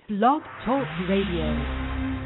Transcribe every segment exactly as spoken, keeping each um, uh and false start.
Blog Talk Radio.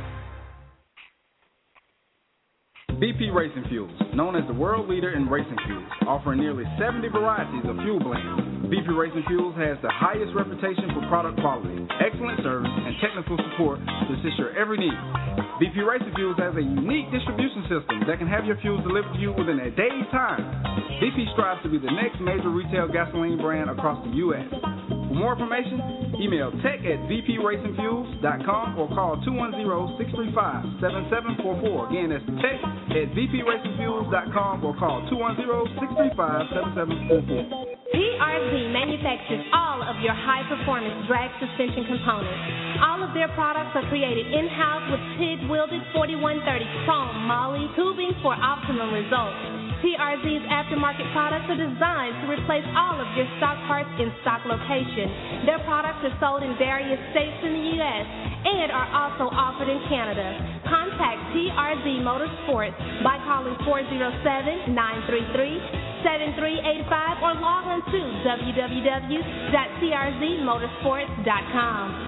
B P Racing Fuels, known as the world leader in racing fuels, offering nearly seventy varieties of fuel blends. B P Racing Fuels has the highest reputation for product quality, excellent service, and technical support to assist your every need. B P Racing Fuels has a unique distribution system that can have your fuels delivered to you within a day's time. B P strives to be the next major retail gasoline brand across the U S For more information, email tech at v p racing fuels dot com or call two one zero, six three five, seven seven four four. Again, that's tech at v p racing fuels dot com or call two one zero, six three five, seven seven four four. P R Z manufactures all of your high-performance drag suspension components. All of their products are created in-house with TIG-welded forty-one thirty chrome moly tubing for optimum results. P R Z's aftermarket products are designed to replace all of your stock parts in stock location. Their products are sold in various states in the U S and are also offered in Canada. Contact P R Z Motorsports by calling four zero seven, nine three three, seven three eight five or log on to w w w dot c r z motorsports dot com.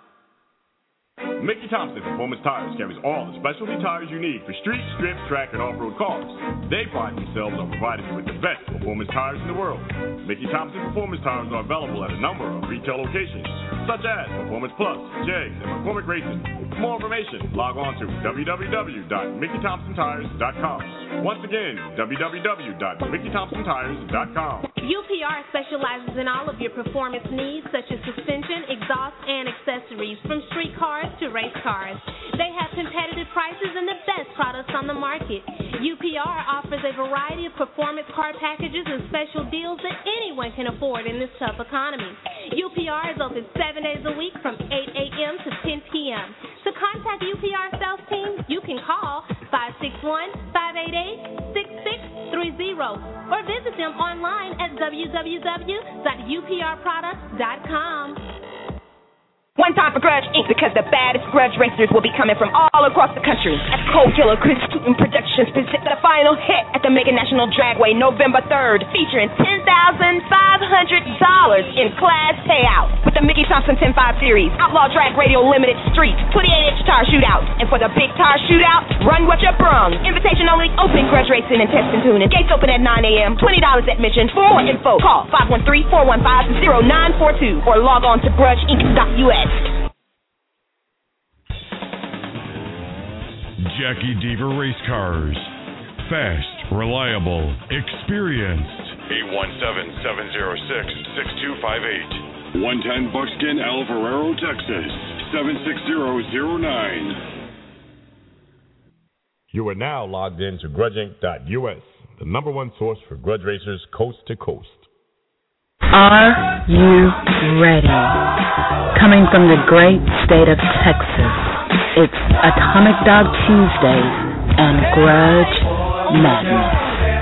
Mickey Thompson Performance Tires carries all the specialty tires you need for street, strip, track, and off-road cars. They pride themselves on providing you with the best performance tires in the world. Mickey Thompson Performance Tires are available at a number of retail locations, such as Performance Plus, Jegs, and McCormick Racing. For more information, log on to w w w dot mickey thompson tires dot com. Once again, w w w dot mickey thompson tires dot com. U P R specializes in all of your performance needs, such as suspension, exhaust, and accessories, from street cars to race cars. They have competitive prices and the best products on the market. U P R offers a variety of performance car packages and special deals that anyone can afford in this tough economy. U P R is open seven days a week from eight a.m. to ten p.m. To contact U P R sales team, you can call five six one, five eight eight, six six three zero or visit them online at w w w dot u p r products dot com. One time for Grudge Incorporated, because the baddest grudge racers will be coming from all across the country. As Cold Killer Chris Keaton Productions present the final hit at the Mega National Dragway November third, featuring ten thousand five hundred dollars in class payout with the Mickey Thompson ten five Series, Outlaw Drag Radio Limited Street, twenty-eight inch tire shootout. And for the big tire shootout, run what you brung. Invitation only, open grudge racing and test and tuning. Gates open at nine a.m., twenty dollars admission. For more info, call five one three, four one five, zero nine four two or log on to grudge inc dot u s. Jackie Deaver Race Cars. Fast, reliable, experienced. eight one seven, seven zero six, six two five eight. one ten Buckskin, Alvarado, Texas. seven six zero zero nine. You are now logged in to grudge inc dot u s, the number one source for grudge racers coast to coast. Are you ready? Coming from the great state of Texas, it's Atomic Dog Tuesdays and Grudge Madness.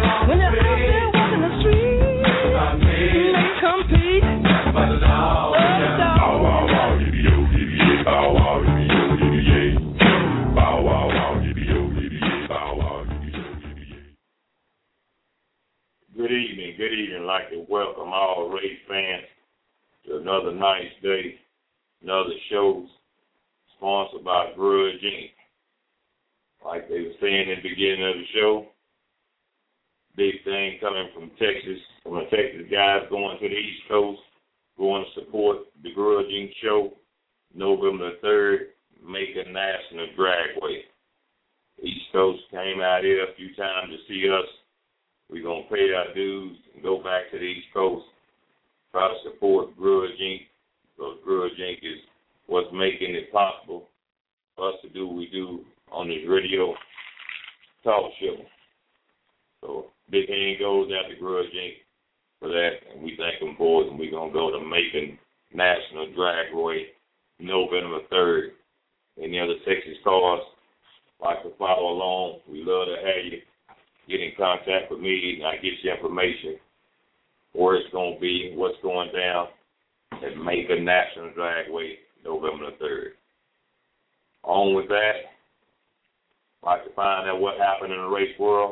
Good evening, good evening. I'd like to welcome all race fans to another nice day, another show sponsored by Grudge Incorporated. Like they were saying in the beginning of the show, big thing coming from Texas, from the Texas guys going to the East Coast, going to support the Grudge Incorporated show, November third, Macon National Dragway. East Coast came out here a few times to see us. We're going to pay our dues and go back to the East Coast, try to support Grudge Incorporated, because Grudge Incorporated is what's making it possible for us to do what we do on this radio talk show. So big hand goes out to Grudge Incorporated for that, and we thank them for it, and we're going to go to Macon National Dragway November third. Any other Texas cars like to follow along, we love to have you. Get in contact with me, and I get you information where it's going to be, what's going down at Macon National Dragway, November the third. On with that, I'd like to find out what happened in the race world.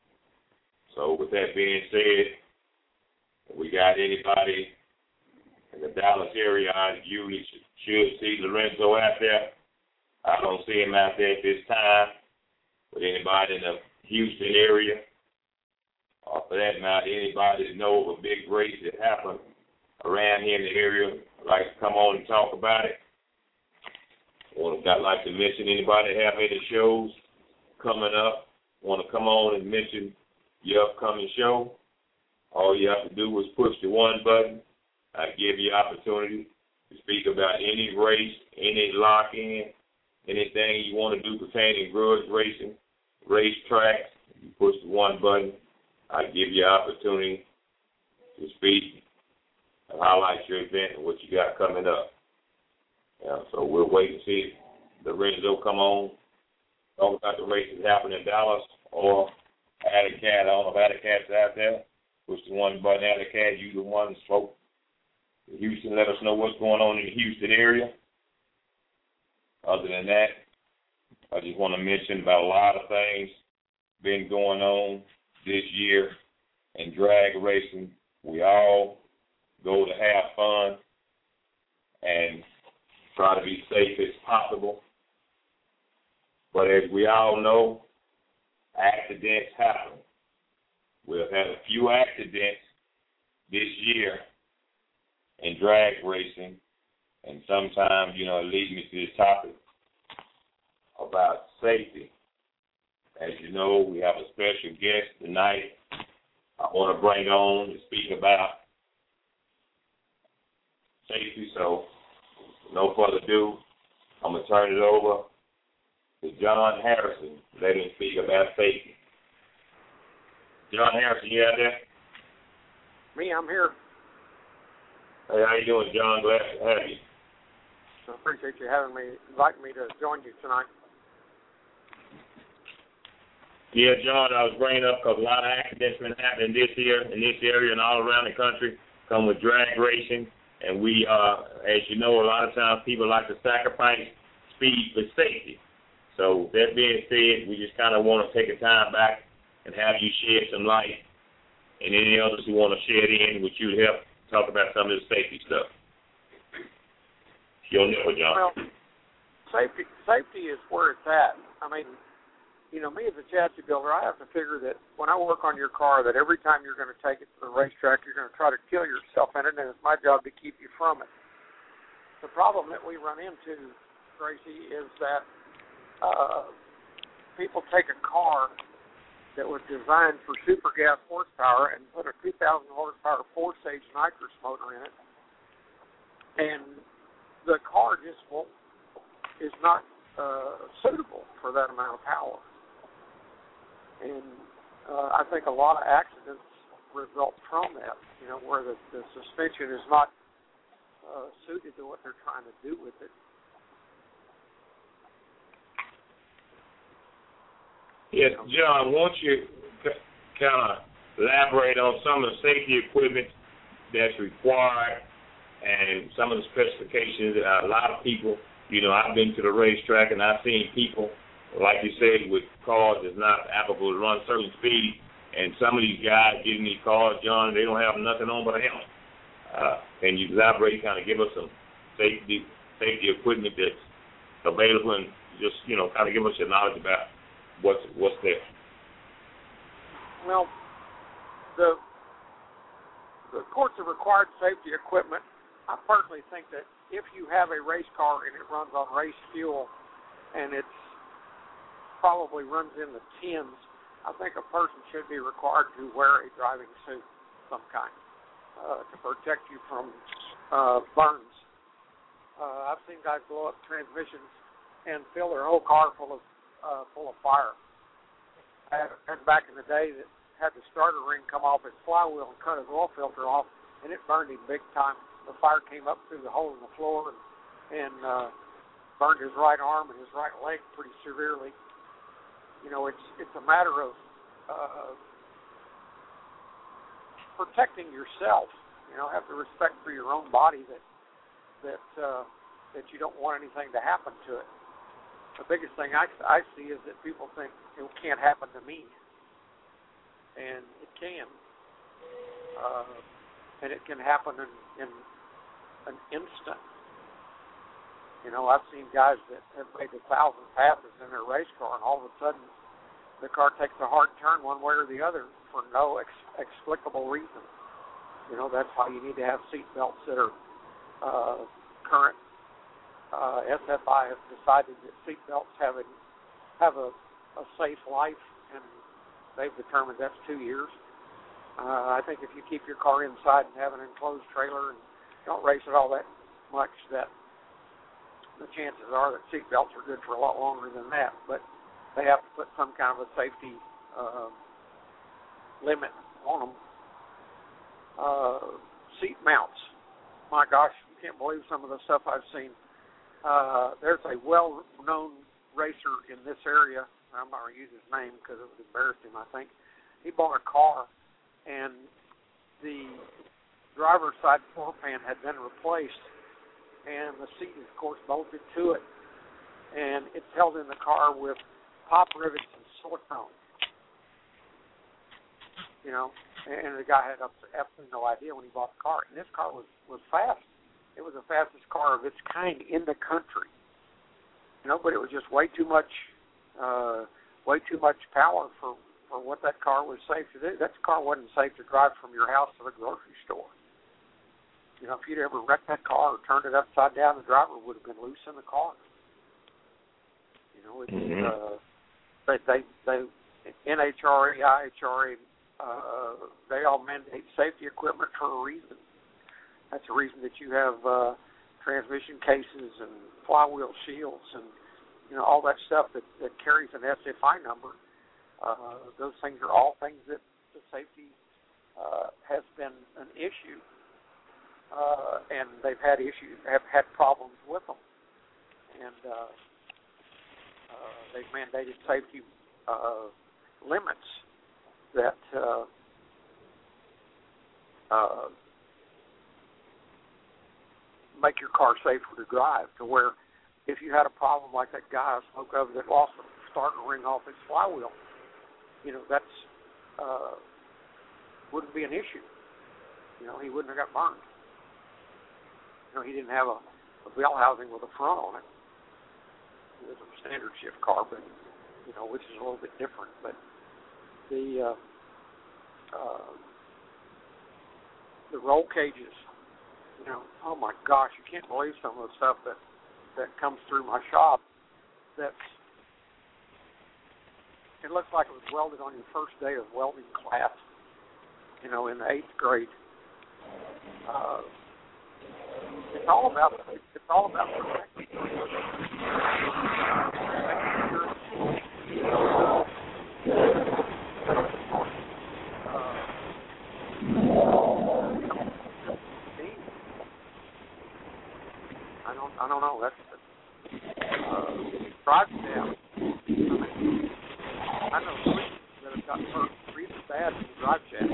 So with that being said, if we got anybody in the Dallas area, I usually should see Lorenzo out there. I don't see him out there at this time. But anybody in the Houston area, or for that matter, anybody that knows of a big race that happened around here in the area, like to come on and talk about it. Or I'd like to mention anybody that have any shows coming up, want to come on and mention your upcoming show. All you have to do is push the one button. I give you opportunity to speak about any race, any lock-in, anything you want to do pertaining grudge racing, racetracks. You push the one button. I give you opportunity to speak and highlight your event and what you got coming up. Yeah, so we'll wait and see Lorenzo come on, talk about the races happening in Dallas or Alley Cat. I don't know if Alley Cat's out there. Push the one button, Alley Cat. You the one that spoke to Houston. Let us know what's going on in the Houston area. Other than that, I just want to mention about a lot of things been going on this year in drag racing. We all go to have fun and try to be safe as possible. But as we all know, accidents happen. We've had a few accidents this year in drag racing, and sometimes, you know, it leads me to this topic about safety. As you know, we have a special guest tonight I want to bring on to speak about safety. So, no further ado, I'm going to turn it over to John Harrison. Let him speak about safety. John Harrison, you out there? Me, I'm here. Hey, how you doing, John? Glad to have you. I appreciate you having me, inviting me to join you tonight. Yeah, John, I was bringing up because a lot of accidents been happening this year, in this area and all around the country, come with drag racing. And we, uh, as you know, a lot of times people like to sacrifice speed for safety. So that being said, we just kind of want to take a time back and have you shed some light, and any others who want to shed in, which you help talk about some of the safety stuff. You'll know, John. Well, safety, safety is where it's at. I mean, you know, me as a chassis builder, I have to figure that when I work on your car, that every time you're going to take it to the racetrack, you're going to try to kill yourself in it, and it's my job to keep you from it. The problem that we run into, Tracy, is that uh, people take a car that was designed for super gas horsepower and put a two thousand horsepower four-stage nitrous motor in it, and the car just won't, is not uh, suitable for that amount of power. And uh, I think a lot of accidents result from that, you know, where the, the suspension is not uh, suited to what they're trying to do with it. Yes, John, won't you c- kind of elaborate on some of the safety equipment that's required and some of the specifications? Uh, a lot of people, you know, I've been to the racetrack and I've seen people, like you said, with cars that's not applicable to run certain speed, and some of these guys get in these cars, John, they don't have nothing on but a helmet. Uh, can you elaborate, kind of give us some safety safety equipment that's available, and just, you know, kind of give us your knowledge about what's what's there? Well, the the courts have required safety equipment. I personally think that if you have a race car and it runs on race fuel and it's probably runs in the tens, I think a person should be required to wear a driving suit of some kind uh, to protect you from uh, burns. Uh, I've seen guys blow up transmissions and fill their whole car full of uh, full of fire. I had a friend back in the day that had the starter ring come off his flywheel and cut his oil filter off, and it burned him big time. The fire came up through the hole in the floor and, and uh, burned his right arm and his right leg pretty severely. You know, it's it's a matter of uh, protecting yourself. You know, have the respect for your own body that that uh, that you don't want anything to happen to it. The biggest thing I, I see is that people think it can't happen to me, and it can, uh, and it can happen in, in an instant. You know, I've seen guys that have made a thousand passes in their race car, and all of a sudden the car takes a hard turn one way or the other for no ex- explicable reason. You know, that's why you need to have seat belts that are uh, current. Uh, S F I has decided that seat belts have a have a, a safe life, and they've determined that's two years. Uh, I think if you keep your car inside and have an enclosed trailer and don't race it all that much, that the chances are that seat belts are good for a lot longer than that. But they have to put some kind of a safety uh, limit on them. Uh, seat mounts. My gosh, you can't believe some of the stuff I've seen. Uh, there's a well-known racer in this area. I'm not going to use his name because it would embarrass him, I think. He bought a car, and the driver's side floor pan had been replaced, and the seat is, of course, bolted to it. And it's held in the car with pop rivets and silicone. You know, and the guy had absolutely no idea when he bought the car. And this car was, was fast. It was the fastest car of its kind in the country. You know, but it was just way too much, uh, way too much power for, for what that car was safe to do. That car wasn't safe to drive from your house to the grocery store. You know, if you'd ever wrecked that car or turned it upside down, the driver would have been loose in the car. You know, it's, mm-hmm. uh, they, they, they, N H R A, I H R A, uh, they all mandate safety equipment for a reason. That's the reason that you have uh, transmission cases and flywheel shields and, you know, all that stuff that, that carries an S F I number. Uh, those things are all things that the safety uh, has been an issue, uh, and they've had issues, have had problems with them. And uh, uh, they've mandated safety uh, limits that uh, uh, make your car safer to drive, to where if you had a problem like that guy I spoke of that lost the starter ring off his flywheel, you know, that's uh, wouldn't be an issue. You know, he wouldn't have got burned. You know, he didn't have a, a bell housing with a front on it. It was a standard shift car, but, you know, which is a little bit different. But the uh, uh, the roll cages, you know, oh my gosh, you can't believe some of the stuff that, that comes through my shop. That's, it looks like it was welded on your first day of welding class, you know, in the eighth grade. Uh, it's all about it's all about protecting. I don't I don't know. That's uh, drive down. I know three that have gotten hurt really bad in the drive shaft.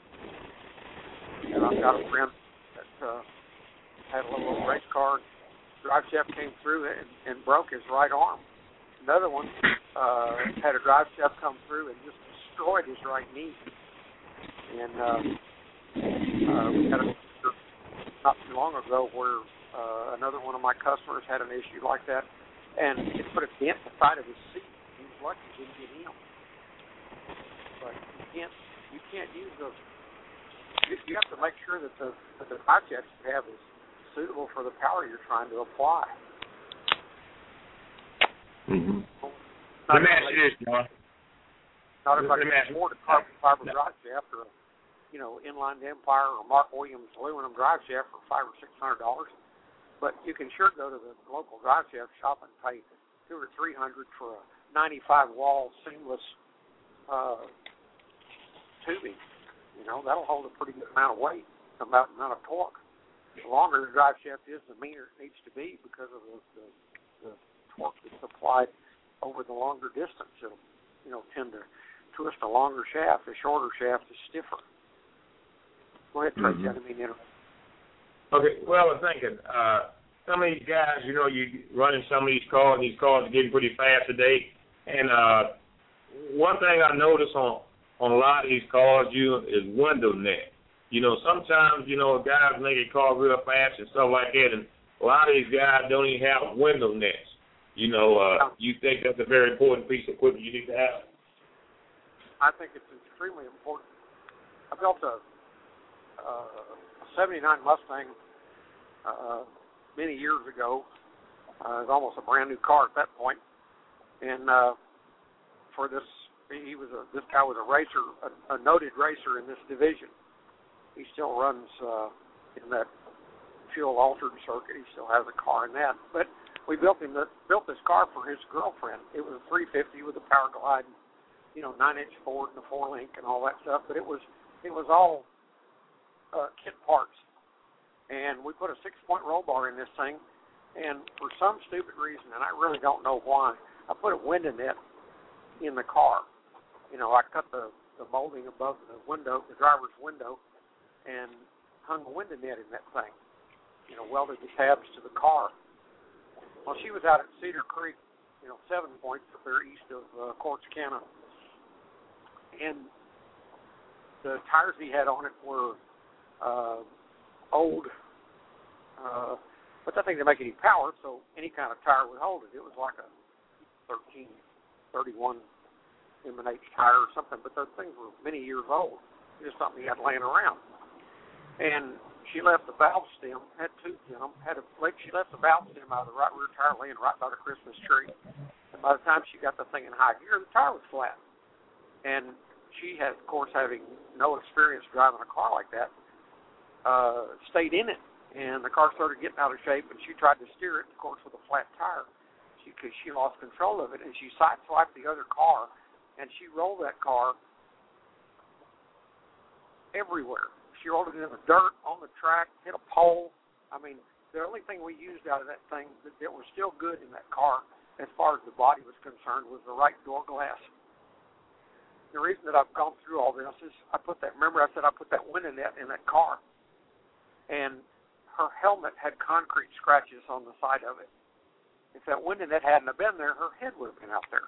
And I've got a friend that uh, had a little race car. Drive shaft came through and, and broke his right arm. Another one uh, had a drive shaft come through and just destroyed his right knee. And uh, uh, we had a not too long ago where uh, another one of my customers had an issue like that, and it put a dent in the side of his seat. He was lucky it didn't get him. But you can't you can't use those. You have to make sure that the that the project you have is suitable for the power you're trying to apply. Mm-hmm. Let me ask you this, John. Not everybody can afford a carbon fiber no. drive shaft or a, you know, Inline Empire or Mark Williams aluminum drive shaft for five or six hundred dollars. But you can sure go to the local drive shaft shop and pay two or three hundred for a ninety-five wall seamless uh, tubing. You know, that'll hold a pretty good amount of weight, about amount of torque. The longer the drive shaft is, the meaner it needs to be because of the, the, the torque that's applied over the longer distance. It'll, you know, tend to twist a longer shaft. The shorter shaft is stiffer. Go ahead, Tracy. Mm-hmm. I didn't mean to interrupt. Okay, well, I was thinking, uh, some of these guys, you know, you running some of these cars, these cars are getting pretty fast today. And uh, one thing I noticed on, on a lot of these cars you is window net. you know, sometimes, you know, guys make a car real fast and stuff like that, and a lot of these guys don't even have window nets. You know, uh, you think that's a very important piece of equipment you need to have? I think it's extremely important. I built a, uh, a seventy-nine Mustang uh, many years ago. Uh, it was almost a brand new car at that point. And uh, for this, he was a, this guy was a racer, a, a noted racer in this division. He still runs uh, in that fuel-altered circuit. He still has a car in that. But we built him the, built this car for his girlfriend. It was a three fifty with a Power Glide, you know, nine-inch Ford and a four-link and all that stuff. But it was it was all uh, kit parts. And we put a six-point roll bar in this thing. And for some stupid reason, and I really don't know why, I put a window net in the car. You know, I cut the, the molding above the window, the driver's window, and hung a window net in that thing. You know, welded the tabs to the car. Well, she was out at Cedar Creek, you know, seven points up there east of uh, Corsicana. And the tires he had on it were uh, old, uh, but that thing didn't make any power, so any kind of tire would hold it. It was like a thirteen thirty-one M and H tire or something, but those things were many years old. Just something he had laying around. And she left the valve stem, had tubes in them, had a, she left the valve stem out of the right rear tire laying right by the Christmas tree. And by the time she got the thing in high gear, the tire was flat. And she had, of course, having no experience driving a car like that, uh, stayed in it. And the car started getting out of shape, and she tried to steer it, of course, with a flat tire because she, she lost control of it. And she sideswiped the other car, and she rolled that car everywhere. She rolled it in the dirt, on the track, hit a pole. I mean, the only thing we used out of that thing that, that was still good in that car, as far as the body was concerned, was the right door glass. The reason that I've gone through all this is I put that, remember I said I put that window net in that car, and her helmet had concrete scratches on the side of it. If that window net hadn't have been there, her head would have been out there.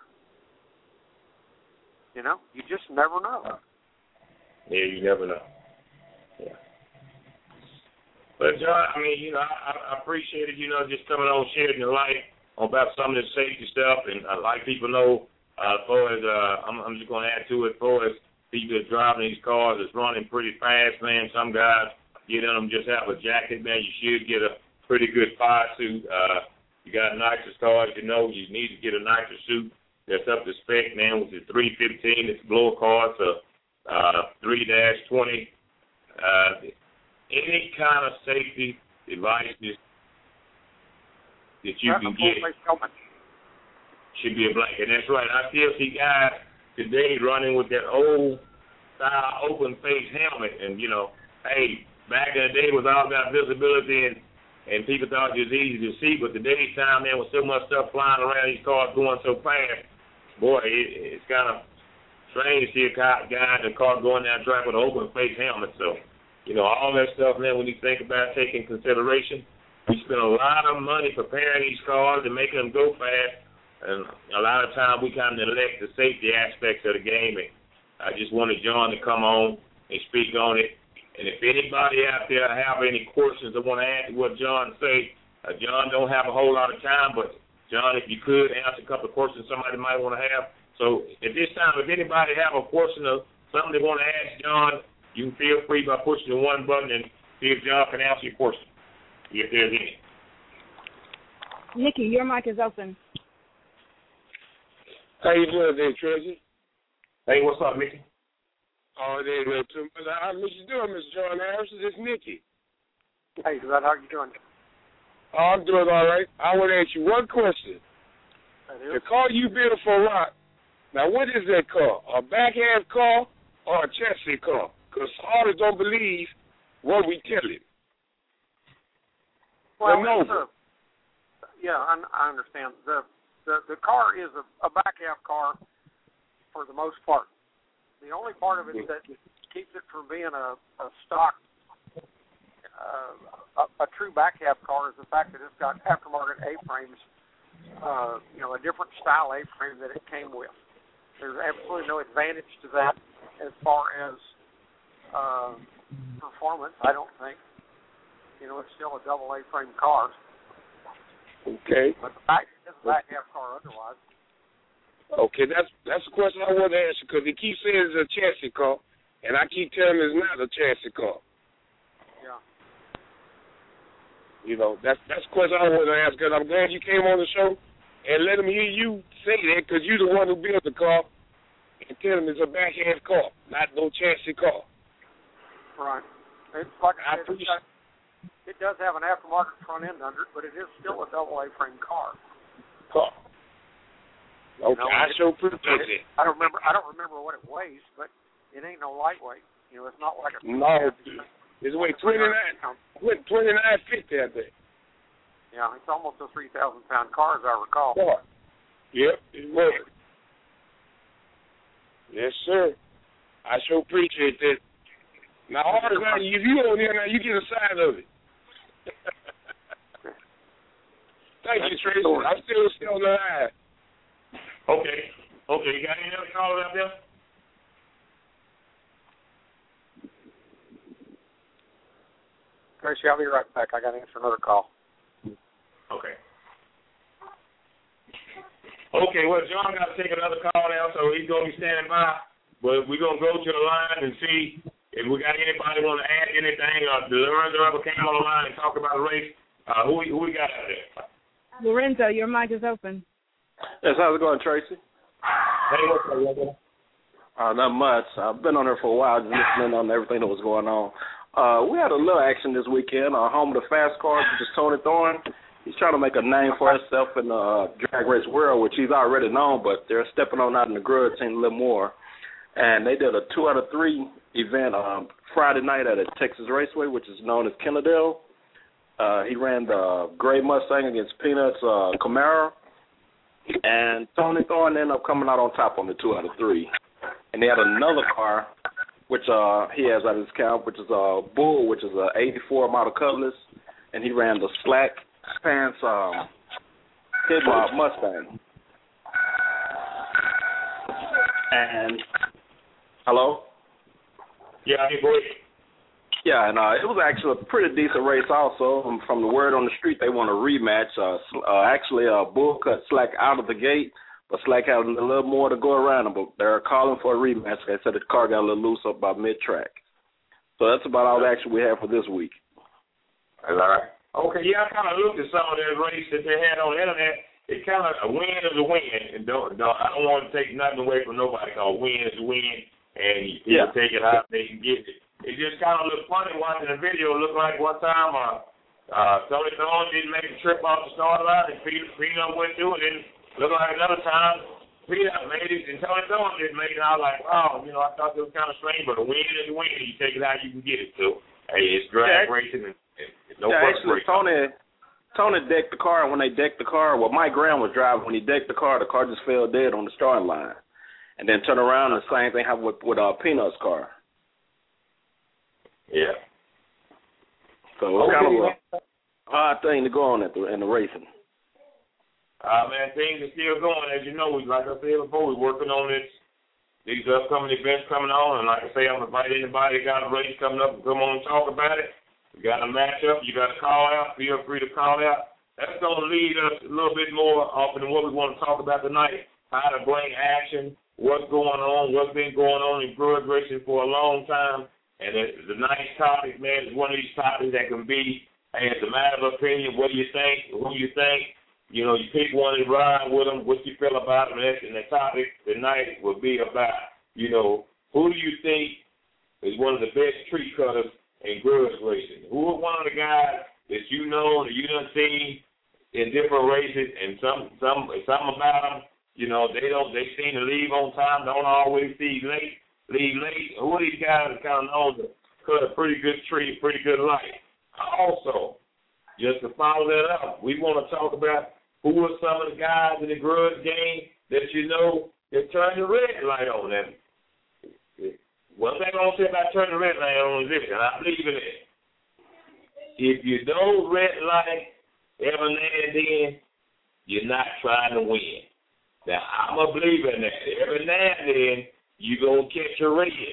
You know, you just never know. Yeah, you never know. Yeah. But, John, I mean, you know, I, I appreciate it, you know, just coming on, sharing your light about some of this safety stuff. And I like people know, uh, for as, uh, I'm, I'm just going to add to it, for as people that driving these cars that's running pretty fast, man. Some guys get in them, just have a jacket, man. You should get a pretty good fire suit. Uh, you got nitrous cars, you know, you need to get a nitrous suit that's up to spec, man, with the three fifteen. It's blower cars, so, uh, three dash twenty. Uh, any kind of safety devices that you can get should be a blanket. And that's right. I still see guys today running with that old style open face helmet. And, you know, hey, back in the day with all that visibility and, and people thought it was easy to see, but today's time, man, with so much stuff flying around, these cars going so fast, boy, it, it's kind of strange to see a guy in the car going down track with an open face helmet. So, you know, all that stuff, man, when you think about taking consideration, we spend a lot of money preparing these cars and making them go fast, and a lot of time we kind of neglect the safety aspects of the game. And I just wanted John to come on and speak on it. And if anybody out there have any questions or want to add to what John say, uh, John don't have a whole lot of time, but John, if you could answer a couple of questions somebody might want to have. So at this time, if anybody have a question or something they want to ask John, you can feel free by pushing the one button and see if John can answer your question, if there's any. Nikki, your mic is open. How you doing today, Treasure? Hey, what's up, Mickey? Oh, there you go. How you doing, Mister John Harrison? It's Nikki. Hey, Brad, how you doing? Oh, I'm doing all right. I want to ask you one question. The car you built for Rock, now what is that car? A back half car or a chassis car? Because artists don't believe what we tell him. Well, it's a, yeah, I, I understand. The, the the car is a, a back half car for the most part. The only part of it that keeps it from being a, a stock, uh, a, a true back half car is the fact that it's got aftermarket A-frames, uh, you know, a different style A-frame that it came with. There's absolutely no advantage to that as far as uh, performance, I don't think. You know, it's still a double A frame car. Okay. But the back is a back half car otherwise. Okay, that's that's the question I want to ask you because he keeps saying it's a chassis car, and I keep telling him it's not a chassis car. Yeah. You know, that's that's the question I want to ask because I'm glad you came on the show and let him hear you say that because you're the one who built the car and tell him it's a back half car, not no chassis car. Right. It's like I, I said, it's got, it does have an aftermarket front end under it, but it is still a double A frame car. Car. Okay, you know, I sure appreciate it. I don't remember. I don't remember what it weighs, but it ain't no lightweight. You know, it's not like a. No, it's weight twenty nine, twenty nine fifty, I think. Yeah, it's almost a three thousand pound car, as I recall. Car. Yep, it was. Yes, sir. I sure appreciate that. Now, all the time, if you on here now, you get a side of it. Thank you, Tracy. I'm still still on the line. Okay. Okay, you got any other callers out there? Tracy, I'll be right back. I got to answer another call. Okay. Okay, well, John got to take another call now, so he's going to be standing by. But we're going to go to the line and see if we got anybody want to add anything. Uh, Lorenzo ever came on the line and talk about a race. Uh, who, who we got out there? Lorenzo, your mic is open. Yes, how's it going, Tracy? Hey, what's up, Lorenzo? Uh, not much. I've been on here for a while, just listening on everything that was going on. Uh, we had a little action this weekend. Uh, home of the fast cars, which is Tony Thorne. He's trying to make a name for himself in the uh, drag race world, which he's already known, but they're stepping on out in the grudge team a little more. And they did a two out of three event um, Friday night at a Texas Raceway, which is known as Kennedale. Uh, he ran the Gray Mustang against Peanuts uh, Camaro. And Tony Thorne ended up coming out on top on the two out of three. And they had another car, which uh, he has at his count, which is a Bull, which is a eighty-four model Cutlass. And he ran the Slack Pants um, Kid Mob Mustang. And, hello? Yeah, I go ahead. Yeah, and uh, it was actually a pretty decent race also. From, from the word on the street, they want a rematch. Uh, uh, actually, uh, Bull cut Slack out of the gate, but Slack had a little more to go around him. But they're calling for a rematch. They said the car got a little loose up by mid-track. So that's about all the action we have for this week. All right. Okay, yeah, I kind of looked at some of that race that they had on the internet. It kind of, a win is a win. And don't, don't, I don't want to take nothing away from nobody, because a win is a win, and people yeah. take it how they can get it. It just kind of looked funny watching the video. It looked like one time uh, uh, Tony Thorne didn't make a trip off the start line, and Peanut went through, and then looked like another time Peanut made it, and Tony Thorne didn't make it. I was like, oh, you know, I thought it was kind of strange, but a win is a win. You take it how you can get it. So, hey, it's drag yeah, racing, and, and no yeah, actually, Tony, Tony decked the car, and when they decked the car, well, Mike Graham was driving. When he decked the car, the car just fell dead on the starting line. And then turned around, and the same thing happened with, with uh, Peanut's car. Yeah. So it's okay, kind of a odd thing to go on at the, in the racing. Uh, man, things are still going. As you know, we, like I said before, we're working on this, these upcoming events coming on. And like I say, I'm inviting anybody that got a race coming up to come on and talk about it. You got a matchup, you got a call out, feel free to call out. That's going to lead us a little bit more off than what we want to talk about tonight, how to bring action, what's going on, what's been going on in grudge racing for a long time. And it's a nice topic, man. It's one of these topics that can be, hey, it's a matter of opinion. What do you think? Who you think? You know, you pick one and ride with them. What you feel about them? And the topic tonight will be about, you know, who do you think is one of the best tree cutters in grudge racing? Who are one of the guys that you know that you done seen in different races, and some some some about them, you know, they don't they seem to leave on time, don't always leave late. Leave late. Who are these guys that kind of know to cut a pretty good tree, pretty good light? Also, just to follow that up, we want to talk about who are some of the guys in the grudge game that you know that turn the red light on them. One thing I'm going to say about turning the red light on is this, and I believe in it. If you don't red light every now and then, you're not trying to win. Now, I'm a believer in that. Every now and then, you're going to catch a red.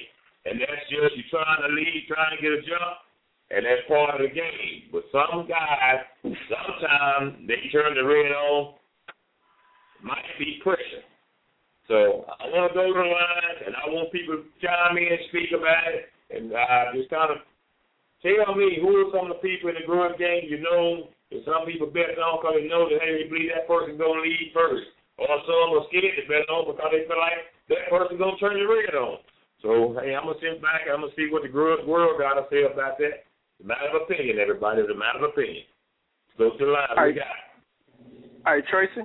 and that's just you trying to lead, trying to get a jump, and that's part of the game. But some guys, sometimes they turn the red on, might be pushing. So I want to go to the line, and I want people to chime in and speak about it, and uh, just kind of tell me who are some of the people in the grudge game you know. And some people bet on because they know that, hey, they believe that person's going to lead first. Or some are scared to bet on because they feel like that person's going to turn the red on. So, hey, I'm going to sit back. I'm going to see what the grudge world got to say about that. It's a matter of opinion, everybody. It's a matter of opinion. Go to the line. All right, All right Tracy.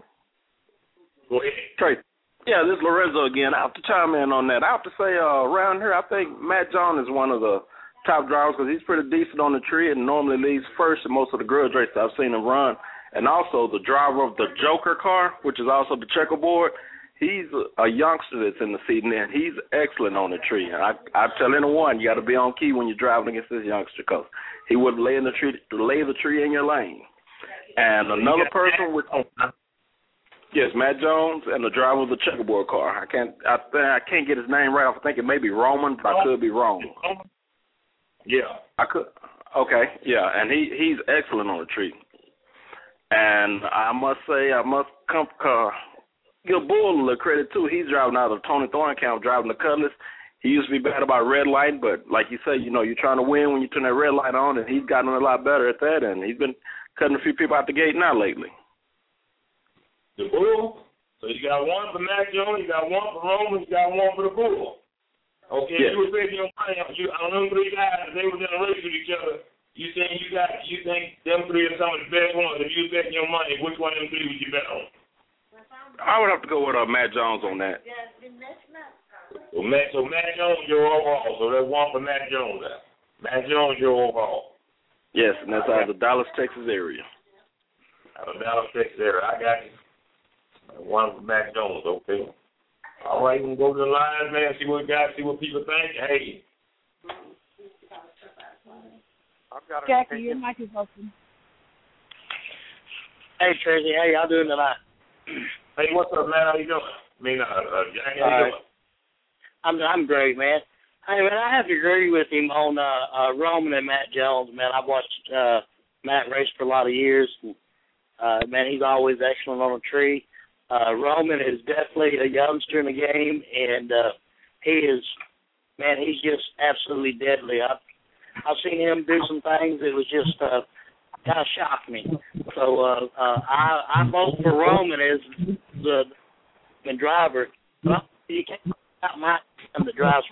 Go ahead. Tracy. Yeah, this is Lorenzo again. I have to chime in on that. I have to say, uh, around here, I think Matt Jones is one of the top drivers because he's pretty decent on the tree and normally leads first in most of the grudge races I've seen him run. And also the driver of the Joker car, which is also the checkerboard, he's a, a youngster that's in the seat, and he's excellent on the tree. I, I tell anyone, you got to be on key when you're driving against this youngster because he would lay in the tree, lay the tree in your lane. And another person with, yes, Matt Jones, and the driver of the checkerboard car. I can't, I, I can't get his name right. I think it may be Roman, but I could be wrong. Yeah. I could. Okay, yeah, and he, he's excellent on the tree. And I must say, I must come, uh, give Bull a little credit, too. He's driving out of Tony Thorne Camp, driving the Cutlass. He used to be bad about red light, but like you say, you know, you're trying to win when you turn that red light on, and he's gotten a lot better at that, and he's been cutting a few people out the gate now lately. The Bull? So you got one for Matt Jones, you got one for Roman, you got one for the Bull. Okay, yes. You were betting your money on you on them three guys, they was in a race with each other. You saying you got you think them three are some of the best ones. If you betting your money, which one of them three would you bet on? I would have to go with uh, Matt Jones on that. So Matt, so Matt Jones, your overall. So there's one for Matt Jones there. Matt Jones, your overall. Yes, and that's out of the Dallas, Texas area. Out of the Dallas, Texas area. I got you. One for Matt Jones, okay. All right, we can go to the lines, man, see what we got, see what people think. Hey. I've got Jackie, your mic is open. Hey, Tracy, how y'all doing tonight? Hey, what's up, man? How you doing? I mean, uh, uh, Jackie, how you doing? I'm I'm great, man. Hey, man, I have to agree with him on uh, uh, Roman and Matt Jones, man. I've watched uh, Matt race for a lot of years. And, uh, man, he's always excellent on a tree. Uh, Roman is definitely a youngster in the game, and uh, he is, man, he's just absolutely deadly. I've, I've seen him do some things that was just uh, kind of shocked me. So uh, uh, I, I vote for Roman as the, the driver. Well, you can't out my the drives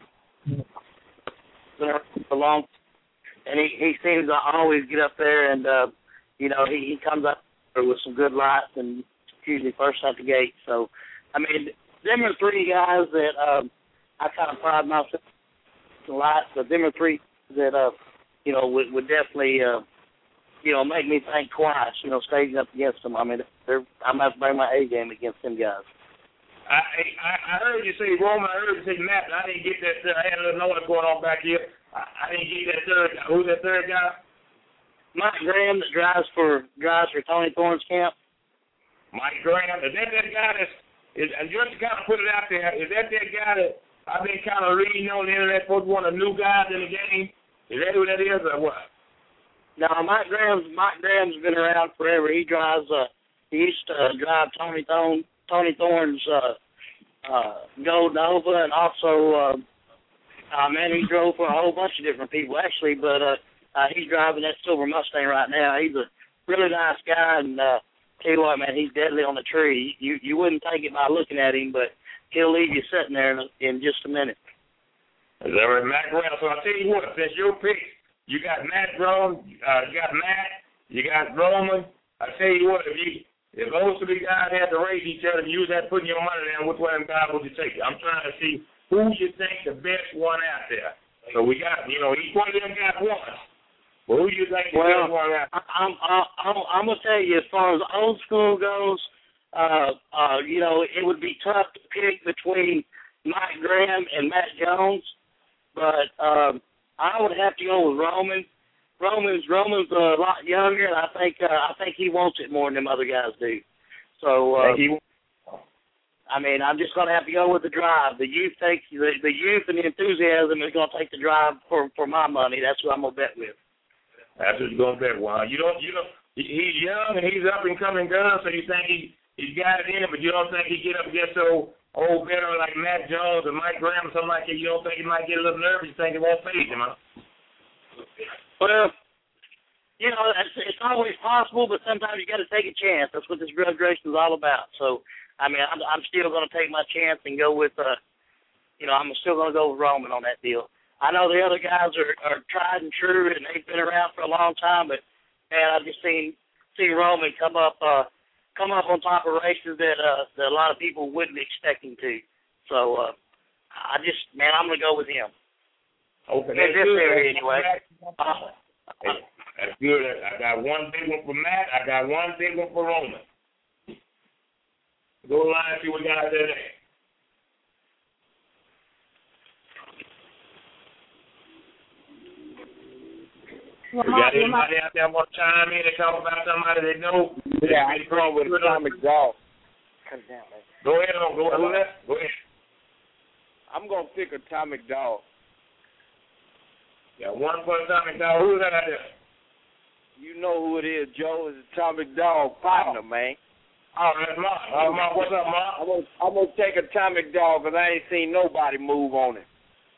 for long, and he, he seems to always get up there, and uh, you know he, he comes up with some good lights and usually first out the gate. So, I mean, them are three guys that um, I kind of pride myself in a lot, but them are three that, uh, you know, would, would definitely, uh, you know, make me think twice, you know, staging up against them. I mean, they're, I'm going to have to bring my A game against them guys. I, I I heard you say Roman, I heard you say Matt, but I didn't get that third. I had a little noise going on back here. I, I didn't get that third guy. Who's that third guy? Mike Graham that drives for drives for Tony Thorne's camp. Mike Graham, is that that guy that's, is, and just to kind of put it out there, is that that guy that I've been kind of reading on the internet, supposed to be one of the new guys in the game? Is that who that is or what? No, Mike Graham's, Mike Graham's been around forever. He drives, uh, he used to uh, drive Tony Thorne, Tony Thorne's uh, uh, Gold Nova, and also, uh, uh, man, he drove for a whole bunch of different people, actually, but uh, uh, he's driving that silver Mustang right now. He's a really nice guy, and uh, tell you what, man, he's deadly on the tree. You you wouldn't take it by looking at him, but he'll leave you sitting there in, in just a minute. Is that right, Matt Graham? So I'll tell you what, since your pick, you got Matt Graham, uh, you got Matt, you got Roman. I tell you what, if you if those three guys had to race each other, you was at putting your money down, which one of them guys would you take? I'm trying to see who you think the best one out there. So we got, you know, each one of them got one. Well, who do you think the well, best one out there? I'm, I'm, I'm, I'm going to tell you, as far as old school goes, uh, uh, you know, it would be tough to pick between Mike Graham and Matt Jones, but um, I would have to go with Roman. Roman's Roman's a lot younger, and I think uh, I think he wants it more than them other guys do. So uh, I mean, I'm just going to have to go with the drive. The youth takes the, the youth and the enthusiasm is going to take the drive for, for my money. That's what I'm going to bet with. That's what you're going to bet. Well, you don't, you don't. He's young and he's up and coming gun, so you think he he's got it in him, but you don't think he get up against so old veteran like Matt Jones or Mike Graham or something like that. You don't think he might get a little nervous? You think it won't phase him, huh? Well, you know, it's, it's always possible, but sometimes you got to take a chance. That's what this grudge racing is all about. So, I mean, I'm, I'm still going to take my chance and go with, uh, you know, I'm still going to go with Roman on that deal. I know the other guys are, are tried and true, and they've been around for a long time, but, man, I've just seen seen Roman come up uh, come up on top of races that, uh, that a lot of people wouldn't expect him to. So, uh, I just, man, I'm going to go with him. Okay, in this area, anyway. Uh, Hey, that's good. I got one big one for Matt. I got one big one for Roman. Go line and see what guys there. Well, you got anybody out there want to chime in and talk about somebody they know? Yeah, I'm going with Atomic Dog. Go ahead on. Go ahead. Go ahead. I'm going to pick Atomic Dog. Yeah, one for Atomic Dog. Who's that out there? You know who it is, Joe. It's Atomic Dog partner, man. Oh, that's Mark. Oh, Mark. What's up, Mark? I'm going I'm to take Atomic Dog because I ain't seen nobody move on it.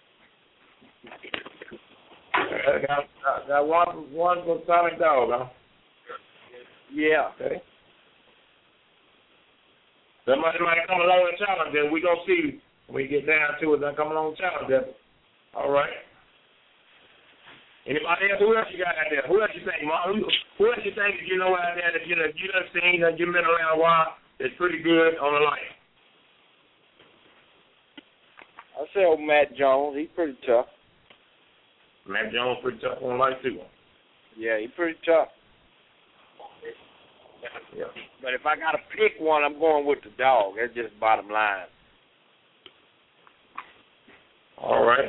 I got, I got one, one for Atomic Dog, huh? Yeah. Okay. Somebody might come along and challenge them. We're going to see when we get down to it. They'll come along and challenge them. All right. Anybody else? Who else you got out there? Who else you think, Mark? Who, who else you think that you know out there that you know you done seen that you've been around a while that's pretty good on the light? I say old Matt Jones. He's pretty tough. Matt Jones pretty tough on the light too. Yeah, he's pretty tough. Yeah. But if I got to pick one, I'm going with the dog. That's just bottom line. All right.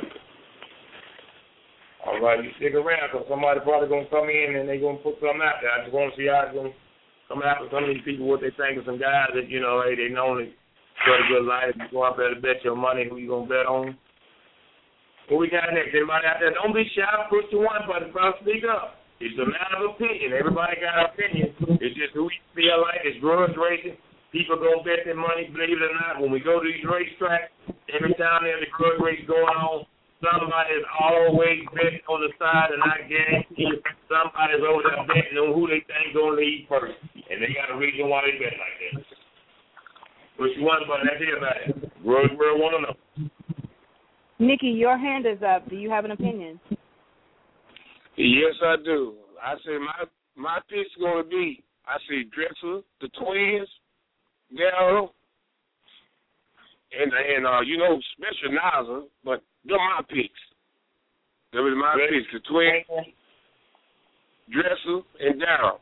All right, you stick around because somebody probably going to come in and they're going to put something out there. I just want to see how it's going to come out with some of these people, what they think of some guys that, you know, hey, they normally got a good life. You go out there to bet your money, who you going to bet on. What we got next? Everybody out there, don't be shy. Push the one button, bro. Speak up. It's a matter of opinion. Everybody got an opinion. It's just who we feel like. It's grudge racing. People going to bet their money, believe it or not. When we go to these racetracks, every time there's a grudge race going on, somebody's always betting on the side, and I guarantee you somebody's over there betting on who they think going to lead first. And they got a reason why they bet like that. Which one, but that's it about it. Grudge World want to know. Nikki, your hand is up. Do you have an opinion? Yes, I do. I say my my pick's going to be, I see Drexler, the twins, Darryl, and, and uh, you know, Special Naza, but they're my picks. They were my Ready? picks, the twins, Drexler, and Darryl.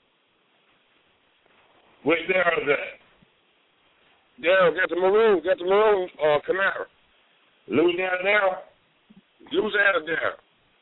Which Darryl is that? Darryl got the maroon, got the maroon uh, Camaro. Louisiana Darryl? Louisiana Darryl.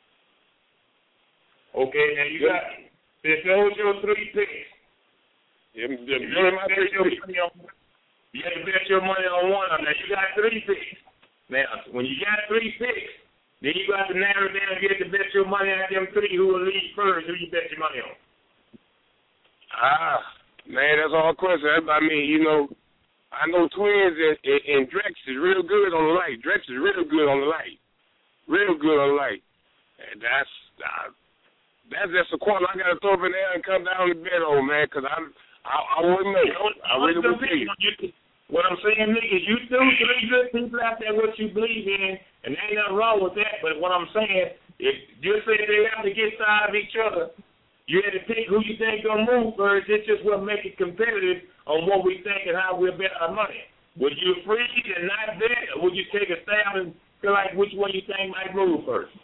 Okay, now you got, if those your three picks, yeah, you, you, my bet your money on, you have to bet your money on one of them. Now, you got three picks. Now, when you got three picks, then you got to narrow down and get to bet your money on them three who will lead first, who you bet your money on. Ah, man, that's all question. I mean, you know, I know Twins and, and, and Drex is real good on the light. Drex is real good on the light. Real good on the light. And that's, uh, that's just a corner I got to throw up in there and come down the bed on, man, because I, I, I wouldn't know. You know, I really wouldn't know. What I'm saying, Nick, is you do three good people out there what you believe in, and there ain't nothing wrong with that. But what I'm saying, if you say they have to get side of each other, you have to pick who you think gonna move first. It's just what make it competitive on what we think and how we'll bet our money. Would you freeze and not bet, or would you take a stab and feel like which one you think might move first?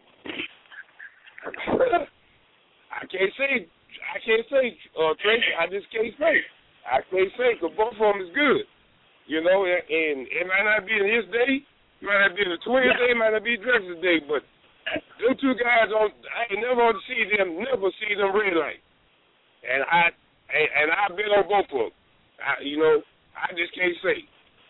I can't say. I can't say, uh, Tracy. I just can't say. I can't say because both of them is good. You know, and, and it might not be in his day. It might not be in the Twins' day. It might not be Drexler's day. But them two guys, on, I ain't never want to see them. Never see them red light. And I and, and I bet on both of them. I, you know, I just can't say.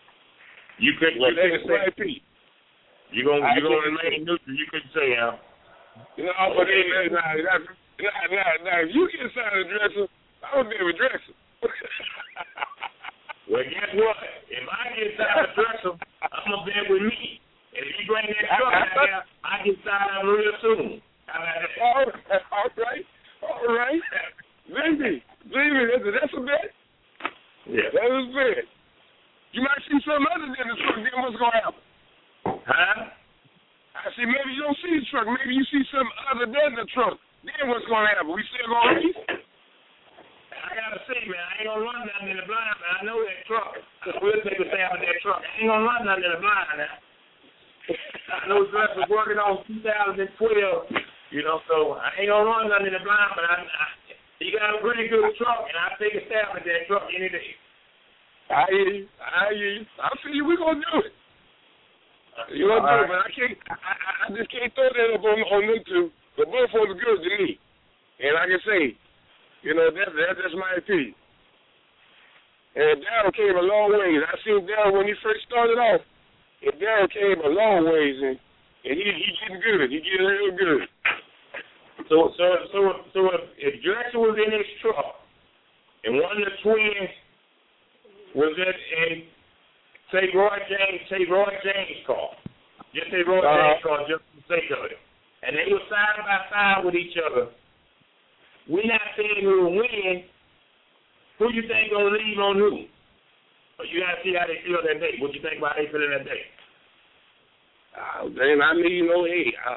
You couldn't you couldn't say you gonna you gonna remain neutral. You couldn't say, Al. You know, but then nah, nah, nah, nah, nah, if you get inside the dresser, I don't be able to dress it. Well, guess what? If I get inside the dresser, I'm gonna be with me. And if you bring that truck out there, I get inside real soon. How about that? All right, all right, all right. Baby, baby, that's, that's a bet. Yeah. That is a bet. You might see something other than the truck, then what's going to happen? Huh? I see, maybe you don't see the truck. Maybe you see something other than the truck. Then what's going to happen? We still going to race? I got to see, man. I ain't going to run nothing in the blind, man. I know that truck. We'll take a stab at that truck. I ain't going to run nothing in the blind now. I know Dress was working on two thousand twelve, you know, so I ain't going to run nothing in the blind, but I, I, he got a pretty good truck, and I'll take a stab at that truck any day. I hear you. I hear you. I feel you. We're going to do it. You know what I'm saying? But I can't, I, I just can't throw that up on, on them two. But both of them are good to me. And like I say, you know, that, that, that's my opinion. And Darryl came a long ways. I seen Darryl when he first started off. And Darryl came a long ways, and, and he he getting good. He getting real good. So, so, so, so if, if Drexel was in his truck, and one of the twins was in, in say Roy James, say Roy James car, just say Roy uh-huh. James car, just for the sake of it, and they were side by side with each other. We're not saying who will win. Who you think gonna leave on who? But you gotta see how they feel that day. What you think about how they feel that day? Uh, then I mean, you know, hey, I,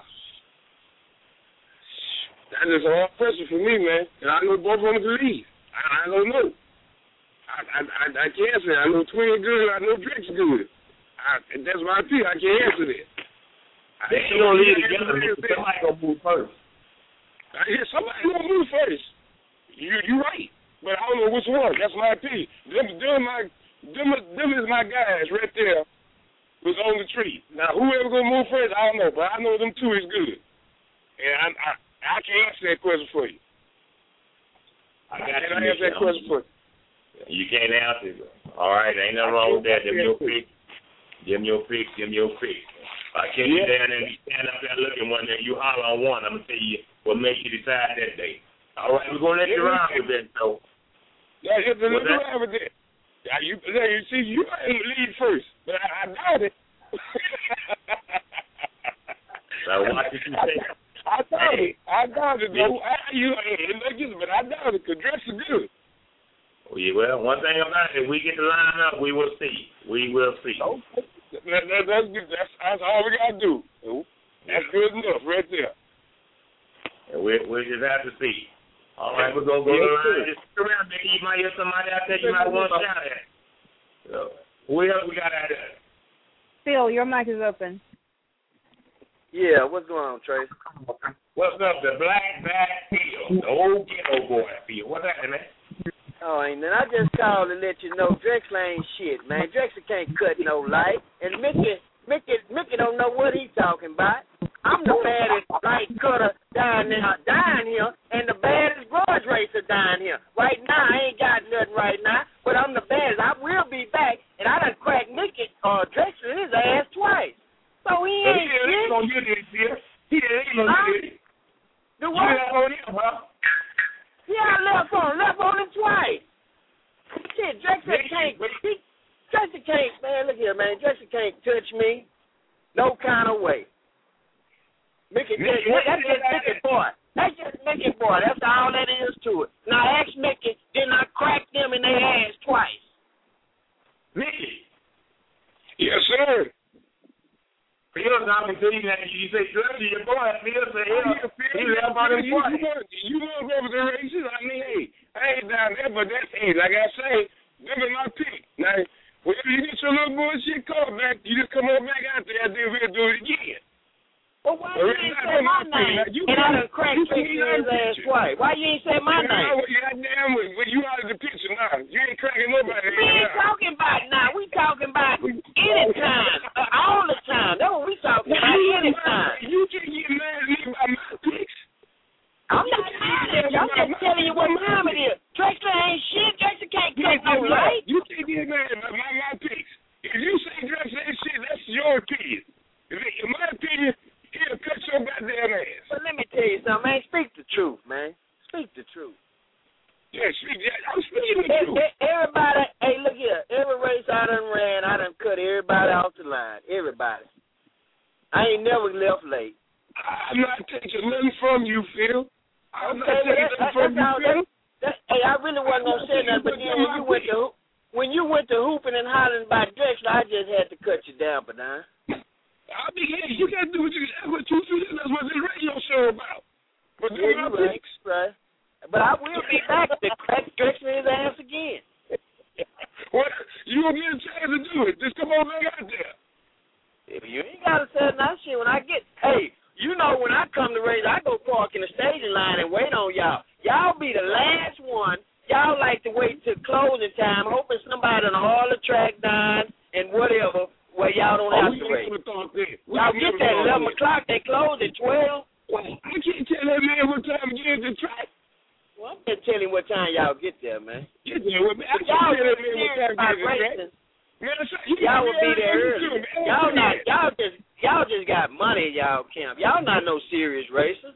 that is a hard question for me, man. And I know both of them to leave. I, I don't know. I, I I I can't say. I know Twin good. I know Drex good. I, that's my opinion. I can't answer that. They ain't gonna leave together. Somebody gonna move first. I hear somebody gonna move first. You you right. But I don't know which one. That's my opinion. Them, them, my, them, them is my guys right there was on the tree. Now, whoever going to move first, I don't know. But I know them two is good. And I I, I can answer that question for you. I got I you. answer that question for you. You can't answer it. All right, ain't nothing wrong with that. Give me your pick. Give me your pick. Give me your pick. I catch you down there and you stand up there looking one day, you holler on one. I'm going to tell you what makes you decide that day. All right, we're going to let you ride with that, though. Yeah, you have to let you ride with that. Yeah, you, you see, you might lead first, but I, I doubt it. Now, watch what you say. I doubt it. I doubt it, though. I, you, but I doubt it, because Drex is good. Well, one thing about it, if we get the line up, we will see. We will see. Okay. That, that, that's good. That's, that's all we got to do. That's good enough right there. And we we just have to see. All right, we're going to go yes, around. Just come around, baby. You might hear somebody out there you might want to shout at. So, who else we got out there? Phil, your mic is open. Yeah, what's going on, Trace? What's up, the black back Phil, the old ghetto boy Phil. What's happening, man? Oh, ain't then I just called to let you know Drexler ain't shit, man. Drexler can't cut no light. And Mickey, Mickey, Mickey don't know what he's talking about. I'm the baddest light cutter down there, down here, and the baddest grudge racer down here. Right now, I ain't got nothing right now, but I'm the baddest. I will be back, and I done cracked Mickey uh, Drexler in his ass twice. So he ain't he shit. He on you, Phil. He didn't on you. Do what? You left on him, huh? Yeah, I left on left on him twice. Shit, Drexler can't. He, Drexler can't, man. Look here, man. Drexler can't touch me, no kind of way. Mickey, Mickey, that's just Mickey boy. That's just Mickey boy. That's all that is to it. Now ask Mickey, didn't I crack them in their ass twice? Mickey. Yes, sir. Phil's not going to you that. You say, Drexler, your boy. Phil said, yeah, he left on him twice. You want representations? I mean, hey, I ain't down there, but that's, hey, like I say, them is my pick. Now, whenever you get your little bullshit call back, you just come on back out there and then we'll do it again. Well, why you ain't say my name? Now, you and I done cracked Drexler's ass twice. Why you ain't say my yeah, name? Goddamn, well, you out of the picture now. You ain't cracking nobody. We ain't talking about now. We talking about any time, uh, all the time. That's what we talking about, any time. You can't get mad at me about my picks. I'm not mad at you. I'm just telling you what time it is. Drexler ain't shit. Drexler can't cut no light. You can't get mad about my, my picks. If you say Drexler from you, Phil. I'm okay, not taking that, nothing from you, all, Phil. That, that, hey, I really wasn't gonna say nothing, but then when you went to when you went to hooping and hollering about Drexler, I just had to cut you down, but now. I mean, hey, you gotta do what you that's what you do. That's what this radio show about. But yeah, you right, right. But I will be back to crack Drexler his ass again. Well, you want me to chance to do it? Just come on back out there. If you ain't gotta say that shit when I get. Hey, you know when I come to race, I go park in the staging line and wait on y'all. Y'all be the last one. Y'all like to wait till closing time, hoping somebody on all the track down and whatever. Well, y'all don't have oh, to wait. Y'all get that eleven o'clock. They close at twelve. Well, I can't tell that man what time to get the track. Well, I'm just telling what time y'all get there, man. Get there with me. I can't y'all tell that man what time to get the track. Man, y'all will be there early. Y'all not. Y'all just. Y'all just got money in y'all camp. Y'all not no serious racers.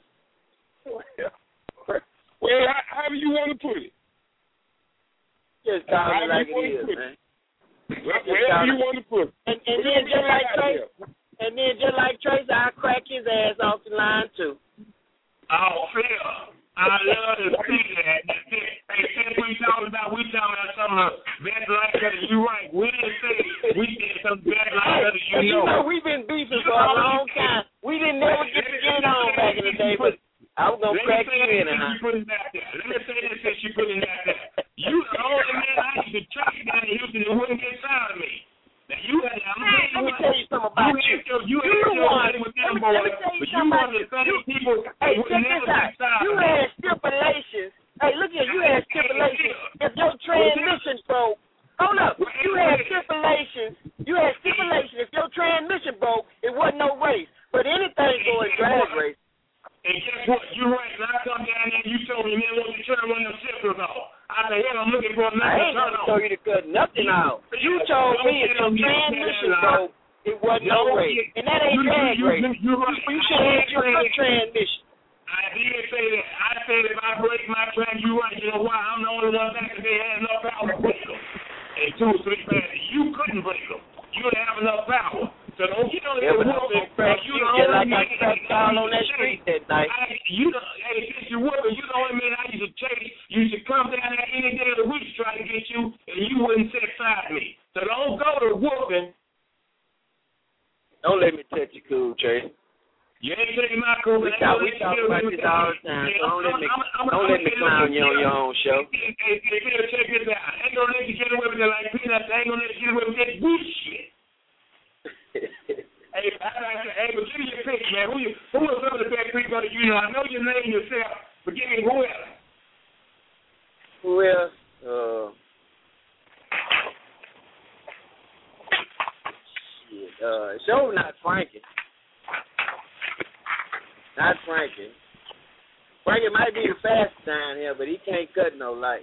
Well, however you want to put it. Just call it like it is, man. Wherever you want to put it. And, and then just like Trace, and then just like Trace, I'll crack his ass off the line too. Oh, Phil, I love to see that. Hey, since we talking about, we talking about some of the best life that you right. We didn't say we did some best life that you know. You know, we've been beefing for a long time. We didn't never get to get it on back in the day, but I was gonna crack you in and I. Let me say this since you put it out there. You the only man I used to track down in Houston that wouldn't get signed of me. Now you had, I'm hey, let me tell you something about you. You, you, you had your one with them boys, but you one of the same people hey, who would never get signed. You had stipulations. Hey, look here, you had stipulations. If your transmission broke, hold up, you had stipulations. You had stipulations. If your transmission broke, it wasn't no race. But anything going drag race. And guess what? You're right. When I come down there, you told me, man, want you trying to run them shifters off. I said, hell, I'm looking for a I ain't gonna tell you to cut nothing out. You told me if your transmission broke, it wasn't no race. And that ain't drag race. You should have your good transmission. I did say that. I said if I break my track, you right. You know why? I'm the only one back that they had enough power to break them. And two or three fans, you couldn't break them. You didn't have enough power. So don't get on yeah, there with whooping. You just like I cracked all on that street that night. I, you know, hey, since you're whooping, you the only man I used to chase. You used to come down there any day of the week to try to get you, and you wouldn't sit beside me. So don't go to whooping. Don't let me touch your cool, Trey. You ain't taking my cool. We talk, we talk about this all the time, so don't let me, don't let me clown you on your own show. Hey, hey, hey, check this out. I ain't gonna let you get away with it like peanuts. I ain't gonna let you get away with that bullshit. Hey, I, I, hey, but give me your pick, man. Who, you, who are some of the best people that you know? I know your name yourself, but give me who else? Who else? Uh, shit. Uh, show not Frankie. Not Frankie. Frankie might be the fastest down here, but he can't cut no light.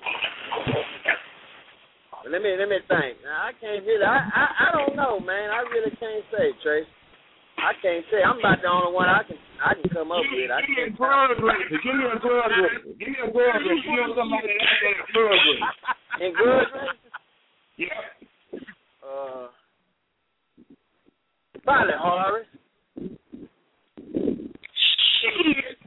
But let me let me think. Now, I can't really. I, I I don't know, man. I really can't say, Trace. I can't say. I'm about the only one I can I can come up give, with. I give me a grudge racer. Give me a grudge racer. Give me a grudge racer. You know somebody that's a grudge racer. And grudge racer? Yeah. Uh, probably Horace. Shit.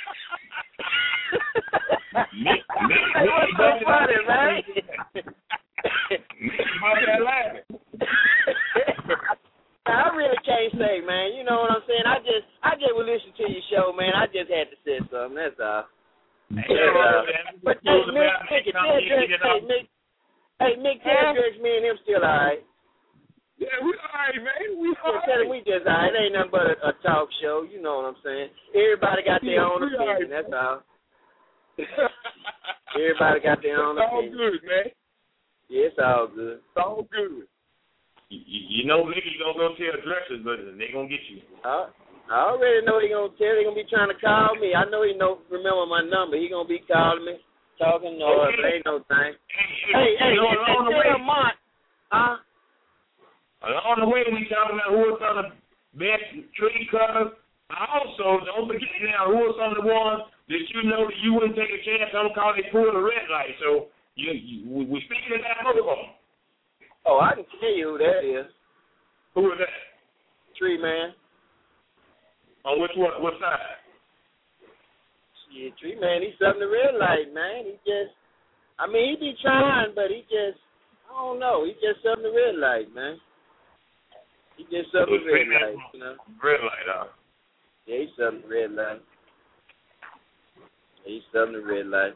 Make, make, hey, what's so funny, man? Make about that laughing. I really can't say, man. You know what I'm saying? I just, I just would listen to your show, man. I just had to say something. That's all. That's all. But hey, Mick, Mick, hey, Mick, hey, Mick, tell Dredge, me and him still all right. Yeah, we all right, man. We all right. We just all right. It ain't nothing but a, a talk show. You know what I'm saying? Everybody got their own opinion. That's all. Everybody got their own opinion. It's all good, man. Yeah, it's all good. It's all good. You, you know, nigga, you gonna go tell directors, but they gonna get you. Uh, I already know he gonna tell. They gonna be trying to call me. I know he know. Remember my number. He gonna be calling me, talking noise. Okay. Ain't no thing. Hey, hey, hey, you know, hey, along hey, tell Mont, huh? Along the way, we talking about who are some of the best tree cutters. Also, don't forget now who are some of the ones that you know that you wouldn't take a chance on because they pulled a red light. So you, you we're speaking of that protocol. Oh, I can tell you who that is. Who is that? Tree Man. On which one? What side? Shit, Tree Man, he's something to realize, man. He just, I mean, he be trying, but he just, I don't know. He just something to realize, man. He just something to realize, you know. Red light, huh? Yeah, he's something to realize. He's something to realize.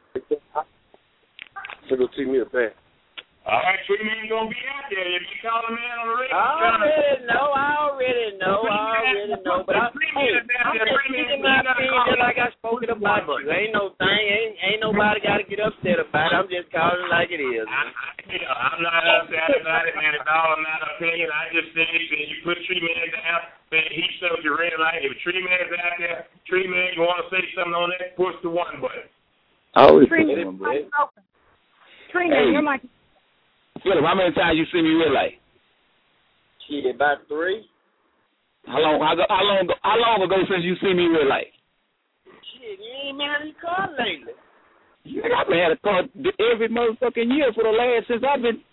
So go take me a back. All right, Tree Man gonna be out there. If you call a man on the radio, I already know. I already know. I already know. But I, hey, I'm just speaking my opinion just like I spoke it about you. Ain't no thing. Ain't ain't nobody got to get upset about it. I'm just calling it like it is. I, I, you know, I'm not upset about it, man. It's all my opinion. I just think that you put Tree Man down, man, he shows you red light. If Tree Man's out there, Tree Man, you want to say something on that, push the one button. I always Tree Man, Tree Man, you're my. Philip, how many times you see me red light? Shit, about three. How long? How, how long? How long ago since you see me red light? Shit, you ain't been in your car lately. You I've been had a car every motherfucking year for the last since I've been.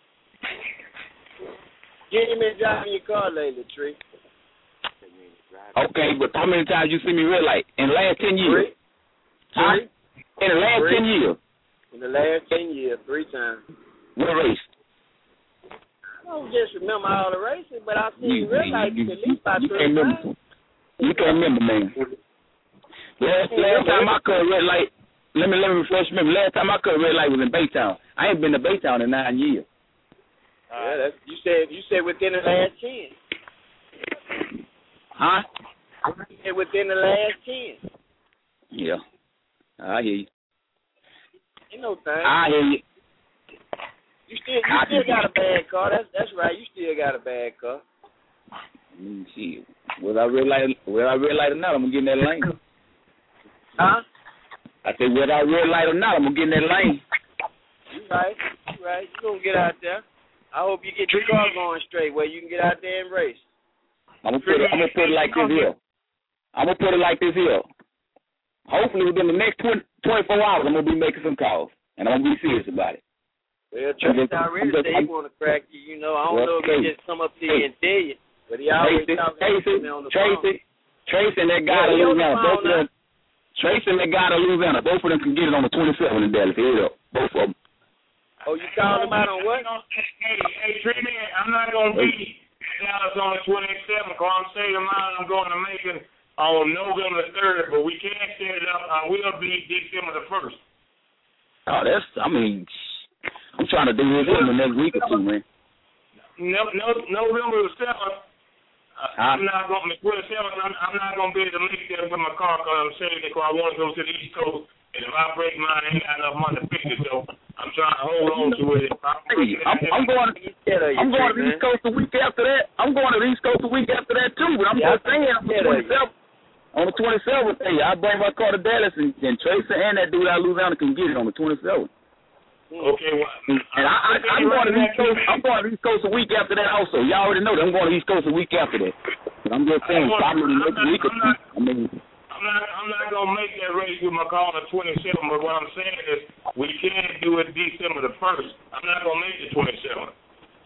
You ain't been driving your car lately, Tree. Okay, but how many times you see me red light in the last ten years? Three. Huh? In the last three. ten years. In the last ten years, three times. What race? I don't just remember all the races, but I've seen You, red lights you, at least about you three can't remember. times. You can't remember, man. Last last time I cut a red light, let me let me refresh your memory. Last time I cut a red light was in Baytown. I ain't been to Baytown in nine years. Yeah, that's, you said you said within the last ten. Huh? You said within the last ten. Yeah, I hear you. Ain't no thing. I hear you. You still you still got a bad car. That's that's right. You still got a bad car. Mm, shit. Whether I red light, whether I red light or not, I'm gonna get in that lane. Huh? I said whether I red light or not, I'm gonna get in that lane. You right. You right. You gonna get out there. I hope you get your car going straight where you can get out there and race. I'm gonna put it. I'm gonna put it like this here. I'm gonna put it like this here. Hopefully within the next twenty, twenty-four hours, I'm gonna be making some calls, and I'm gonna be serious about it. Well, Tracy already said he want to crack you. You know, I don't well, know if he just come up to you and tell you, but he always Tracy, talking Tracy, to me on the Tracy, phone. Tracy, and that guy yeah, to Louisiana, both of now. them. Tracy and that guy to Louisiana, both of them can get it on the twenty-seventh in Dallas. Head up, both of them. Oh, you called him out on what? Hey, hey, Tree Man, I'm not gonna be Dallas on the twenty-seventh. Cause I'm saying mine, I'm going to Macon on November the third, but we can't set it up. I will be December the first. Oh, that's. I mean. I'm trying to do this in the next week or two, man. No, no, November the seventh. Uh, I'm not going to the seventh. I'm, I'm not going to be able to make that with my car because I'm saying that I want to go to the East Coast, and if I break mine, I ain't got enough money to fix it. So I'm trying to hold on to it. Hey, I'm, I'm going. I'm going to the East Coast the week after that. I'm going to the East Coast the week after that too. But I'm yeah, just saying on the twenty-seventh. On the twenty-seventh, hey, I bring my car to Dallas, and, and Tracy and that dude out of Louisiana can get it on the twenty-seventh. Okay, well, and I, I, I'm going to the East Coast. I'm going to the East Coast a week after that. Also, y'all already know that I'm going to the East Coast a week after that. But I'm just saying, probably the next week or two. I mean, I'm not. I'm not gonna make that race with my car on the twenty-seventh. But what I'm saying is, we can do it December the first. I'm not gonna make the twenty-seventh.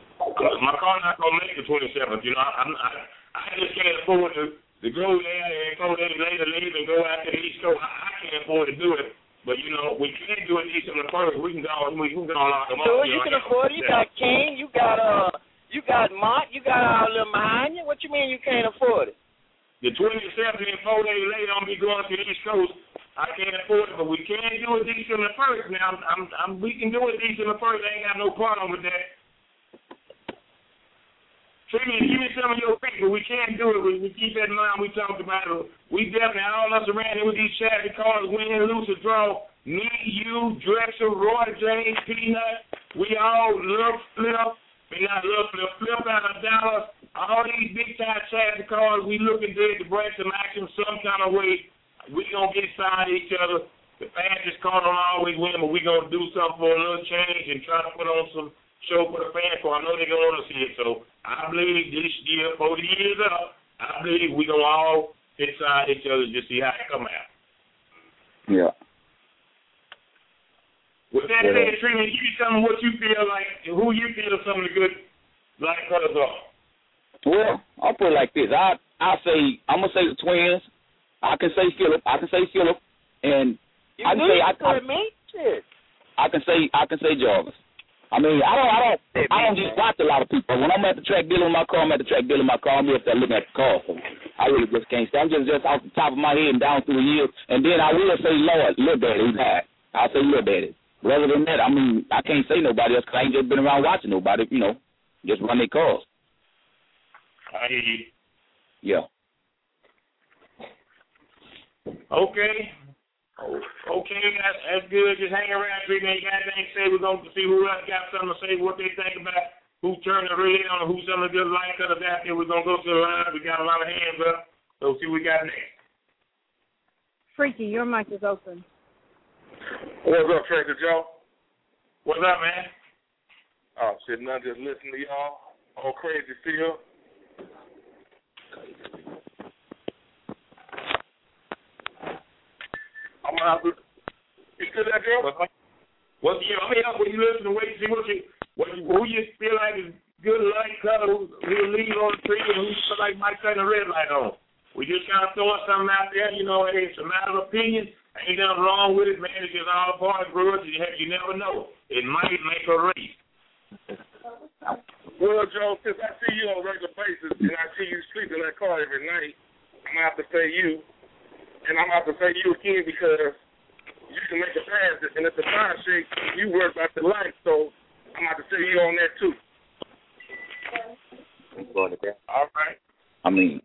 My car not gonna make the twenty-seventh. You know, I'm. I, I just can't afford to to go there and go there later, leave and go out to the East Coast. I, I can't afford to do it. But, you know, we can't do it December first. We can go, we can go lock them up. So you, you can afford it. You got King. You got, uh, you got Mott. You got all of them behind you. What you mean you can't afford it? The twenty-seventh and four days later, I'm be going to the East Coast. I can't afford it, but we can do it December first. Now, I'm, I'm, I'm, we can do it December first. I ain't got no problem with that. Tree Man, give me some of your people. We can't do it. We, we keep that in mind. We talked about it. We definitely, all of us around here with these charity cars, win, lose, or draw. Me, you, Drexel, Roy, James, Peanut. We all love flip. We not love flip. Flip out of Dallas. All these big-time charity cars, we looking good to bring some action some kind of way. We going to get signed each other. The fastest car don't always win, but we going to do something for a little change and try to put on some show for the fans, so I know they're going to want to see it. So I believe this year, forty years up, I believe we're going to all inside each other to see how it come out. Yeah. With that yeah. said, Tree Man, give me some of what you feel like, who you feel some of the good black brothers are. Well, I'll put it like this. I I say, I'm going to say the Twins. I can say Phillip. I can say Phillip. And you I can say I, I, me? Shit. I can say I can say Jarvis. I mean, I don't I don't I don't just watch a lot of people. When I'm at the track dealing with my car, I'm at the track dealing with my car. I'm up there looking at the car. So I really just can't say. I'm just just off the top of my head and down through the years. And then I will say, Lord, look at it. He's high. I'll say look at it. But other than that, I mean, I can't say nobody else because I ain't just been around watching nobody, you know, just run their cars. I hear you. Yeah. Okay. Okay, that's, that's good. Just hang around, three man. You got anything to say? We're going to see who else got something to say, what they think about, who turned the radio on, who some of the good light cutters out there. We're going to go to the line. We got a lot of hands up. So see what we got next. Freaky, your mic is open. What's up, Tracker Joe? What's up, man? Oh, shit, nothing. Just listening to y'all. All crazy feel. I'm gonna have to. You still there, girl? Well, yeah, I mean, when you listen to wait to see what you, what you, who you feel like is good light color, who who lead on the tree, and who you feel like might turn the red light on. We just kind of throwing something out there, you know. It's a matter of opinion. Ain't nothing wrong with it, man. It's just all a part of brewers. You, have, you never know. It might make a race. Well, Joe, since I see you on a regular basis and I see you sleep in that car every night, I'm gonna have to say you. And I'm going to have to say you again because you can make a pass, and if the tire shakes, you worry about the light, so I'm going to have to say you on that too. All right. I mean,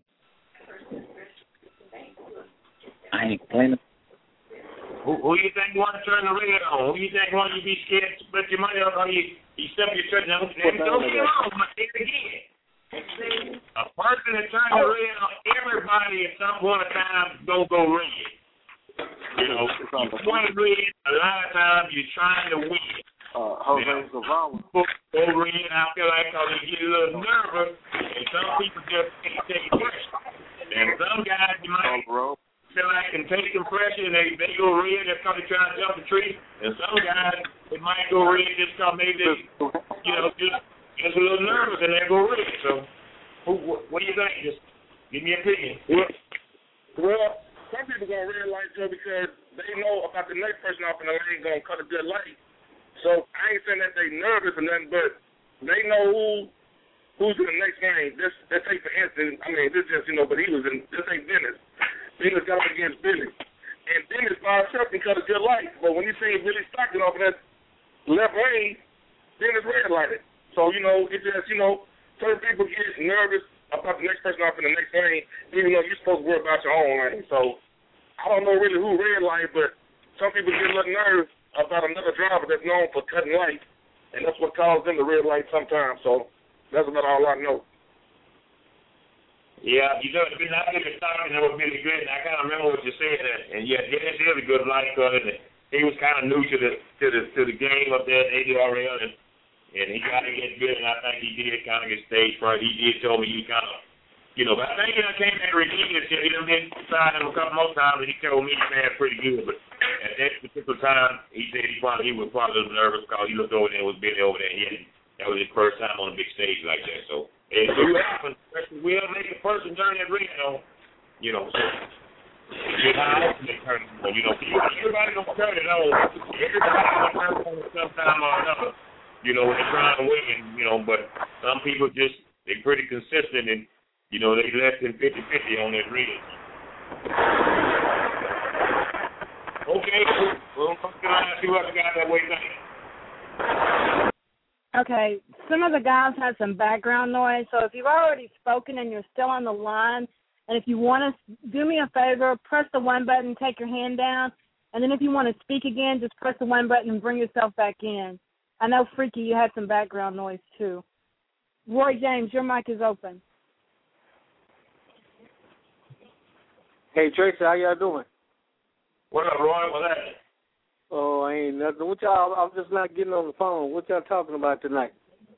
I ain't complaining. Who, who you think want to turn the red on? Who you think want you to be scared to split your money up, or you, you step your church? Now, don't get wrong, I'm going to say it again. A person that turns the red on, everybody at some point in time don't go red. You know, you want red, a lot of times you're trying to win. Uh, Jose Zavala. Go red, I feel like because they get a little nervous, and some people just can't take pressure. And some guys you might feel like can take some pressure, and they, they go red just because they're trying to jump the tree. And some guys, they might go red just because maybe they, you know, just just a little nervous and they go red. So, who, what, what do you think? Just give me an opinion. Well, well, some people go red light, Joe, because they know about the next person off in the lane going to cut a good light. So, I ain't saying that they nervous or nothing, but they know who who's in the next lane. This, let's say, for instance, I mean, this just, you know, but he was in, this ain't Dennis. Dennis got up against Billy. And Dennis by himself can cut a good light. But when you see Billy Stockton off in that left lane, Dennis red lighted. So, you know, it just, you know, certain people get nervous about the next person off in the next lane, even though you're supposed to worry about your own lane. So, I don't know really who red light, but some people get a little nervous about another driver that's known for cutting lights, and that's what causes them to red light sometimes. So, that's about all I know. Yeah, you know, it's been not good at starting with Billy Green. I kind of remember what you said, and yeah, Dennis is a good light cutter, and he was kind of new to the to the to the game up there at A D R L, and And he got to get good, and I think he did kind of get stage fright. He did tell me he kind of, you know, but I think he came back ridiculous. He done been signed him a couple more times, and he told me he ran pretty good. But at that particular time, he said he probably he was probably a little nervous because he looked over there and was Billy over there. And he had, that was his first time on a big stage like that. So it do happen. We'll make a person turn that ring on, you know. So you know, how often they turn it on. You know, everybody don't turn it on. Everybody don't turn it on sometime or another. You know, when they're trying to win, you know, but some people just, they're pretty consistent and, you know, they less than fifty-fifty on that ring. Okay, well, let's see what the guys that way think. Okay, some of the guys had some background noise, so if you've already spoken and you're still on the line, and if you want to do me a favor, press the one button, take your hand down, and then if you want to speak again, just press the one button and bring yourself back in. I know, Freaky, you had some background noise, too. Roy James, your mic is open. Hey, Tracy, how y'all doing? What up, Roy? What's happening? Oh, ain't nothing. What y'all, I'm just not getting on the phone. What y'all talking about tonight?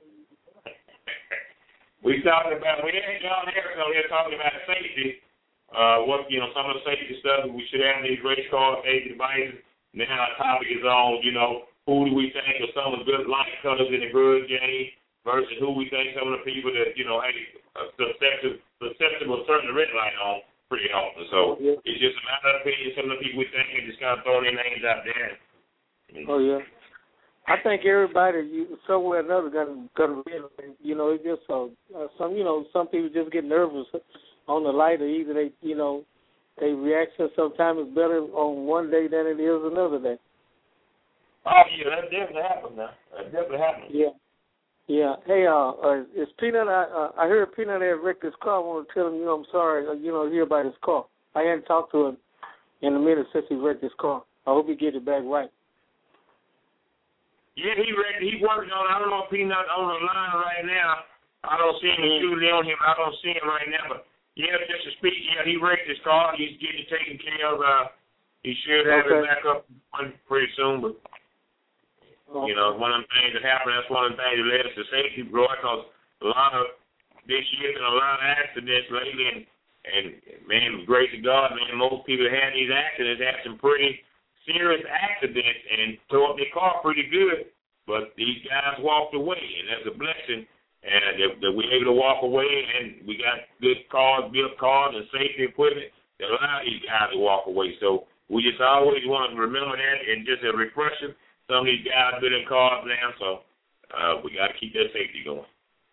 We talking about, we ain't John Harrison here talking about safety. Uh, what, you know, some of the safety stuff we should have in these race cars, safety devices. Now our topic is on, you know, who do we think are some of the good light cutters in the grudge game versus who we think some of the people that, you know, hey, susceptible, susceptible to turn the red light on. pretty often. So yeah. It's just a matter of opinion. Some of the people we think are just kind of throwing their names out there. Oh yeah, I think everybody you somewhere or another gonna gonna win. You know, it's just uh, uh, some you know some people just get nervous on the light, or either they you know their reaction sometimes is better on one day than it is another day. Oh yeah, that definitely happens now. That definitely happens. Yeah. Yeah. Hey, uh, uh is Peanut? I uh, I heard Peanut had wrecked his car. I want to tell him, you know, I'm sorry. Uh, you know, hear about his car. I hadn't talked to him in a minute since he wrecked his car. I hope he gets it back right. Yeah, he wrecked. He working on. I don't know if Peanut on the line right now. I don't see him shooting on him. I don't see him right now. But yeah, just to speak, yeah, he wrecked his car. He's getting it taken care of. Uh, he should have okay. it back up pretty soon, but. You know, one of the things that happen, that's one of the things that led us to safety, bro, because a lot of this year been a lot of accidents lately, and, and man, grace of God, man, most people that had these accidents had some pretty serious accidents and tore up their car pretty good, but these guys walked away, and that's a blessing, and that, that we're able to walk away, and we got good cars, built cars, and safety equipment that allow these guys to walk away. So we just always want to remember that, and just a refresher. Some of these guys been in cars now, so uh, we got to keep that safety going.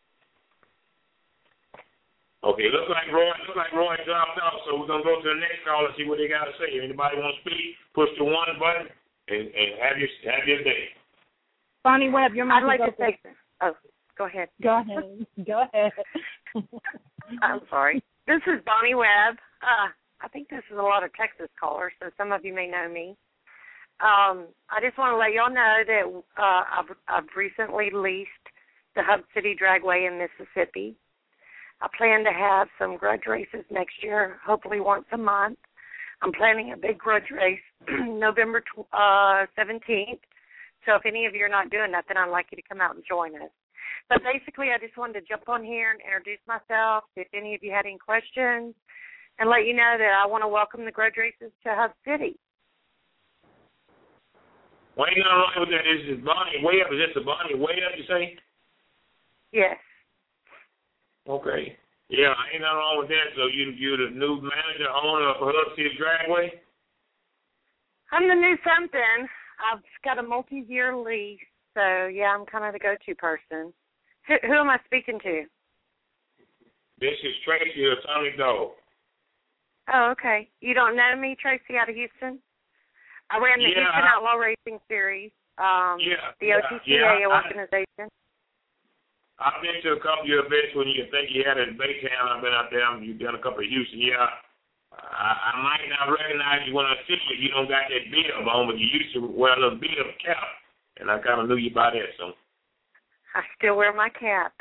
Okay, looks like Roy, looks like Roy dropped off, so we're gonna go to the next call and see what they got to say. If anybody want to speak, push the one button and, and have your have your day. Bonnie Webb, your I'd like to say. Oh, go ahead. Go ahead. Go ahead. I'm sorry. This is Bonnie Webb. Uh, I think this is a lot of Texas callers, so some of you may know me. Um, I just want to let y'all know that uh, I've, I've recently leased the Hub City Dragway in Mississippi. I plan to have some grudge races next year, hopefully once a month. I'm planning a big grudge race November uh, seventeenth. So if any of you are not doing nothing, I'd like you to come out and join us. But basically, I just wanted to jump on here and introduce myself, if any of you had any questions, and let you know that I want to welcome the grudge races to Hub City. Well, ain't nothing wrong with that. Is this Bonnie Webb? Is this the Bonnie Webb, you say? Yes. Okay. Yeah, ain't nothing wrong with that. So you, you're the new manager, owner of Hub City Dragway? I'm the new something. I've got a multi-year lease, so, yeah, I'm kind of the go-to person. Who, who am I speaking to? This is Tracy, Atomic Dog. Oh, okay. You don't know me, Tracy, out of Houston? I ran the yeah, Houston I, Outlaw Racing Series, um, yeah, the O T C A yeah, organization. I, I've been to a couple of your events when you think you had it in Baytown. I've been out there. You've done a couple of Houston. Yeah, I, I might not recognize you when I see you. You don't got that bib on, but you used to wear a little bib cap, and I kind of knew you by that. So I still wear my cap.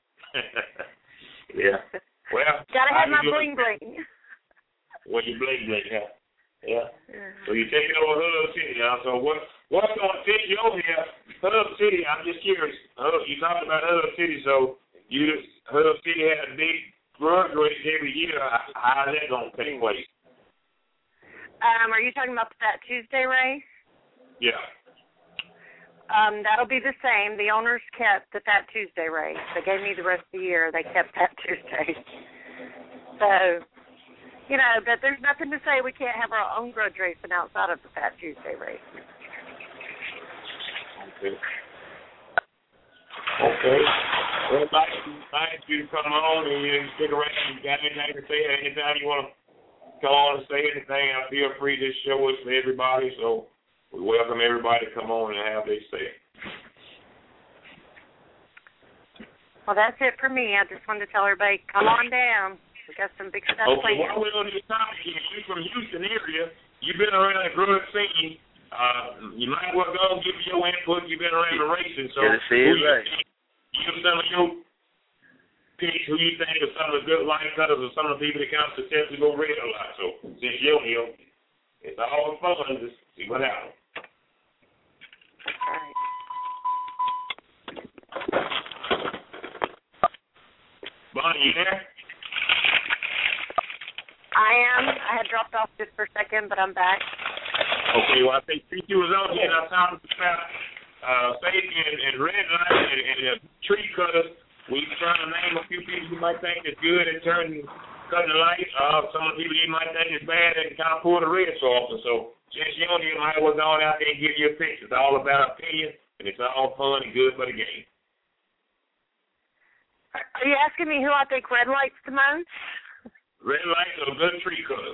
Yeah. Well, gotta have my bling bling. Well, you bling bling, yeah. Yeah. So you're taking over Hub City now. So what what's going to take you over here? Hub City, I'm just curious. Hub, you talked about Hub City, so you Hub City had a big grudge race every year. How is that going to take place? Um, are you talking about the Fat Tuesday race? Yeah. Um, that'll be the same. The owners kept the Fat Tuesday race. They gave me the rest of the year. They kept Fat Tuesday. So... You know, but there's nothing to say we can't have our own grudge racing outside of the Fat Tuesday race. Okay. Okay. Well, I'd like, like you to come on and you stick around. You got anything to say? Anytime you want to come on and say anything, I feel free. This show is for everybody, so we welcome everybody to come on and have their say. Well, that's it for me. I just wanted to tell everybody, come on down. We got some big stuff okay, planned. While we're on this topic, you're from Houston area. You've been around the grudge scene. Uh, you might well go and give your input. You've been around the racing. So who you right. think, give some of your picks, who you think are some of the good line cutters or some of the people that kind of successfully go red a lot. So since you're here, it's all fun. Just see what happens. All right. Bonnie, you there? I am. I had dropped off just for a second, but I'm back. Okay, well, I think T Q was on here, and I talked about uh, safety and, and red light and, and uh, tree cutters. We trying to name a few people you might think is good at turning cutting the light. Uh, some of the people you might think is bad, they can kind of pull the red so often. So since you don't, you might as well go on out there and give you a picture. It's all about opinion, and it's all fun and good for the game. Are you asking me who I think red lights the most? Red lights are good tree cutters.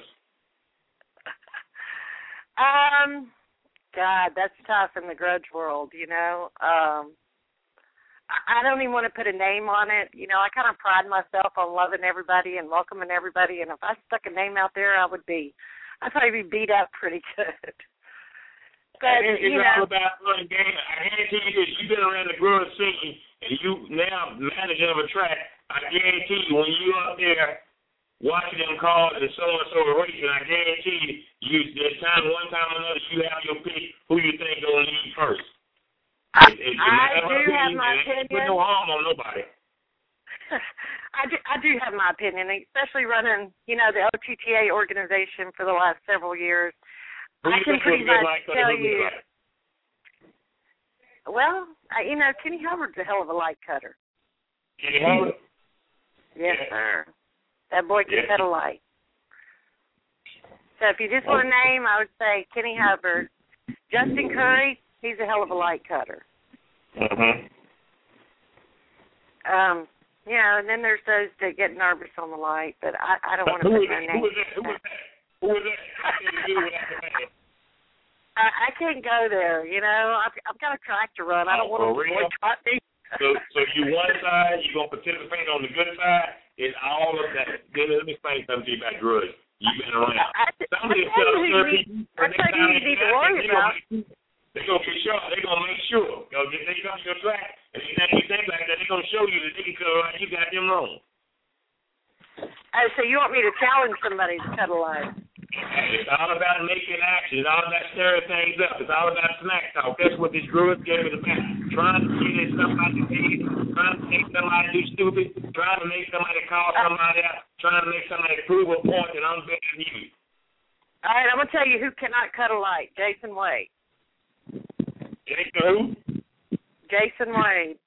Um, God, that's tough in the grudge world, you know. Um, I don't even want to put a name on it. You know, I kind of pride myself on loving everybody and welcoming everybody, and if I stuck a name out there, I would be, I'd probably be beat up pretty good. But, it's you all know, about fun and game. I guarantee you this, you've been around the grudge scene, and you now managing of a track, I guarantee you when you up there watching them calls and so and so racing, I guarantee you, you there's time one time or another you have your pick who you think gonna lead first. It, it, I do have my opinion. Put no harm on nobody. I do, I do have my opinion, especially running, you know, the O T T A organization for the last several years. Who I can pretty much like tell you. Like? Well, I, you know, Kenny Hubbard's a hell of a light cutter. Kenny Hubbard? Yes, yeah. sir. That boy can yeah. cut a light. So if you just want a name, I would say Kenny Hubbard. Justin Curry, he's a hell of a light cutter. Mm-hmm. Um, you know, and then there's those that get nervous on the light, but I, I don't want to put my name. Who was that? Who was that? Who was that? I can't do without the name. I, I can't go there, you know. I've, I've got a track to run. I don't oh, want to boycott me. So, so you one side, you're going to participate on the good side. It's all of that. Then let me explain something to you about grudge. You've been around. I, Some of these I tell you who you need to worry about. They're going to be sure. They're going to make sure. Because if they come to your track and they think you think like that, they're going to show you that they can cut right. You got them wrong. Oh, so you want me to challenge somebody to cut a line? It's all about making action. It's all about stirring things up. It's all about smack talk. That's what this grudge gave me the back. Trying to get somebody paid, trying to make somebody do stupid, trying to make somebody call somebody out, trying to make somebody prove a point that I'm better than you. All right, I'm going to tell you who cannot cut a light. Jason Wade. Jason who? Jason Wade.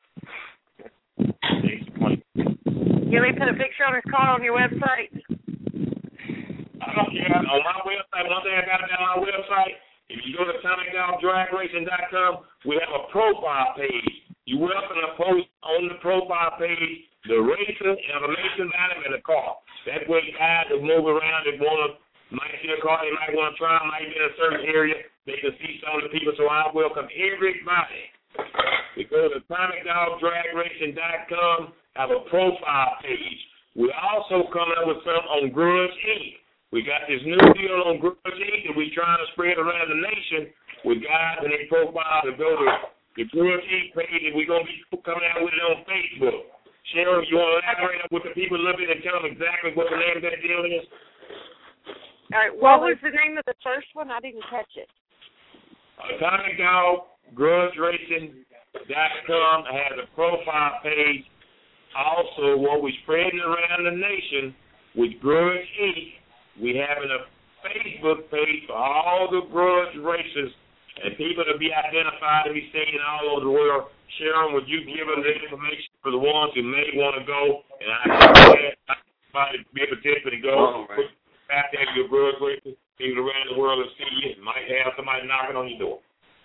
Jason Wade. You want me to put a picture on his car on your website? I don't care. On my website, one thing I got on my website, if you go to atomic dog drag racing dot com, we have a profile page. You welcome to post on the profile page the racing information about him in the car. That way guys that move around and want to, might see a car they might want to try, might be in a certain area, they can see some of the people. So I welcome everybody. We go to atomic dog drag racing dot com, have a profile page. We also coming up with something on Grudge Incorporated. We got this new deal on Grudge Incorporated that we're trying to spread around the nation with guys and their profiles that go to the Grudge Incorporated page, and we're going to be coming out with it on Facebook. Cheryl, you want to elaborate with the people a little bit and tell them exactly what the name of that deal is? All right, what was the name of the first one? I didn't catch it. Atomic Dog Grudge Racing dot com has a profile page. Also, what we're spreading around the nation with Grudge Incorporated, we having a Facebook page for all the grudge racers and people to be identified and be seen all over the world. Sharon, would you give them the information for the ones who may want to go? And I think somebody be a participant and go. Right. Out there, your grudge racers, people around the world will see you. Might have somebody knocking on your door.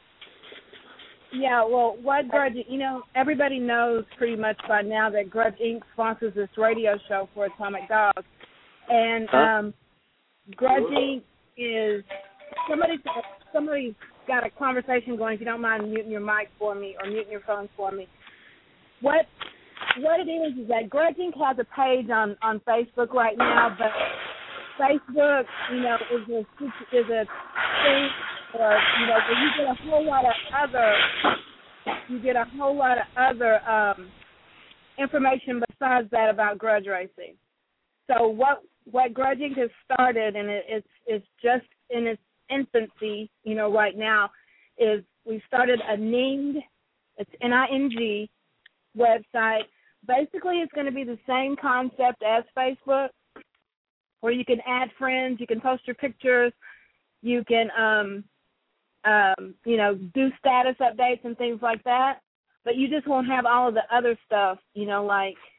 Yeah, well, what Grudge, you know, everybody knows pretty much by now that Grudge Incorporated sponsors this radio show for Atomic Dogs. And um, Grudge Incorporated is, somebody, somebody's got a conversation going. If you don't mind muting your mic for me or muting your phone for me. What what it is is that Grudge Incorporated has a page on, on Facebook right now, but Facebook, you know, is a, is a thing, or, you know, but you get a whole lot of other, you get a whole lot of other um, information besides that about grudge racing. So what what Grudge Incorporated has started, and it, it's it's just in its infancy, you know, right now, is we started a N I N G, it's N I N G website. Basically, it's going to be the same concept as Facebook, where you can add friends, you can post your pictures, you can, um, um, you know, do status updates and things like that. But you just won't have all of the other stuff, you know, like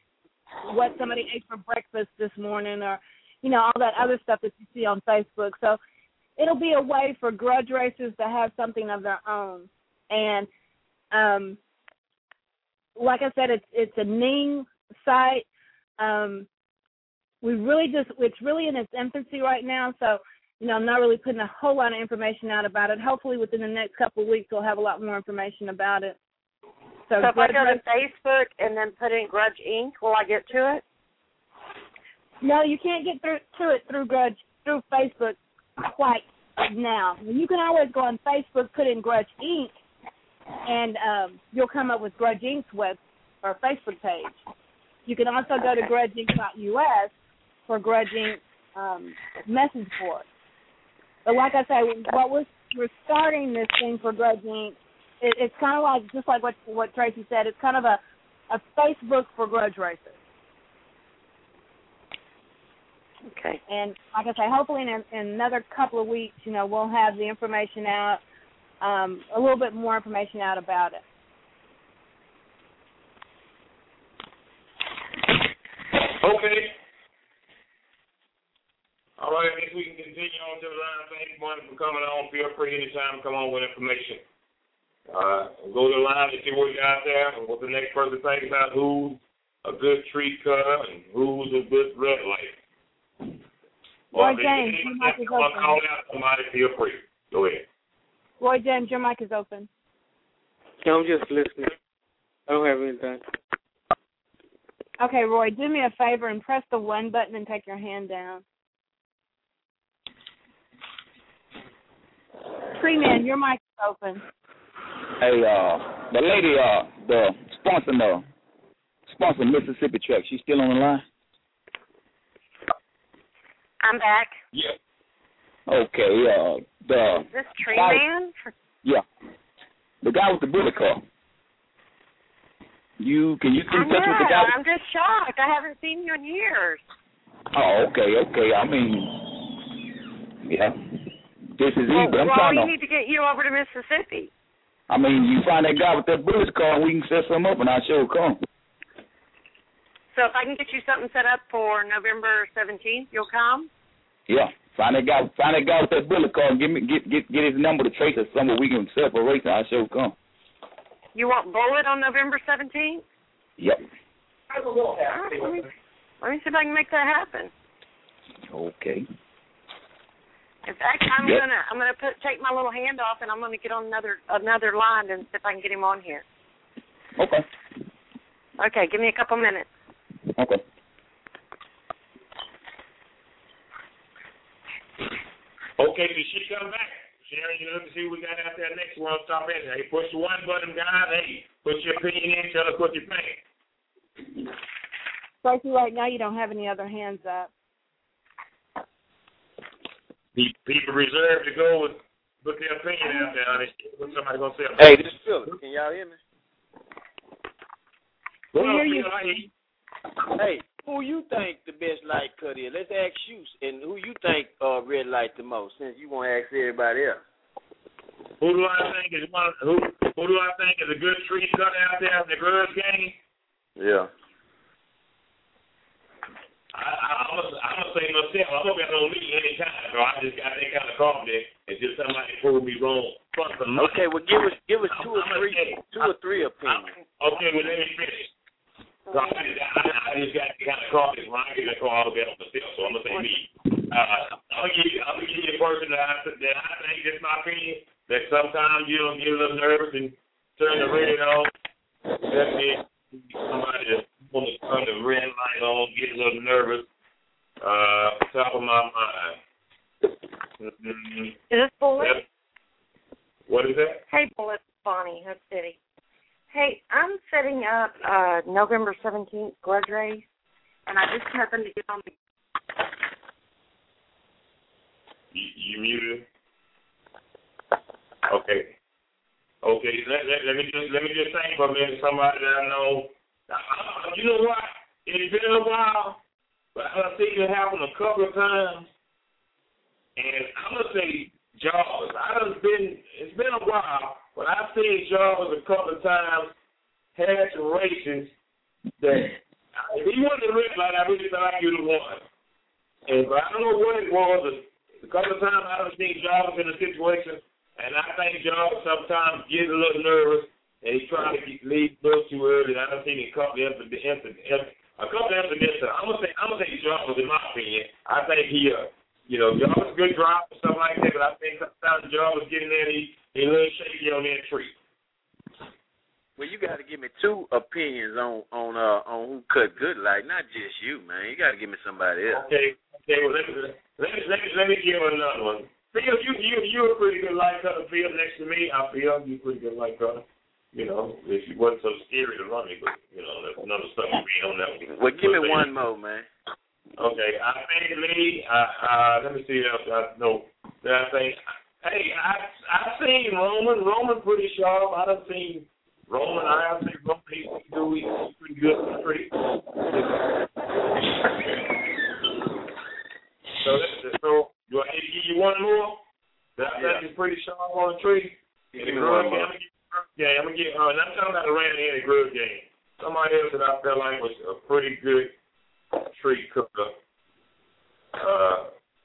what somebody ate for breakfast this morning, or, you know, all that other stuff that you see on Facebook. So it'll be a way for grudge racers to have something of their own. And um, like I said, it's it's a Ning site. Um, we really just it's really in its infancy right now. So, you know, I'm not really putting a whole lot of information out about it. Hopefully within the next couple of weeks we'll have a lot more information about it. So, so if I go to Facebook and then put in Grudge Incorporated, will I get to it? No, you can't get through to it through Grudge through Facebook quite now. You can always go on Facebook, put in Grudge Incorporated, and um, you'll come up with Grudge Incorporated's web or Facebook page. You can also go to grudge inc dot U S for Grudge Incorporated's um, message board. But like I say, what we're, we're starting this thing for Grudge Incorporated, it, it's kind of like, just like what what Tracy said, it's kind of a, a Facebook for grudge racers. Okay. And like I say, hopefully in, a, in another couple of weeks, you know, we'll have the information out, um, a little bit more information out about it. Okay. All right, I guess we can continue on to the line. Thank you for coming on. Feel free anytime to come on with information. Uh, go to the line and see what we got there and what the next person thinks about who's a good tree cutter and who's a good red light. Roy James, your mic is open. Call out somebody, feel free. Go ahead. Roy James, your mic is open. No, I'm just listening. I don't have anything. Okay, Roy, do me a favor and press the one button and take your hand down. Tree Man, your mic is open. Hey, uh, the lady, uh, the sponsor, the sponsor Mississippi Truck, she's still on the line? I'm back. Yeah. Okay, uh, the... Is this Tree guy, Man? Yeah. The guy with the bullet car. You, can you get in touch with the guy? I'm just shocked. I haven't seen you in years. Oh, okay, okay. I mean, yeah. This is Well, easy. I'm well trying we to... need to get you over to Mississippi. I mean, you find that guy with that bullet car and we can set something up and I'll sure come. So if I can get you something set up for November seventeenth, you'll come? Yeah. Find that guy find that guy with that bullet car and give me get get get his number to trace or somewhere we can set up a race and I'll sure come. You want Bullet on November seventeenth? Yep. Right, let, me, let me see if I can make that happen. Okay. In fact, I'm yep. gonna I'm gonna put take my little hand off and I'm gonna get on another another line and see if I can get him on here. Okay. Okay, give me a couple minutes. Okay. Okay, did she come back? Sharon, you know, to see what we got out there next one. Stop in. Hey, push the one button, guys. Hey, put your opinion in. Tell us what you think. Tracy, right now you don't have any other hands up. People reserved to go and put their opinion out there. What's somebody going to say? Hey, this is Philip. Can y'all hear me? Well, we hear you. Hey, who you think the best light cut is? Let's ask you, and who you think uh, red light the most, since you want to ask everybody else. Who do I think is one? Who Who do I think is a good tree cut out there in the grudge game? Yeah. I, I, I'm gonna I'm gonna say myself. I hope I don't leave any time. So I just got that kind of confidence. It's just somebody proved me wrong. Okay, well give us give us two or three two or three opinions. Okay, well let me finish. So I, just, I, I just got kind of confidence when I get that call all the way up myself. So I'm gonna say me. Uh, I'm gonna give you I'm gonna give you a person that I that I think that's my opinion. That sometimes you don't get a little nervous and turn the radio on. That's it. Somebody that want to turn the red light on, get a little nervous. Uh, top of my mind. Mm-hmm. Is this Bullet? Yep. What is that? Hey, Bullet, Bonnie, Hood City. Hey, I'm setting up uh, November seventeenth grudge race, and I just happened to get on the... You, you muted? Okay. Okay, let, let, let me just let me just think for a minute. Somebody that I know. I, you know what? It's been a while, but I've seen it happen a couple of times, and I'm gonna say Jaws. I've been. It's been a while, but I've seen Jaws a couple of times. Had some races that if he wasn't a red light, I really felt like you the one. And but I don't know what it was. A couple of times I have seen Jarvis in a situation, and I think Jarvis sometimes gets a little nervous, and he tries to get, leave a little too early. And I don't think a couple of incidents. A couple of incidents. I'm gonna say I'm gonna say Jarvis, in my opinion. I think he, uh, you know, Jarvis good drop and stuff like that. But I think sometimes Jarvis getting there, he he a little shaky on that tree. Well, you got to give me two opinions on on uh on who cut good light, not just you, man. You got to give me somebody else. Okay, okay. Well, let me let me let me, let me give another one. Phil, you you you're a pretty good light cutter. Phil, next to me, I feel you're a pretty good light cutter. You know, if you wasn't so scary to run me, but you know, that's another stuff we be on that one. Well, give me one more, man. Okay, I think Lee. Uh, uh, let me see else. I know. I think. Hey, I I seen Roman. Roman pretty sharp. I done seen. Roman, I have to go he's pretty good, pretty. So, that's, so do I need to give you one more? That yeah. That is pretty sharp on the tree. Give me one more. Yeah, I'm gonna get. Uh, and I'm talking about the Rand Henry Grudge game. Somebody else that I felt like was a pretty good tree cooker. Uh,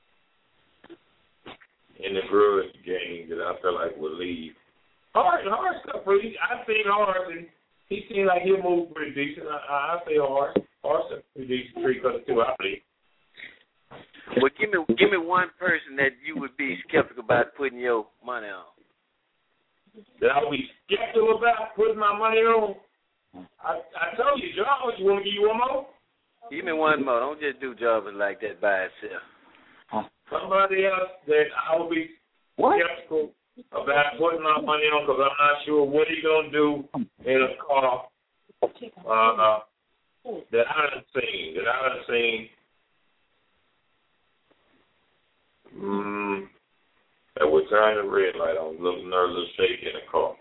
in the Grudge game that I felt like would leave. Hard, hard stuff pretty. I seen hard, and he seemed like he'll move pretty decent. I, I say hard, hard stuff pretty decent tree cutter too. I believe. Well, give me give me one person that you would be skeptical about putting your money on. That I would be skeptical about putting my money on. I I told you, Jarvis. You want me to give you one more? Give me one more. Don't just do Jarvis like that by itself. Huh. Somebody else that I would be what? skeptical about putting my money on because I'm not sure what he's going to do in a car uh, that I haven't seen, that I haven't seen. Mm, that would turn the red light on, a little nervous shake in the car.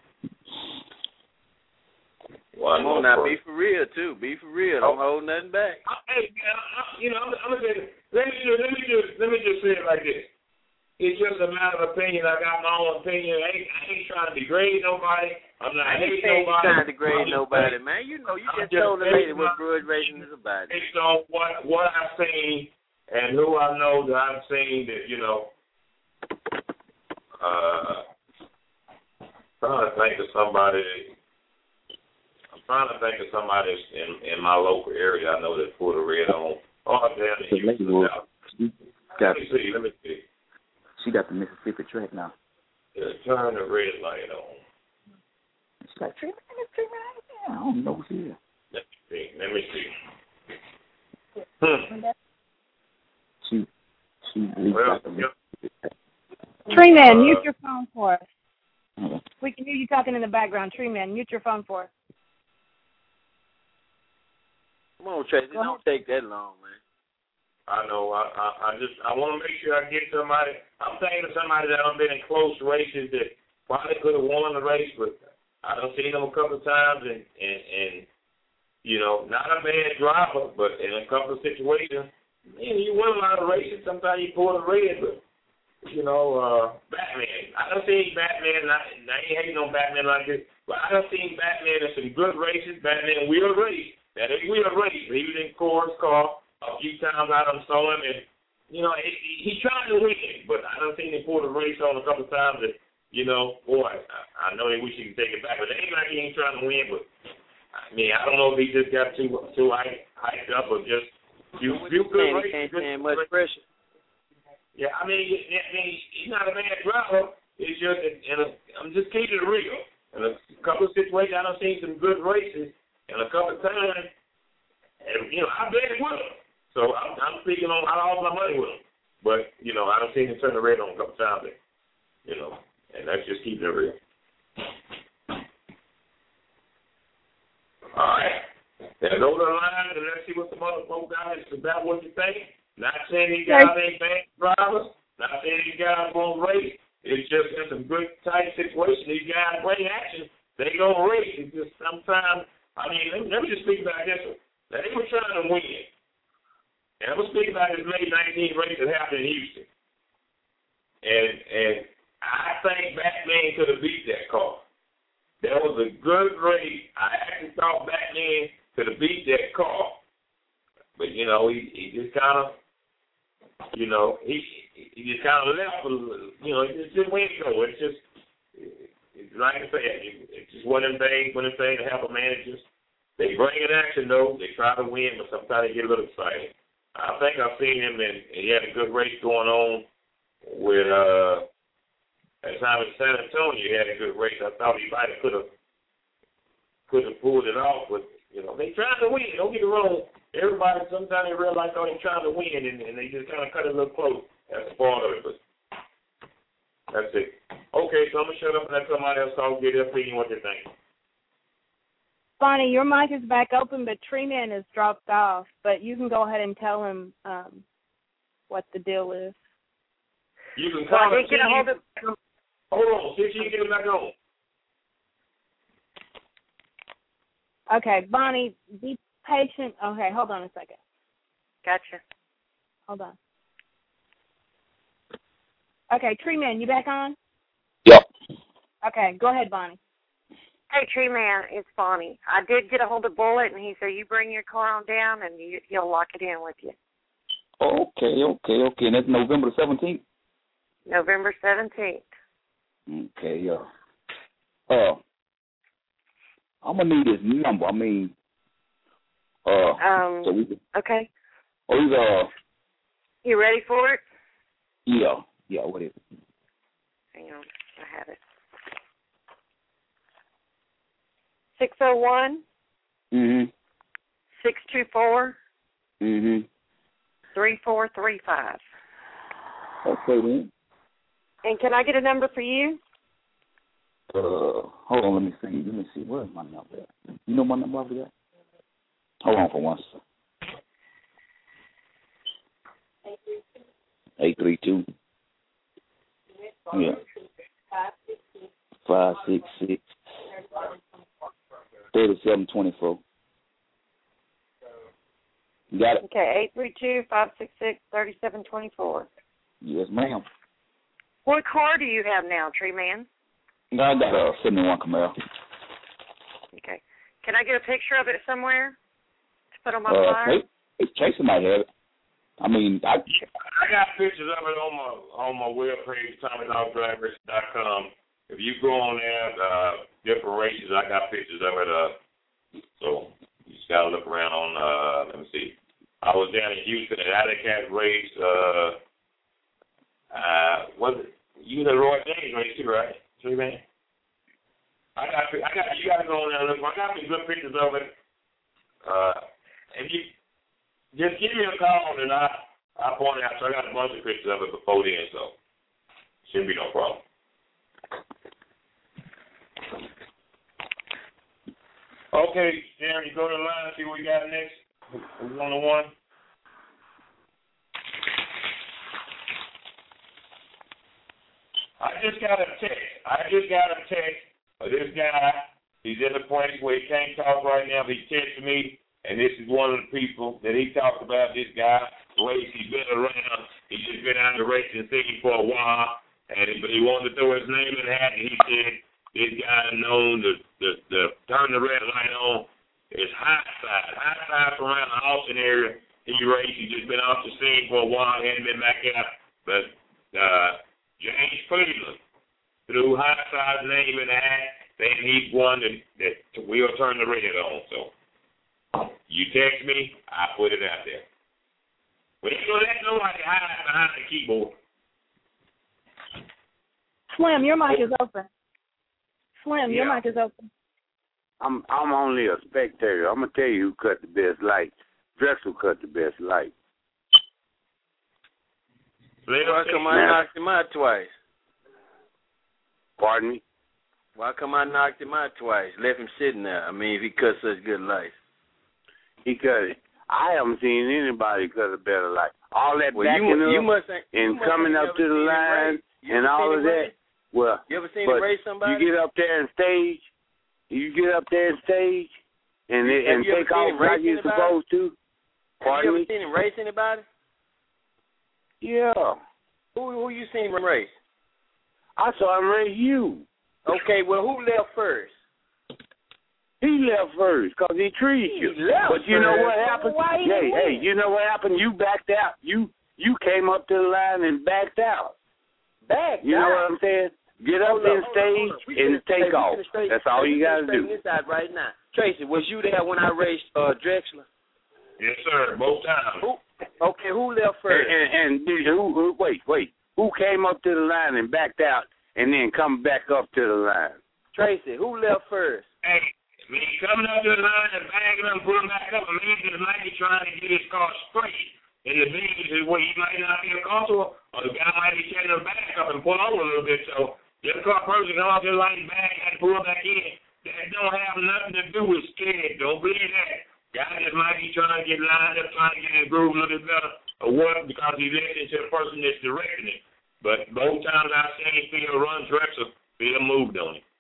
One Come on now, person. Be for real, too. Be for real. Don't oh. hold nothing back. Hey, man, I, you know, I'm, I'm going to say, let me, just, let, me just, let me just say it like this. It's just a matter of opinion. I got my own opinion. I ain't, I ain't trying to degrade nobody. I'm not hating nobody. I ain't trying to degrade nobody, man. You know, you just, just told the lady what grudge racing is about. Based on what, what I've seen and who I know that I've seen that, you know, uh, trying to think of somebody. I'm trying to think of somebody in, in my local area I know that put a red on. Oh, damn it. Let me see. Let me see. She got the Mississippi track now. Yeah, turn the red light on. She's like, three minutes, three minutes. Yeah, I don't know who's here. Let me see. Let me see. Hmm. She, she well, got the Mississippi track. Tree Man, uh, mute your phone for us. Okay. We can hear you talking in the background. Tree Man, mute your phone for us. Come on, Tracy. Don't take that long, man. I know. I, I I just I want to make sure I get somebody. I'm thinking of somebody that I've been in close races that probably could have won the race, but I done seen them a couple of times, and and and you know, not a bad driver, but in a couple of situations, man, you win a lot of races. Sometimes you pull the red, but you know, uh, Batman. I done seen Batman. I, I ain't hating on Batman like this, but I done seen Batman in some good races. Batman will race. That is will race. He was in Cora's car. A few times I done saw him, and, you know, he, he tried to win, but I done seen him pull the race on a couple of times, and, you know, boy, I, I know they wish he could take it back, but it ain't like he ain't trying to win, but, I mean, I don't know if he just got too too hyped, hyped up or just few, few good races. He can't stand much pressure. Yeah, I mean, I mean, he's not a bad driver. It's just, and I'm just keeping it real. In a couple of situations, I done seen some good races, and a couple of times, and, you know, I bet it will. So I'm, I'm speaking on I lost my money with him. But, you know, I don't see him turn the red on a couple times. And, you know, and that's just keeping it real. All right. Now go to the line and let's see what the other folks got about what you think. Not saying these guys ain't bad drivers. Not saying these guys won't race. It's just in some good, tight situations. These guys bring action. They gonna race. It's just sometimes, I mean, let me, let me just speak about this one. They were trying to win. And I'm going to speak about this May nineteenth race that happened in Houston. And and I think Batman could have beat that car. That was a good race. I actually thought Batman could have beat that car. but you know, he he just kind of, you know, he he just kind of left. You know, it's just where it go. It's just, it's like I said, it's just one of them things. One of them things to have a managers. They bring in action though. They try to win, but sometimes they get a little excited. I think I've seen him, and he had a good race going on with. uh At the time in San Antonio, he had a good race. I thought he might have could have could have pulled it off, but you know they trying to win. Don't get it wrong. Everybody sometimes they realize oh they're trying to win, and, and they just kind of cut it a little close. That's part of it, but that's it. Okay, so I'm gonna shut up and let somebody else talk. Get their opinion, what they think. Bonnie, your mic is back open, but Tree Man has dropped off. But you can go ahead and tell him um, what the deal is. You can well, call I did get a hold of. Hold on, see if you can get it back on. Okay, Bonnie, be patient. Okay, hold on a second. Gotcha. Hold on. Okay, Tree Man, you back on? Yep. Okay, go ahead, Bonnie. Hey, Tree Man, it's Bonnie. I did get a hold of Bullet, and he said you bring your car on down, and you, he'll lock it in with you. Okay, okay, okay. And that's November the seventeenth? November seventeenth. Okay, yeah. Uh, I'm going to need his number. I mean, uh, um, so we can, okay. Oh, he's, uh, you ready for it? Yeah, yeah, what is it? Hang on, I have it. six oh one Mm-hmm. six two four Mm-hmm. three four three five. Okay, then. And can I get a number for you? Uh, hold on, let me see. Let me see. Where's my number at? You know my number over there? Hold on for one second. eight three two Yeah. five six six thirty-seven twenty-four Got it? Okay, eight three two, five six six, thirty-seven twenty-four Yes, ma'am. What car do you have now, Tree Man? I got a seventy-one Camaro. Okay. Can I get a picture of it somewhere to put on my uh, flyer? Chase, Chase might have it. I mean, I I got pictures of it on my on my webpage, Tommy Dog Drag Race dot com. If you go on there, uh, different races, I got pictures of it. Uh, so you just gotta look around on. Uh, let me see. I was down in Houston at Alley Cat race. Uh, uh, was it you the Roy James race too, right? See, man. I got I got you gotta go on there and look. I got some good pictures of it. Uh, if you just give me a call and I I point out. So I got a bunch of pictures of it before then, so shouldn't be no problem. Okay, Sharon, you go to the line and see what we got next. Who's on the one? I just got a text. I just got a text of this guy. He's in a place where he can't talk right now, but he texted me, and this is one of the people that he talked about, this guy. Race, he's been around. He's just been out of the racing scene for a while, and he, but he wanted to throw his name in the hat, and he said this guy known to, to, to turn the red light on is High Side. High Side from around the Austin area. He raced. He's just been off the scene for a while. He hadn't been back out. But uh, James Cleveland threw High Side's name in the hat, saying he's one that, that will turn the red on. So you text me, I put it out there. But you know, let nobody hide behind the keyboard. Slim, your mic is open. Slim, Yeah. your mic is open. I'm I'm only a spectator. I'm gonna tell you who cut the best light. Drexel cut the best light. Why come I knocked him out twice? Pardon me? Why come I knocked him out twice? Left him sitting there. I mean, if he cut such good lights. He cut it. I haven't seen anybody cut a better light. All that Well, backing you, up you must, you and must coming have up to never the seen him line race. You and ever all seen of him that. race? Well, You ever seen but him race somebody? you get up there and stage, you get up there and stage, and Have it, and you ever take seen off him like race you're anybody? supposed to. Have Pardon you ever me? seen him race anybody? Yeah. Who who you seen him race? I saw him race you. Okay, well, who left first? He left first because he treated you. He left but you know first. what happened? Why he hey, didn't hey, win? you know what happened? You backed out. You you came up to the line and backed out. Back You know out. what I'm saying? Get up Hold up, and hold up, stage hold up. We and finna- take hey, we off. finna straight- That's all hey, you we got to finna do. straighten this out right now. Tracy, was you there when I raced uh, Drexler? Yes, sir. Both times. Who? Okay, who left first? And, and, and did- who, who? Wait, wait. Who came up to the line and backed out and then come back up to the line? Tracy, who left first? Hey, when he coming up to the line and bagging him, pulling back up, a man just might be trying to get his car straight. And the business is where he might not be comfortable, or the guy might be taking him back up and pull over a little bit. So this car person come off the line back and pull back in. That don't have nothing to do with scared. Don't believe that. Guy just might be trying to get lined up, trying to get his groove a little bit better, or what, because he's listening to the person that's directing it. But both times I've seen Phil run Drexel, Phil moved on him.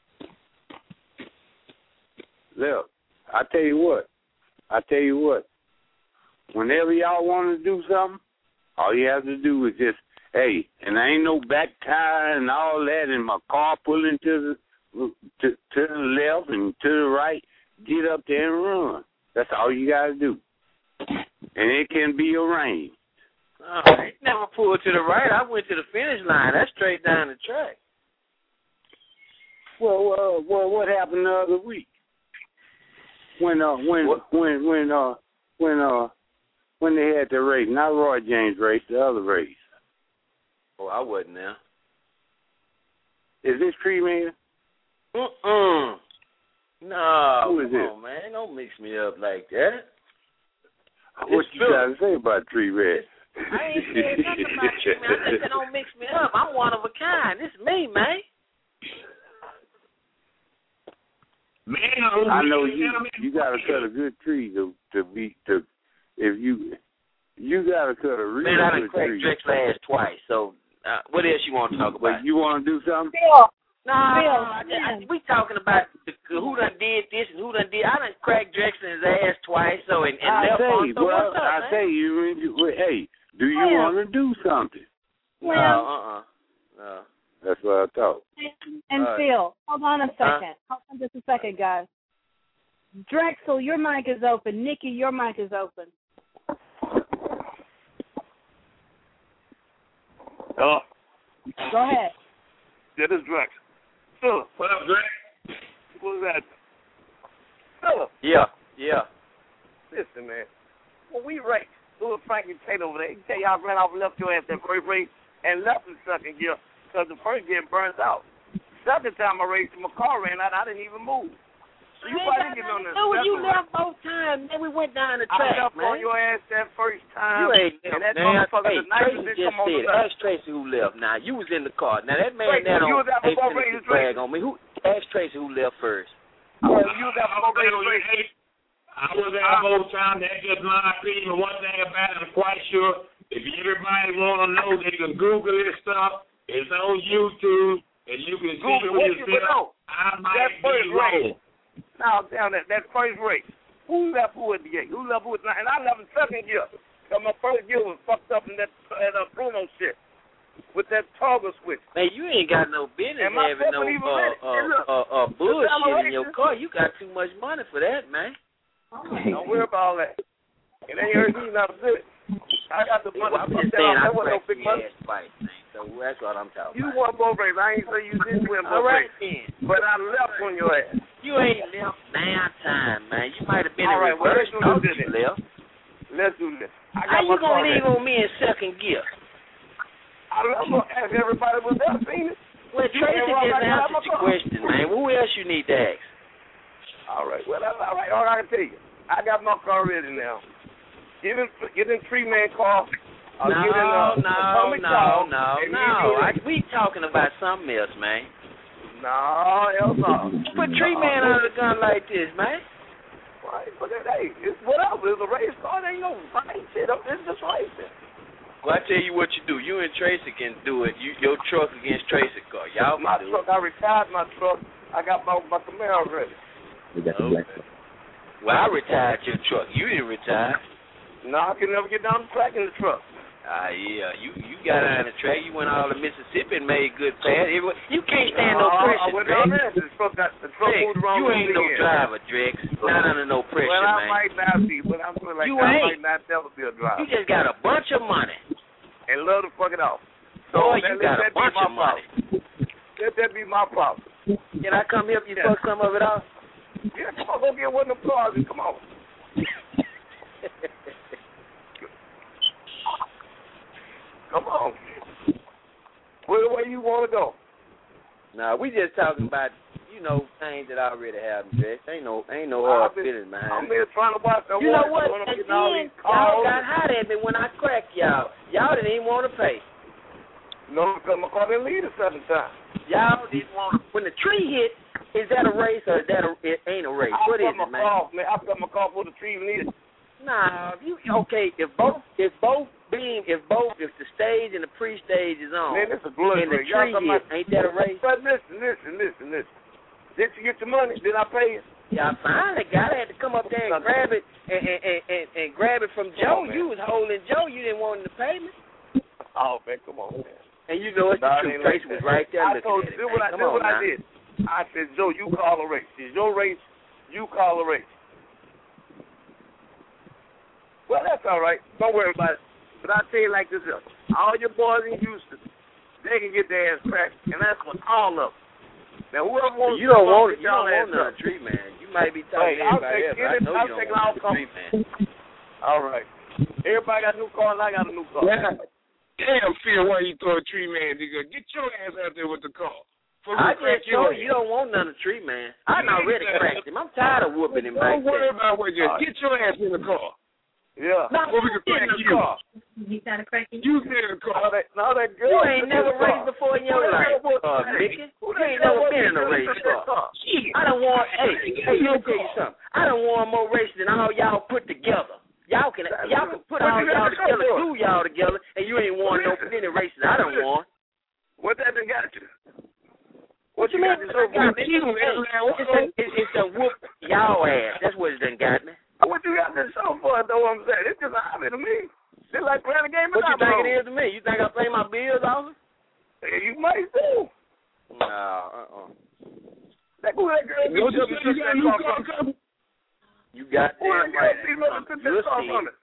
Look, I tell you what. I tell you what. Whenever y'all want to do something, all you have to do is just, hey, and there ain't no back tire and all that, and my car pulling to the to, to the left and to the right. Get up there and run. That's all you got to do. And it can be arranged. Oh, I never pulled to the right. I went to the finish line. That's straight down the track. Well, uh, well, what happened the other week? When uh when what? when when uh when uh when they had the race, not Roy James race, the other race. Oh, I wasn't there. Is this Tree Man? Mm-mm. No, Who is come it? on, man. Don't mix me up like that. What It's you true. got to say about Tree Man? I ain't saying nothing about you, man. I just said don't mix me up. I'm one of a kind. This is me, man. Man, I know you. You got to cut a good tree to to be to. If you you got to cut a really Man, I done good cracked tree. Drexler ass twice. So uh, what else you want to talk about? But you want to do something? Bill, No, I, I, we talking about the, who done did this and who done did. I done cracked Drexler's ass twice. So and, and I left say, on. So well, what's up, I man? say you. you well, hey, do you Yeah. want to do something? No, uh, uh no. That's what I thought. And All right. Phil, hold on a second. Hold on just a second, guys. Drexel, your mic is open. Nikki, your mic is open. Hello. Go ahead. Yeah, this is Drex. Philip. What up, Drex? What is that? Philip. Yeah, yeah. Listen, man. When we race, little Frankie Tate over there, he tell you I ran off and left your ass that first race and left the second gear because the first gear burns out. Second time I raced, my car ran out. I didn't even move. So you I probably ain't didn't get got me on the nothing to do with you second left both times. Then we went down the track, I left man. on your ass that first time. You ain't and left, that man. motherfucker Hey, the night Tracy didn't just come on said, the left. ask Tracy who left. Now, you was in the car. Now, that man Wait, there you don't was out ain't before finna race, get brag on me. Who? Ask Tracy who left first. Well, you was out before race, race. I was there both times. That's just my opinion. But one thing about it, I'm quite sure if everybody want to know, they can Google this stuff. It's on YouTube, and you can see Google for what you yourself. know. I might That first be wrong. race. Now, down that, that first race, who left who at the gate? Who left who at the And I left in second gear. Because my first gear was fucked up in that, that uh, Bruno shit with that toggle switch. Man, you ain't got no business And my having no foot even uh, ready. uh, And look, uh, uh, bullshit in your acceleration- car. You got too much money for that, man. Don't worry about all that. It ain't hurt me not a bit. I got the Yeah, money. well, I'm to just put saying down. I That wasn't no cracked big your money. ass twice, man. So that's what I'm talking You about. won both races. I ain't say you didn't win both All right, races. then. But I left on your ass. You ain't left damn time, man. You might have been All in right, well, reverse. let's do Thought this you then. left. Let's do this. I got How my you car gonna leave ready. on me in second gear? I left on ask everybody was there, seen it. Well, You Tracy can't walk just out and have my answered your car. question, man. Who else you need to ask? All right, well, that's all right. All I can tell you, I got my car ready now. Get in, get in three-man car. I'll no, get in, uh, no, atomic no, car, no, and no. you I, get in. we talking about something else, man. No, hell no. Put Tree Man under the gun like this, man. Right, but that, hey, it's whatever. It's a race car. There ain't no fight shit. It's just racing. Well, I tell you what you do. You and Tracy can do it. You, your truck against Tracy car. Y'all My can do truck, I retired my truck. I got my, my Camaro ready. it. Okay. Well, I retired your truck. You didn't retire. No, I can never get down the track in the truck. Ah, uh, yeah. You you got on the track. You went all to Mississippi and made good pass. You can't stand no pressure, uh, Drex. The truck got the truck moved wrong. You ain't no driver, Drex. Not under no pressure, well, man. Well, I might not be, but I'm feeling like you I ain't. might not ever be a driver. You just got a bunch of money and love to fuck it off. So Boy, you got a bunch of money. Let that be my problem. Can I come help you yeah. fuck some of it off? Yeah, come on, go get one of them cars and come on. Come on. Where way you want to go? Nah, we just talking about, you know, things that I already have in dress. Ain't no, ain't no hard feelings behind I'm here trying to watch the You know what? And then y'all got hot at me when I cracked y'all. Y'all didn't even want to pay. No, because my car didn't lead a seven times. Y'all didn't want to. When the tree hit, is that a race or is that a, it ain't a race? I what is it, man? Car, man? I cut my car before the tree needed. Nah, you okay? If both, if both beam, if both, if the stage and the pre-stage is on, man, this is a blood and the race. tree hit, ain't that a race? But listen, listen, listen, listen. Did you get your money? Did I pay you? Yeah, I finally got it. I had to come up there and grab it and and, and, and, and grab it from Joe. On, you was holding Joe. You didn't want him to pay me. Oh man, come on, man. And you know it's the truth. Tracy was right there. I told you, do what I do what I did. I said, Joe, you call a race. It's your race. You call a race. Well, that's all right. Don't worry about it. But I'll tell you like this: all your boys in Houston, they can get their ass cracked, and that's for all of them. Now, whoever wants you don't want it. You don't want none tree man. You might be talking hey, to everybody else. I know I'll you don't want the tree man. All right. Everybody got a new car, and I got a new car. Yeah. Damn, Phil, why you throw a tree man, nigga? Get your ass out there with the car. I just told you, you don't want none of tree man. I done already cracked him. I'm tired of whooping him back there. Don't worry about what you right. Get your ass in the car. Yeah. Not what we can crack you. Car. You got to crack you. You get in the car. Now that, now that girl you ain't never raced before in your life, uh, Mickey. You ain't never been in a race car. I done won, hey, hey, let me tell you something. I done won more races than all y'all put together. Y'all can y'all can put all y'all together, do y'all together, and you ain't won no many races I done won. What that done got you? What, what you mean? It got me? It's a, it's a whoop y'all ass. That's what it done got me. What you got this show for, though, I'm saying? It's just a hobby to me. It's like playing a game of What you think it is to me? You think I pay my bills off it? Hey, you might do. No, uh-uh. That, who that girl you, you, you got a new car coming? You got damn right. You'll see it.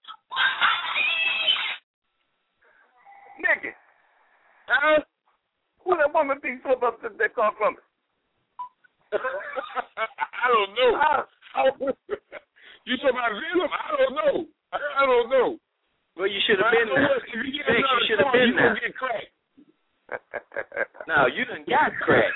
Nicky. Huh? Who that woman be flip up to that car from me? I don't know. Uh, You talking about Venom? I don't know. I, I don't know. Well, you should have been there. If you get Thanks, you should have been there. You get cracked. No, you done got cracked.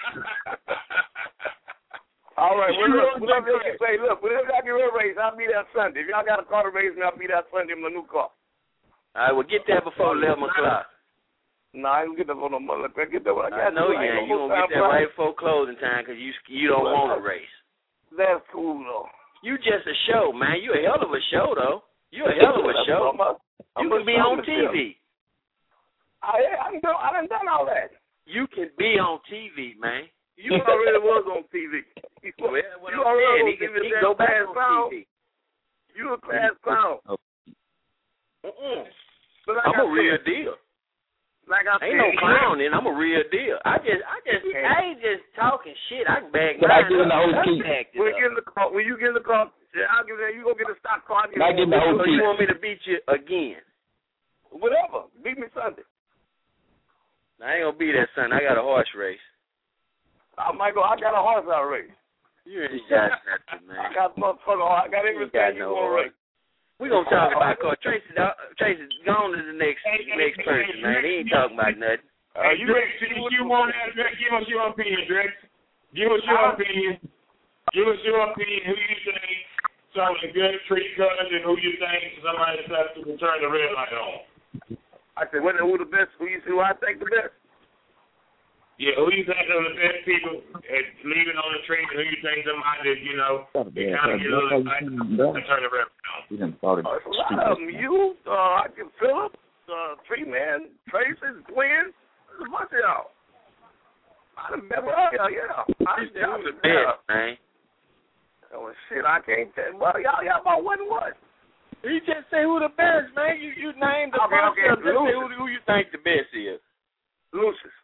All right, well, look, whatever you say, look, whenever y'all get a race, I'll be there Sunday. If y'all got a car to race me, I'll be there Sunday in my new car. All right, well, get there before eleven o'clock. No, I ain't get there before no mother. Get there when I got I know you ain't. You gonna get there right before closing time because you you don't want to race. That's cool though. You just a show, man. You a hell of a show though. You a hell of a show. You can be on T V. I I done I done done all that. You can be on T V, man. You already was on T V. Well, what you I'm saying, he can, he can go back on T V. You a class clown. Mm-mm. But I'm a real deal. Like I ain't no clowning. I'm a real deal. I just, I just, I ain't just talking shit. I can bag mine. I get in the whole key. When you get in the car, when you get in the car, I'll give you. You go get a stock car. I get in the whole key. You want me to beat you again? Whatever. Beat me Sunday. I ain't gonna be that Sunday. I got a horse race. I might go. I got a horse out race. You ain't got nothing, man. I got motherfucker. I got everything you, no want to race. We gonna talk about car. Tracy, Tracy, gone to the next next person, man. He ain't talking about nothing. Uh, you ready? You want that, Drex? Give us your opinion, Drex. Give us your opinion. Give us your opinion. Who you think some of the good tree cutters and who you think somebody has to turn the red light on? I said, what? Who the best? Who you see? Who I think the best? Yeah, who you think are the best people at leaving on the tree, and who you think somebody that, you know, they kind of get a little light and turn the red light on? Uh, a lot of them. You, uh, I can Philip, uh, Tree Man, Tracy, Gwen. There's a bunch of y'all. I done met with y'all, yeah. I done met with the best, man. Oh, shit, I can't tell. Well, y'all, y'all about one and one. You just say who the best, man. You you named the okay, bunch okay. of them. Just say who, who you think the best is. Lucius.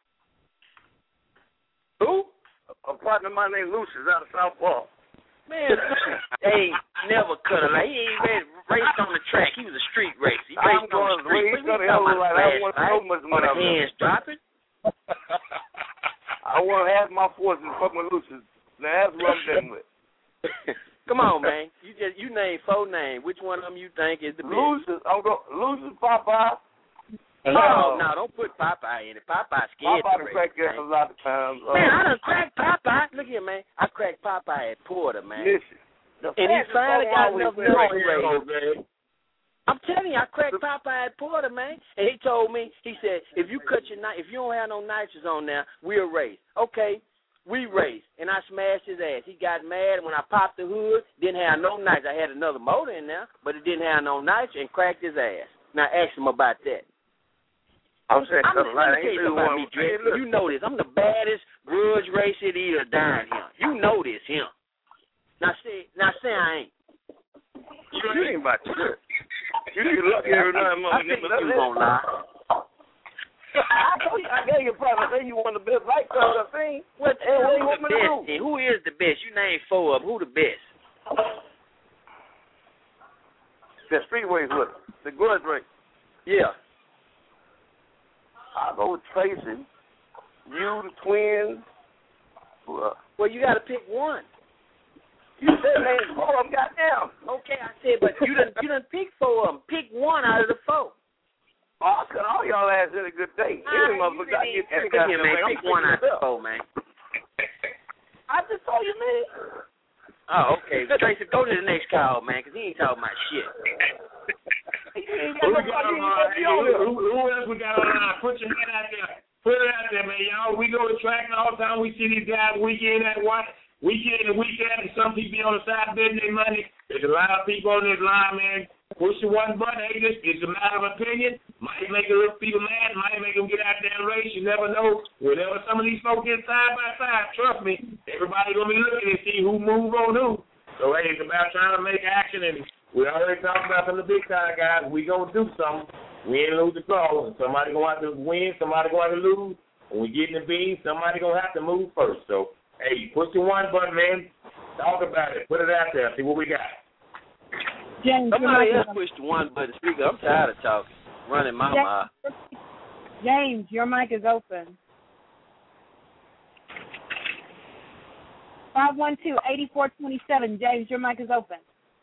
Who? A partner of mine named Lucius out of South Park. Man, ain't never cut a line. He ain't ready, raced on the track. He was a street racer. He raced I'm on the street. He's going to hell of a lot. I want so much money. On the hands dropping. I want to have my forces and fuck with Lucius. Now that's what I'm dealing with. Come on, man. You just you name four names. Which one of them you think is the best? Lucius. I'm going Lucius, Popeye. Oh, no, don't put Popeye in it. Popeye's scared Popeye to race, cracked us a lot of times. Uh, man, I done cracked Popeye. Look here, man. I cracked Popeye at Porter, man. Listen. And he finally got enough noise race. I'm telling you, I cracked Popeye at Porter, man. And he told me, he said, if you cut your knife, if you don't have no nitrous on there, we'll race. Okay, we raced. And I smashed his ass. He got mad. And when I popped the hood, didn't have no nitrous. I had another motor in there, but it didn't have no nitrous and cracked his ass. Now ask him about that. I'm saying, I'm just let me tell you something about me, Dre. You know this. I'm the baddest grudge racer there down here. You know this, him. Now say, now say I ain't. You ain't about to. You ain't lucky every time, I think you gonna lie. I told you, I gave you a problem. I said you want the best light color I've seen. What, hey, what you who's want the me best? to do? Then? Who is the best? You name four of them. Who the best? The streetways with them. The grudge race. Yeah. I'll go with Tracy. You, the twins. Well, well you got to pick one. You said name four of them, goddamn. Okay, I said, but you done you done pick four of them. Pick one out of the four. Oh, I cut all y'all ass in a good day. Any motherfucker got to get that goddamn man. Pick one out of the four, man. I just told you, man. Oh, okay. Tracy, go to the next call, man, because he ain't talking about shit. Who, we got on, uh, hey, who, who else we got on line? Put your head out there. Put it out there, man. Y'all, we go to track and all the time. We see these guys week in and one, weekend and weekend, and some people be on the side betting their money. There's a lot of people on this line, man. Push the one button, haters. It's a matter of opinion. Might make a little people mad. Might make them get out there and race. You never know. Whenever some of these folks get side by side, trust me, everybody going to be looking to see who move on who. So, hey, it's about trying to make action, and we already talked about some of the big time guys. We going to do something. We ain't lose the call. Somebody going to have to win. Somebody going to have to lose. When we get in the beans, somebody going to have to move first. So, hey, push the one button, man. Talk about it. Put it out there. See what we got. James, somebody else push the one button. Speaker. I'm tired of talking. Running my mouth. James, your mic is open. five one two, eight four two seven. James, your mic is open.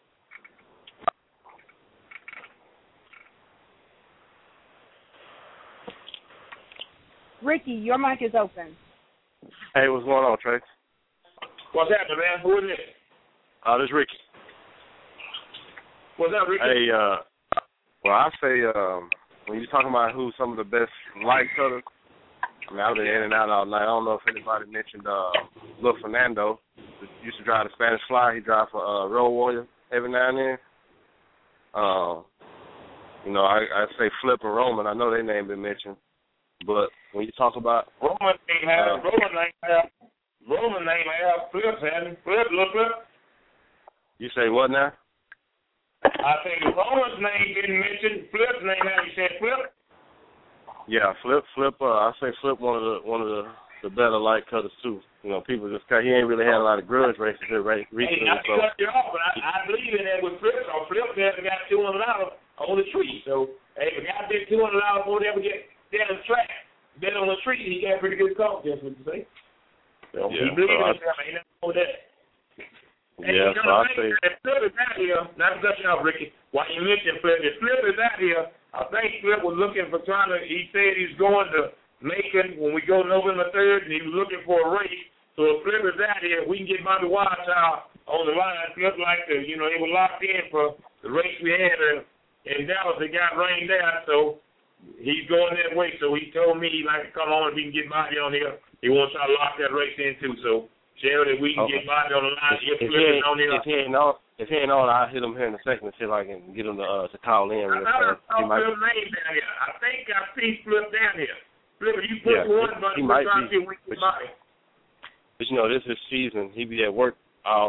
Ricky, your mic is open. Hey, what's going on, Trace? What's happening, man? Who is this? Uh, this is Ricky. What's up, Ricky? Hey, uh, well, I say um, when you're talking about who's some of the best light cutters, I mean, I've been in and out all night. I don't know if anybody mentioned uh, Lil Fernando. He used to drive the Spanish Fly. He drive for uh, Road Warrior every now and then. Um, you know, I, I say Flip and Roman. I know their name been mentioned. But when you talk about Roman name have uh, Roman name have Roman name have Flip and Flip look up. You say what now? I think Roman's name didn't mention Flip's name. How you said Flip? Yeah, Flip, Flip. Uh, I say Flip one of the one of the, the better light cutters too. You know, people just he ain't really had a lot of grudge races here right recently. Hey, I so. cut you off, but I, I believe in that with Flip. So Flip hasn't got two hundred dollars on the tree. So hey, if a guy bid two hundred dollars won't ever get down the track, bet on the tree, he got a pretty good call. That's what you say. So yeah, he believes so in himself. Ain't nothing wrong with that. And yeah, you so know, I say if Flip is out here, not to cut you off, Ricky. While you mentioned Flip, if Flip is out here, I think Flip was looking for trying to. He said he's going to Macon when we go November third, and he was looking for a race. So if Flip is out here, we can get Bobby Wildchild on the line. Flip like the, you know, they were locked in for the race we had in, in Dallas. It got rained out, so he's going that way. So he told me he'd like to come on if he can get Bobby on here. He wants to try to lock that race in too. So share that we can okay. get Bobby on the line. If, if, Flip he is on here. if he ain't on, if he ain't on, I'll hit him here in a second and see if I can get him to uh, to call in. I Real saw might... Flip's name down here. I think I see Flip down here. Flip, if you put yeah, one button, he might try to be. see Bobby. But you know, this is season. He be at work all night.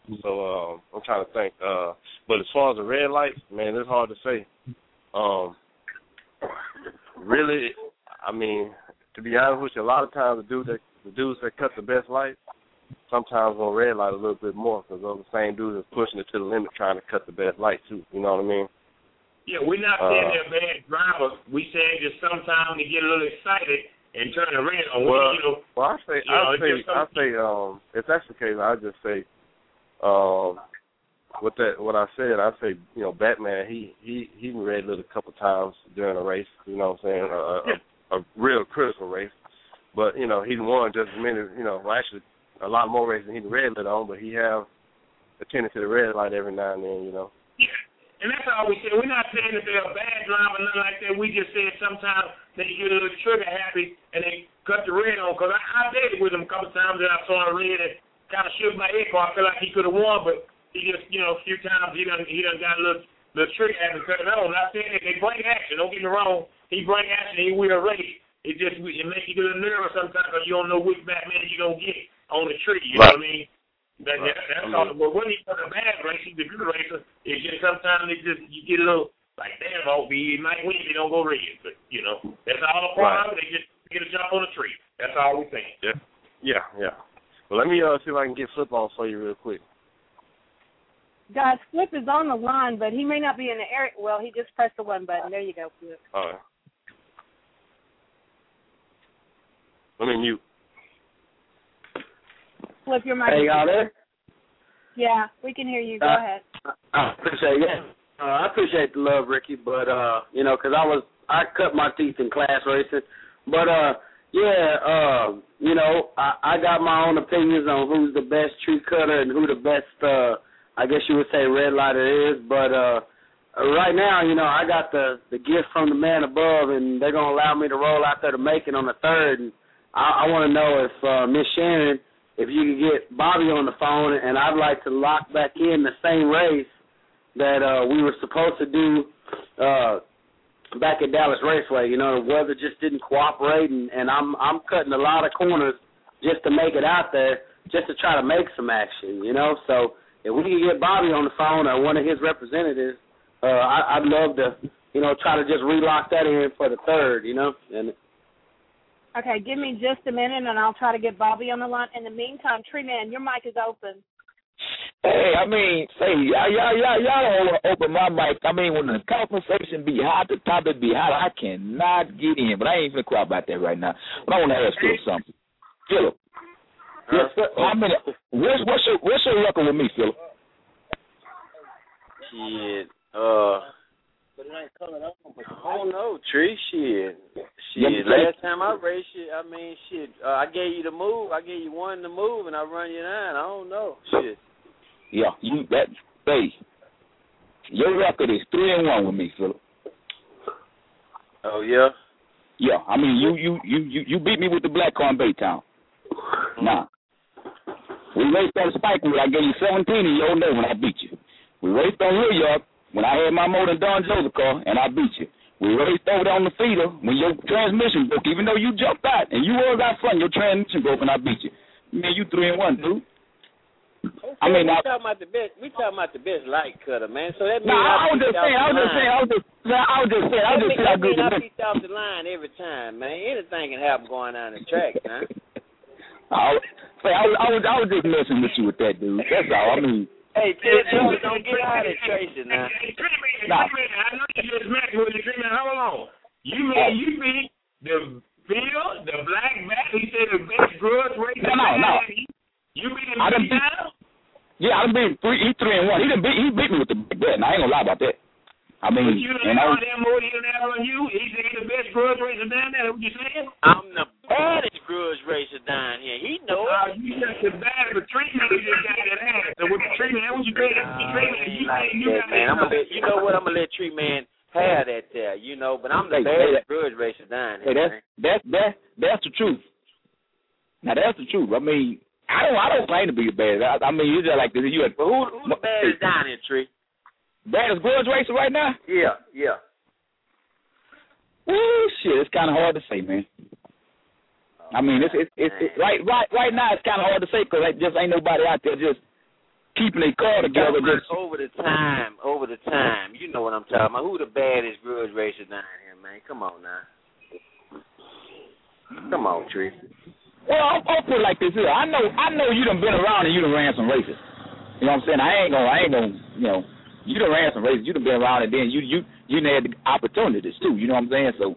So um, I'm trying to think. Uh, but as far as the red lights, man, it's hard to say. Um, really, I mean, to be honest with you, a lot of times the dudes that the dudes that cut the best lights sometimes on red light a little bit more because those are the same dudes that's pushing it to the limit trying to cut the best light too. You know what I mean? Yeah, we're not saying uh, they're bad drivers. We saying just sometimes they get a little excited and turn the red on. Well, you know, well I say, I know, say, I say, um, if that's the case, I just say, um, with that, what I said, I say, you know, Batman, he he he red lit a couple times during a race. You know what I'm saying? A, a, a real critical race, but you know, he won just as many. You know, well, actually, a lot more races than he red lit on, but he have a tendency to red light every now and then. You know. Yeah. And that's all we said. We're not saying that they're a bad driver or nothing like that. We just said sometimes they get a little trigger happy and they cut the red on. Because I, I did it with him a couple of times and I saw a red and kind of shook my head because I feel like he could have won, but he just, you know, a few times he done, he done got a little, little trigger happy and cut it on. Not saying that they bring action. Don't get me wrong. He bring action. He will race. It just it makes you a little nervous sometimes because you don't know which Batman you're going to get on the tree. You right. know what I mean? That, right. that, that's all. But when he's a bad racer, he's a good racer. It's just sometimes it just you get a little like, damn, I hope he might win. He don't go red, but you know that's all the problem. Right. They just get a jump on the tree. That's all we think. Yeah, yeah, yeah. Well, let me uh, see if I can get Flip on for you real quick. Guys, Flip is on the line, but he may not be in the area. Well, he just pressed the one button. There you go, Flip. All right. Let me mute. Flip your mic. Hey, y'all there? Yeah, we can hear you. Go uh, ahead. I appreciate it. Uh, I appreciate the love, Ricky, but, uh, you know, because I was, I cut my teeth in class racing. But, uh, yeah, uh, you know, I, I got my own opinions on who's the best tree cutter and who the best, uh, I guess you would say, red lighter is. But uh, right now, you know, I got the, the gift from the man above, and they're going to allow me to roll out there to Macon on the third. And I, I want to know if uh, Miss Sharon, if you could get Bobby on the phone, and I'd like to lock back in the same race that uh, we were supposed to do uh, back at Dallas Raceway. You know, the weather just didn't cooperate, and, and I'm I'm cutting a lot of corners just to make it out there, just to try to make some action, you know. So if we can get Bobby on the phone or one of his representatives, uh, I, I'd love to, you know, try to just relock that in for the third, you know. And okay, give me just a minute, and I'll try to get Bobby on the line. In the meantime, Tree Man, your mic is open. Hey, I mean, say, y'all, y'all, y'all, y'all don't open my mic. I mean, when the conversation be hot, the topic be hot, I cannot get in. But I ain't even cry about that right now. But I want to ask Philip something. Philip, uh, yes, sir. How many? What's, what's your what's your record with me, Philip? Shit, uh. But it ain't coming up. I don't know, Tree. Shit. Shit. Last time I raced shit, I mean, shit, uh, I gave you the move. I gave you one to move, and I run you down. I don't know. Shit. Yeah, you that hey. Your record is three and one with me, Philip. Oh yeah? Yeah. I mean you you you you, you beat me with the black car in Baytown. Mm-hmm. Now. We raced on Spikewood, I gave you seventeen in your day when I beat you. We raced on Hillyard when I had my motor in Don Joseph car, and I beat you. We raced over there on the feeder when your transmission broke, even though you jumped out, and you was out front, your transmission broke, and I beat you. Man, you three and one, dude. Okay, I mean, we I, talking about the best. We talking about the best light cutter, man. So that means nah, I, I was just saying. I was just saying. I was just. I was just saying. I was just saying. I mean, I beat off the line every time, man. Anything can happen going down the track, man. I was, I was, I was, I was just messing with you with that, dude. That's all. I mean. Hey, Ted, don't, don't get out of Tracy now. Hey, hey, hey, nah. I know you just met with the treatment. Hold on. You mean you beat the Bill, the Black Bat? He said the best grudge race. No, no, no. You beat him three times? Yeah, I beat three. He three and one. He didn't beat. He beat me with the bet. And I ain't gonna lie about that. I mean, but you didn't have on that more. He didn't have on you. He's the best grudge racer down there. What you saying? I'm the baddest grudge racer down here. He knows. Uh, you just the bad, but treatment you just got that ass. So with the treatment, that what you think? Uh, treatment, you like you that, got man. I'm gonna let, you know what? I'm gonna let Tree Man have that there. You know, but I'm the hey, baddest hey, grudge racer down here. Hey, that's that's that that's the truth. Now that's the truth. I mean, I don't I don't claim to be the baddest. I, I mean, you just like this. You. But who who's the baddest down here, Tree? Baddest grudge racer right now? Yeah, yeah. Well, shit, it's kind of hard to say, man. I mean, it's it's, it's, it's right right right now. It's kind of hard to say because like, just ain't nobody out there just keeping their car together. Just over the time, over the time. You know what I'm talking about. Who the baddest grudge racer down here, man? Come on now. Come on, Tree. Well, I'll, I'll put it like this here. I know, I know you done been around and you done ran some races. You know what I'm saying? I ain't gonna, I ain't gonna, you know, you done ran some races. You done been around and then you, you, you had the opportunities too. You know what I'm saying? So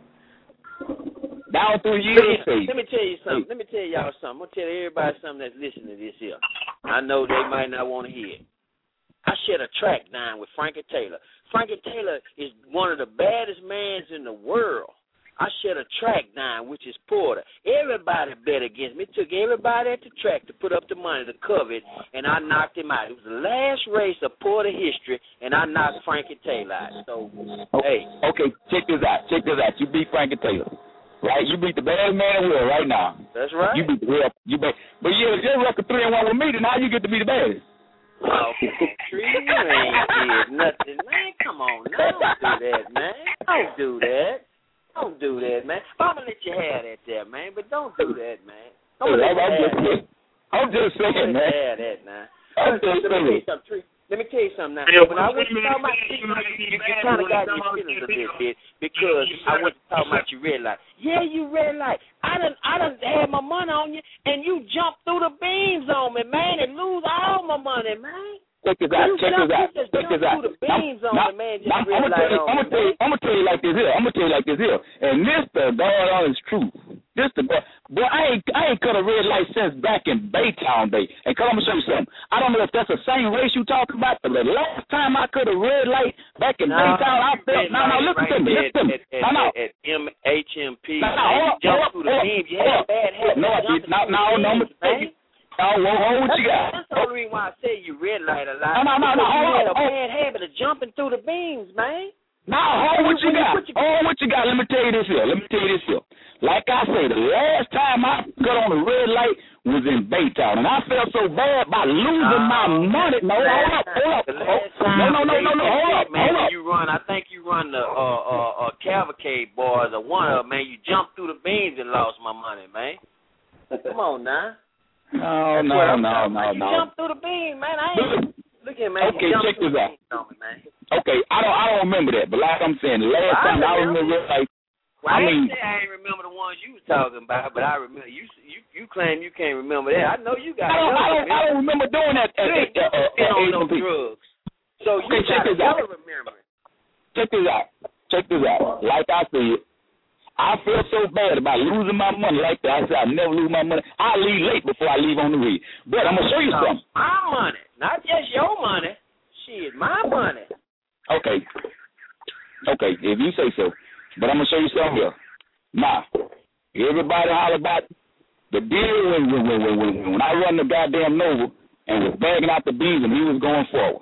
down through years. Let me, let me tell you something. Let me tell y'all something. I'm gonna tell everybody something that's listening to this here. I know they might not want to hear it. I shared a track down with Frankie Taylor. Frankie Taylor is one of the baddest mans in the world. I shared a track down, which is Porter. Everybody bet against me. It took everybody at the track to put up the money to cover it, and I knocked him out. It was the last race of Porter history, and I knocked Frankie Taylor out. So, hey. Okay, check this out. Check this out. You beat Frankie Taylor, right? You beat the baddest man in the world right now. That's right. You beat the real. You beat, but yeah, your record three and one with me, then now you get to be the baddest. Oh, Tree, you ain't did nothing, man. Come on, now. Don't do that, man. Don't do that. Don't do that, man. I'm going to let you have that there, man, but don't do that, man. Don't let you have that. I'm just saying, man. Don't have that, now. I'm just saying. Let me tell you something now. Yeah, when I went to talk about you, you, you kind of got in your feelings a little bit because I went to talk about your red light. Yeah, you red light. I done, I done had my money on you, and you jumped through the beams on me, man, and lose all my money, man. Check this out. Check this out. Check this out. I'm gonna tell you. I'm gonna tell you like this here. I'm gonna tell you like this here. And this the God honest truth. This the boy. I ain't I ain't cut a red light since back in Baytown Day. And come on, I'm gonna show you something. I don't know if that's the same race you talking about, but the last time I cut a red light back in no, Baytown, I felt. No, no, listen to me. Listen to me. No, no. At M H M P, you jumped through the beams. You had a bad habit. No, I did not. No, no, no. Oh, well, hold what you got. That's the only reason why I say you red light a lot. No, no, no, no. You hold had a hold. bad habit of jumping through the beams, man. No, hold what you got. Hold what you got. Let me tell you this here. Let me tell you this here. Like I say, the last time I got on the red light was in Baytown, and I felt so bad by losing uh, my money. No, hold up, hold up. No, no, no, no, no. Hold up, man, hold up. You run. I think you run the uh, uh, uh, Cavalcade boys or one of them, man. You jumped through the beams and lost my money, man. Come on now. No, no, no, no, no, you no. You jumped through the beam, man. I ain't. Look at man. Okay, check this out. On me, man. Okay, I don't, I don't remember that, but like I'm saying, the last well, time I remember, I remember like, well, I, I mean, ain't say I ain't remember the ones you was talking about, but I remember you. You, you claim you can't remember that. I know you got. I don't, I don't, I don't remember doing that. You ain't uh, uh, uh, on no drugs. So you okay, check this out. Remember. Check this out. Check this out. Like I said. I feel so bad about losing my money like that. I said I never lose my money. I leave late before I leave on the read. But I'm gonna show you something. My money, not just your money. Shit, my money. Okay. Okay, if you say so. But I'm gonna show you something here. Now, everybody holler about the deal when when when when, when I run the goddamn Nova and was bagging out the beans and he was going forward.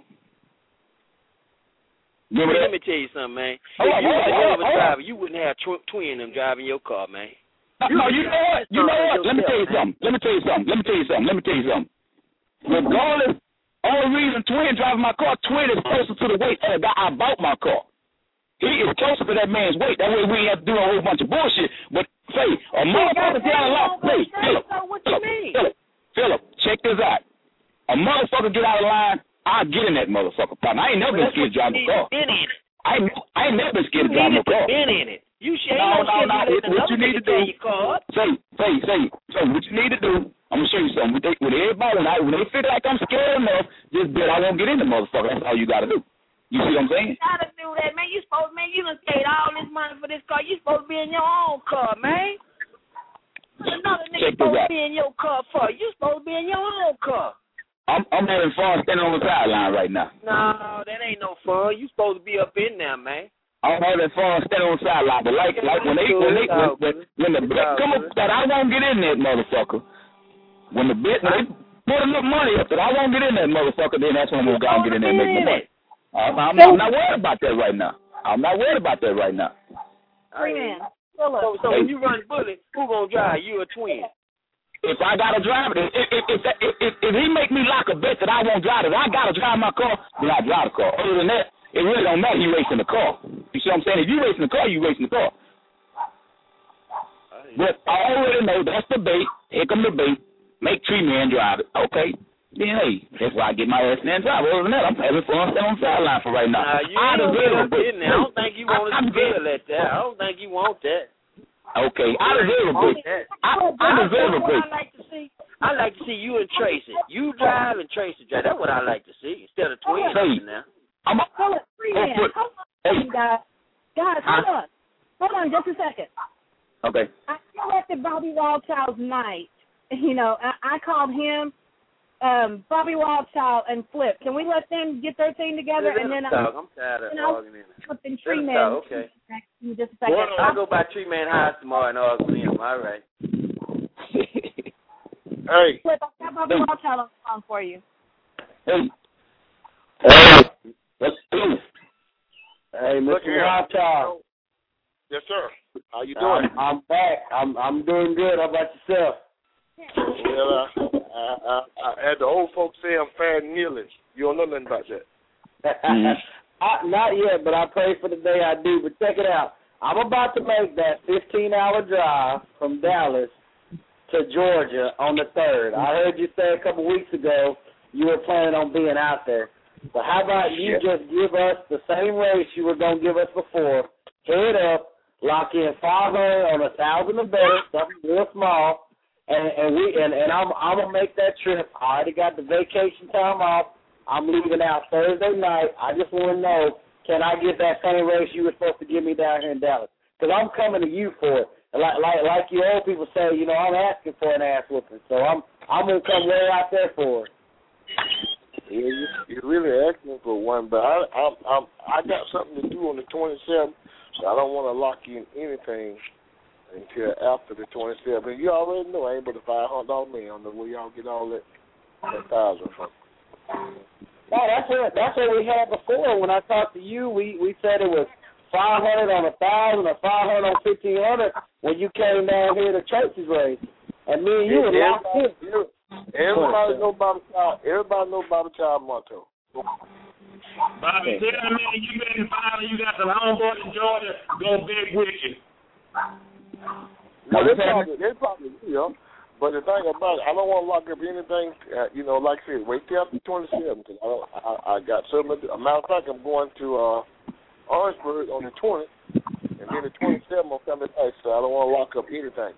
Remember Let that? me tell you something, man. Hold if you on, was a hold hell on, of a hold driver, you wouldn't have tw- twin them driving your car, man. No, no, you know what? You know what? Let me tell you something. Let me tell you something. Let me tell you something. Let me tell you something. Regardless, only reason Twin driving my car, Twin is closer to the weight of the guy I bought my car. He is closer to that man's weight. That way we ain't have to do a whole bunch of bullshit. But say, a motherfucker get out of line. Hey, Philip, Philip, Philip, check this out. A motherfucker get out of line, I'll get in that motherfucker. I ain't never been scared to drive my car. Been in it. I ain't, I ain't never been scared to drive my car. Been in it. You should no, no, no. What, what you need to do? Say, say, say. So what you need to do? I'm gonna show you something. With, they, with everybody, when, I, when they feel like I'm scared enough, just bet I won't get in the motherfucker. That's all you gotta do. You see what I'm saying? You gotta do that, man. You supposed, man. You done paid all this money for this car. You supposed to be in your own car, man. Another nigga supposed to be in your car for. You supposed to be in your own car. I'm I'm having fun standing on the sideline right now. No, that ain't no fun. You supposed to be up in there, man. I'm having fun standing on the sideline, but like like when they when they when, when, when the bet come up that I won't get in that motherfucker. When the bet when they put enough money up that I won't get in that motherfucker, then that's when I'm gonna go and get in there and make the money. I'm, I'm, I'm not worried about that right now. I'm not worried about that right now. Hey, so, so when you run bullet, who gonna drive? You or Twin? If I gotta drive it, if if, if, if, if, if he make me lock a bet that I won't drive it, if I gotta drive my car, then I drive the car. Other than that, it really don't matter. He racing the car. You see what I'm saying? If you racing the car, you racing the car. But I already know that's the bait. Here come the bait. Make Tree Man drive it. Okay. then hey, that's why I get my ass in there and drive. Other than that, I'm having fun staying on the sideline for right now. Nah, you I ain't deserve gonna get in there. I don't think you want to feel like that. I don't think you want that. Okay, I deserve a break. I, I deserve a break. I like to see. I like to see you and Tracy. You drive and Tracy drive. That's what I like to see instead of twins Hey, in there. I'm a, Hold on, three man. Hold on, guys. Guys, hold on. Hold on just a second. Okay. I selected Bobby Wildchild's night. You know, I, I called him, um, Bobby Wildchild and Flip. Can we let them get their thing together? Yeah, and then talk. I, I'm tired of and I'll arguing. put in Let Tree them Man. talk, okay. In just a second. Well, I'll go by Tree Man High tomorrow and argue with him. All right. Hey. Flip, I've got Bobby Wildchild on the phone for you. Hey. Hey. Let's do it. Hey, Look Mister here. Wildchild. Yes, sir. How you doing? I'm, I'm back. I'm I'm doing good. How about yourself? Well, uh, I, I, I, as the old folks say, I'm fat and kneeling. You don't know nothing about that. I, not yet, but I pray for the day I do. But check it out. I'm about to make that fifteen-hour drive from Dallas to Georgia on the third. I heard you say a couple weeks ago you were planning on being out there. So how about you just give us the same race you were going to give us before, head up, lock in five hundred on a thousand or better, something real small, and, and we and, and I'm I'm gonna make that trip. I already got the vacation time off. I'm leaving out Thursday night. I just want to know, can I get that same race you were supposed to give me down here in Dallas? Because I'm coming to you for it. Like like like you old people say, you know, I'm asking for an ass whooping, so I'm I'm gonna come way out there for it. Yeah, you, you're really asking for one, but I I I I got something to do on the twenty-seventh. So I don't want to lock in anything until after the twenty-seventh. You already know I ain't but a five hundred dollar man. I don't know where y'all get all that, that thousand from. No, that's what that's what we had before. When I talked to you, we, we said it was five hundred on a thousand or five hundred on fifteen hundred when you came down here to Church's race, and me and you were locked in. Everybody know Bobby Child. Everybody know Bobby Child motto. Bobby, tell me you been fine. You got some homeboys in Georgia go big with you. No, they probably they probably will. But the thing about it, I don't want to lock up anything. Uh, you know, like I said, wait till after the twenty-seventh. Cause I, don't, I I got some. As a matter of fact, I'm going to uh, Orangeburg on the twentieth, and then the twenty-seventh I'm coming back. So I don't want to lock up anything.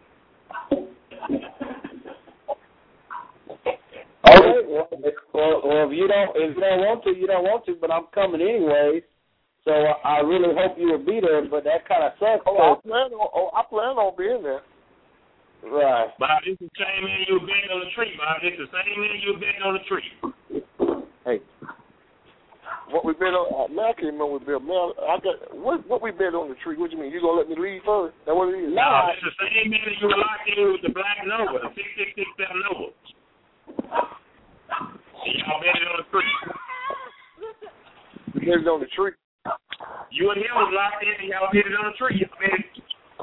Okay, well, well, well, if you don't, if you don't want to, you don't want to. But I'm coming anyways, so I really hope you will be there. But that kind of sucks. Oh, I plan on, oh, I plan on being there. Right. Bob, it's the same man you were betting on the tree, Bob. It's the same man you were betting on the tree. Hey, what we bet on? Uh, man, I can't remember what we bet. Man, I got what? What we bet on the tree? What you mean? You gonna let me leave first? That what it is? No, it's the same man that you were locked in with the black Nova, the six six six seven Nova. Y'all bet it on the tree. We bet it on the tree. You and him was locked in, and y'all bet it on the tree. Y'all bet it.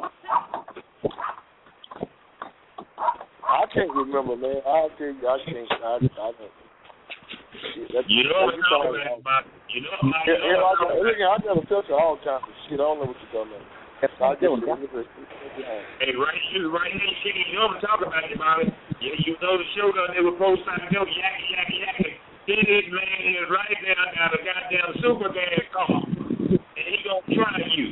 I can't remember, man. I tell you, I can't. I, I don't. That's, you know what I'm talking about. You know what I'm talking yeah, yeah, about. I, I, I got a filter all the time. Shit, I don't know what you're talking about. That's what I'm doing. Hey, right here, right here, shit. You know what I'm talking about, Bobby. You, you know the show down there with post time go yakky yakky yakky. Then this man is right there. I got a goddamn super gas car, and he gonna try you.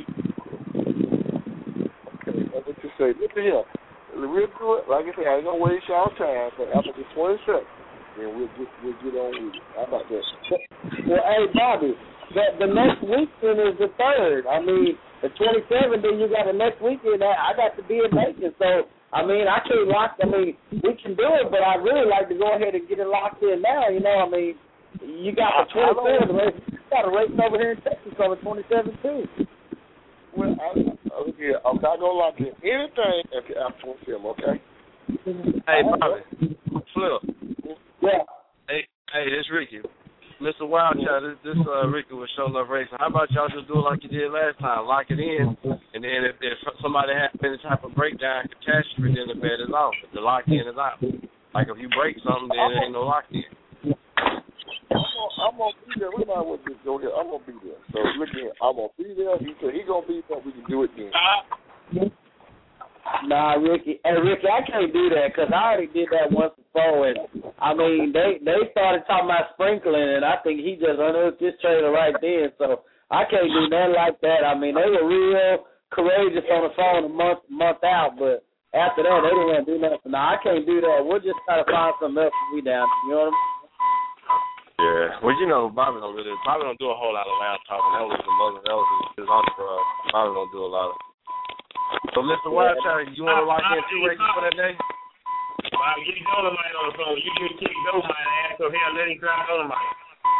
Okay, that's what you say. Listen here. We'll do it. Like I said, I ain't gonna waste y'all time. But after the twenty-second, then we'll get we'll get on with it. How about that? Well, hey Bobby, the the next weekend is the third. I mean, the twenty-seventh. Then you got the next weekend. I got to be in Macon, so I mean, I can't lock. I mean, we can do it, but I'd really like to go ahead and get it locked in now. You know, I mean, you got the twenty-seventh race. You got a race over here in Texas on the twenty-seventh too. Well, I, okay, I'm not gonna lock in anything until after twenty-seven. Okay. Hey, Bobby. Flip. Yeah. Hey, hey, this Ricky. Mister Wildchild, this, this uh, Ricky with Show Love Racing. How about y'all just do it like you did last time? Lock it in, and then if, if somebody has any type of breakdown, catastrophe, then the bet is off. The lock in is out. Like if you break something, then there ain't no lock in. I'm gonna, I'm gonna be there. We're not with this go here. I'm gonna be there. So look here, I'm gonna be there. He said he gonna be there. We can do it then. Nah, Ricky. Hey, Ricky, I can't do that because I already did that once before. And, I mean, they they started talking about sprinkling, and I think he just unhooked his trailer right then. So I can't do nothing like that. I mean, they were real courageous on the phone a month month out, but after that, they didn't want to do nothing. Nah, I can't do that. We'll just try to find something else to be down. You know what I mean? Yeah. Well, you know, Bobby don't really, Bobby don't do a whole lot of loud talking. That was his mother. That was his entourage. Bobby don't do a lot of. So, Mister Wildchild, you want to lock in two races for that day? Well, get Dolomite on the phone. You just kick Dolomite ass, so here, let him cry Dolomite.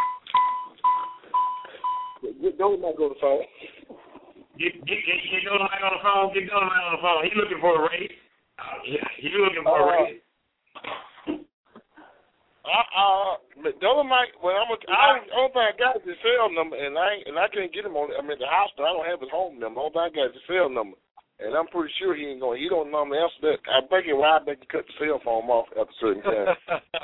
Get Dolomite on the phone. Get, get, get, get Dolomite on the phone. Get Dolomite on the phone. He looking for a race. Uh, he, he looking for uh, a race. Uh, uh, Dolomite. Well, I'm a, I don't think I got his cell number, and I ain't, and I can't get him on. I mean, the hospital. I don't have his home number. I don't think I got his cell number, and I'm pretty sure he ain't going. He don't normally answer that. I think it why they can cut the cell phone off at a certain time.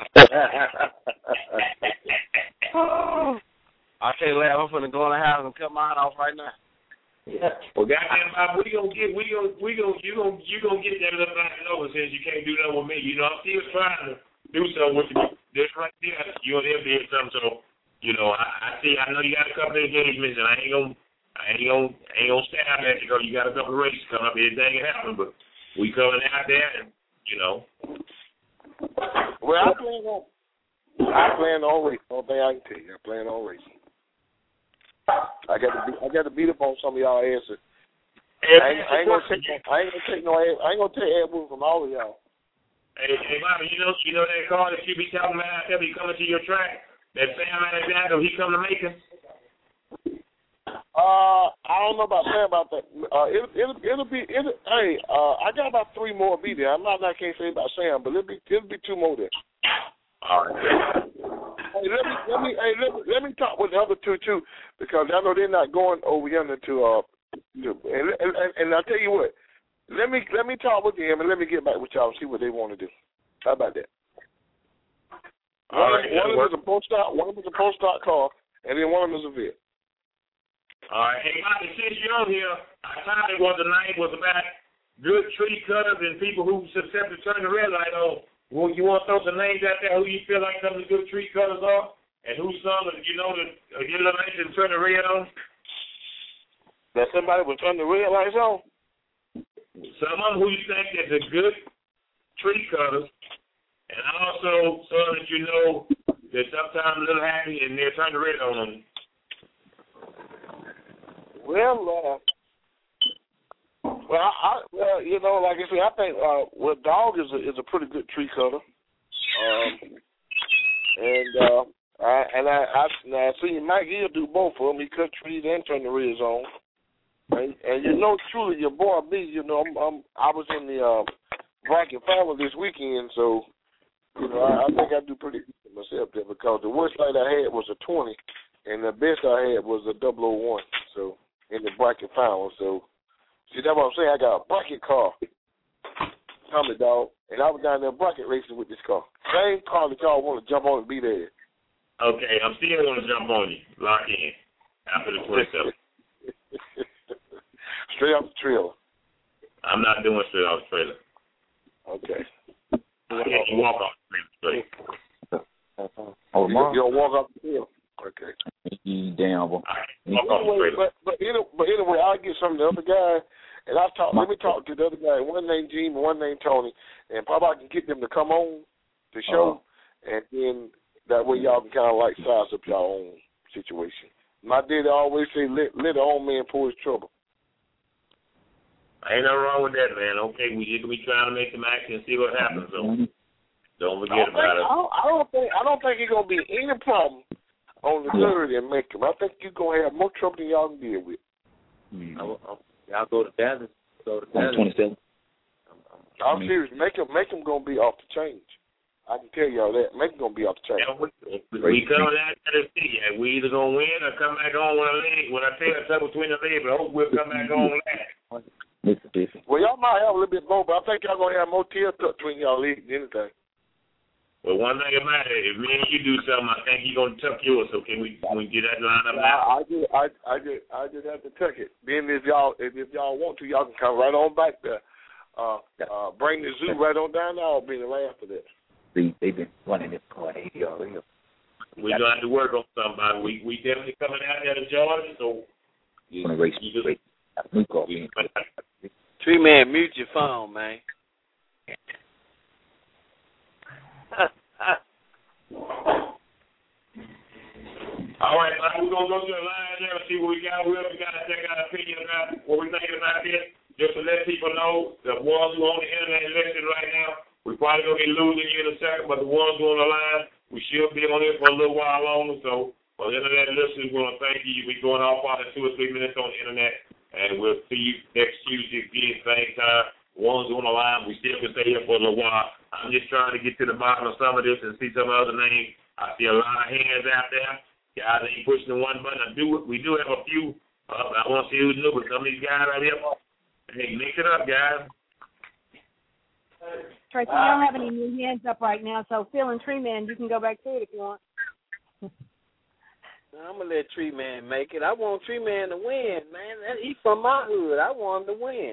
I can't laugh. I'm finna go in the house and cut mine off right now. Yeah. Well, goddamn, Bob, we gonna get, we gonna, we gonna, you gonna, you gonna get that little thing over since you can't do nothing with me. You know, I'm still trying to do something with you. This right there, you and him did something. So, you know, I, I see. I know you got a couple of engagements, and I ain't gonna, I ain't gonna, I ain't gonna stab at you because you got a couple of races coming up. Anything can happen, but we coming out there, and you know. Well, I plan on, I plan on racing. One thing I can tell you, I plan on racing. I got to, be, I got to beat up on some of y'all asses. I ain't, I ain't gonna take, no, I ain't gonna take no, I ain't gonna take ad from all of y'all. Hey, hey, Bobby, you know, you know that car that you be talking about out there, be coming to your track? That Sam Alexander, he come to Macon? Uh, I don't know about Sam about that. Uh, it, it'll, it'll be, it'll, hey, uh, I got about three more be there. I'm not, I can't say about Sam, but it'll be, it'll be two more there. All right. Hey, let me, let me, hey, let me, let me talk with the other two too, because I know they're not going over yonder to, uh, to, and, and, and I'll tell you what. Let me let me talk with them and let me get back with y'all and see what they want to do. How about that? All one, right, one of them is a post stock, one of them is a post stock car, and then one of them is a vet. All right, hey, Bobby, since you're on here, I thought it was the night was about good tree cutters and people who susceptible to turn the red light on. Well, you want to throw some names out there who you feel like some of the good tree cutters are, and who's some that you know that uh, get a little nice and turn the red on? That somebody will turn the red lights on. Some of them who you think that are good tree cutters, and also some that you know that sometimes a little happy and they'll turn the red on them. Well, uh, well, I, I, well, you know, like I said, I think uh, well, Dog is a, is a pretty good tree cutter, um, and uh, I, and I, I, I see Mike he'll do both of them. He cut trees and turn the reds on. And, and you know, truly, your boy me, you know, I'm, I'm I was in the uh, bracket final this weekend, so you know, I, I think I do pretty good myself there because the worst light I had was a twenty, and the best I had was a double oh one. So in the bracket final, so see that's what I'm saying. I got a bracket car, Tommy Dog, and I was down there bracket racing with this car. Same car that y'all want to jump on and be there. Okay, I'm still going to jump on you. Lock in after the twenty-seven. Straight off the trailer. I'm not doing straight off the trailer. Okay. I can't walk off the trailer straight. Oh, you, you don't walk off the trailer? Okay. You damn boy. Walk off the Anyway, trailer. but, but, anyway, but anyway, I'll get some of the other guy, and I'll talk, let me talk to the other guy, one named Gene and one named Tony, and probably I can get them to come on the show, uh-huh. and then that way y'all can kind of like size up your own situation. My daddy always say, let, let the old man pull his trouble. Ain't nothing wrong with that, man. Okay, we just be trying to make some action and see what happens. So don't forget I about think, it. I don't, I don't think I don't think it's gonna be any problem on the third and make them. I think you're gonna have more trouble than y'all can deal with. Mm-hmm. I'll, I'll, y'all go to Dallas. Go to Dallas. twenty-seven. I'm serious. Make them make them gonna be off the change. I can tell y'all that. Make them gonna be off the change. Yeah, we, we coming out to the see. Yeah, we either gonna win or come back on when I leave. When I tell you something between the legs, but I hope we'll come back on last. Well, y'all might have a little bit more, but I think y'all going to have more tail tuck between y'all leagues than anything. Well, one thing about it, if me and you do something, I think you're going to tuck yours, so can we, can we get that line up now? I, I, just, I, I, just, I just have to tuck it. Then if y'all if, if y'all want to, y'all can come right on back there uh, uh, bring the zoo right on down there. I'll be right after that. See, they've been running this car eighty already. We're going to have to work on somebody. We we definitely coming out there to Georgia, so you, want to race, you just, race. New car. Tree Man, mute your phone, man. All right, man, we're going to go to the line there and see what we got. We got to take our opinion about what we're thinking about this. Just to let people know, the ones who are on the internet listening right now, we're probably going to be losing you in a second, but the ones who are on the line, we should be on here for a little while longer. So for the internet listeners, we want to thank you. You'll be going off about two or three minutes on the internet, and we'll see you next Tuesday again, same time. The ones on the line, we still can stay here for a little while. I'm just trying to get to the bottom of some of this and see some other names. I see a lot of hands out there. Guys ain't pushing the one button. I do. We do have a few. Uh, I want to see who's new, but some of these guys right here, hey, mix it up, guys. Tracy, you don't have any new hands up right now, so Phil and Tree Man, you can go back to it if you want. I'm going to let Tree Man make it. I want Tree Man to win, man. He's from my hood. I want him to win.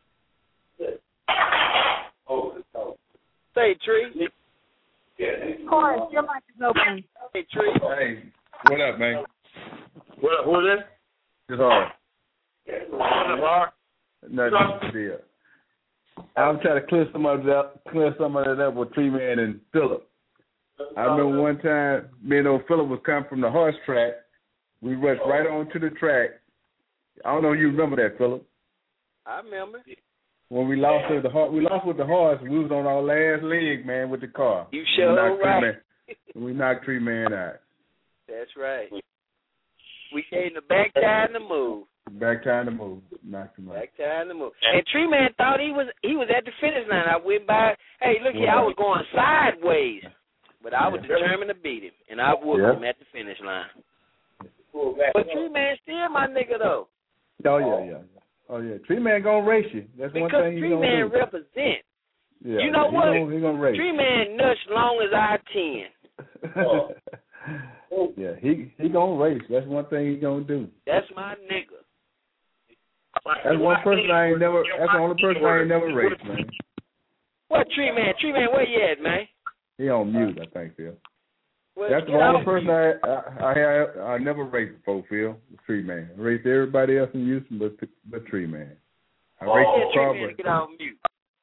Say, Tree. Horace, your mic is open. Hey, Tree. Hey, what up, man? What up, who is this? It's hard. What up, Hard? Nothing to deal. I'm trying to clear some of that, clear some of that up with Tree Man and Phillip. I remember one time, me and old Phillip was coming from the horse track. We rushed right on to the track. I don't know if you remember that, Phillip. I remember. When we lost with the horse, we lost with the horse. We was on our last leg, man, with the car. You sure right. We knocked Tree Man out. That's right. We gave the back time to move. Back time to move. Knocked him out. Back time to move. And Tree Man thought he was he was at the finish line. I went by. Hey, look here, I was going sideways, but I was determined to beat him, and I whooped yep. him at the finish line. But Tree Man still my nigga though. Oh yeah, yeah. Oh yeah, Tree Man gonna race you. That's because one thing he's Tree gonna Man do. represent. Yeah, you know he what? Gonna, he gonna race. Tree Man nuts long as I ten. Yeah, he he gonna race. That's one thing he gonna do. That's my nigga. That's one person I ain't never. That's the only person I ain't never raced, man. What Tree Man? Tree Man, where you at, man? He on mute, I think, Phil. Well, that's the only person I I I, have, I never raced before, Phil. The Tree Man. I raced everybody else in Houston, but but Tree Man. I oh, raced yeah, the Tree Man, get on mute.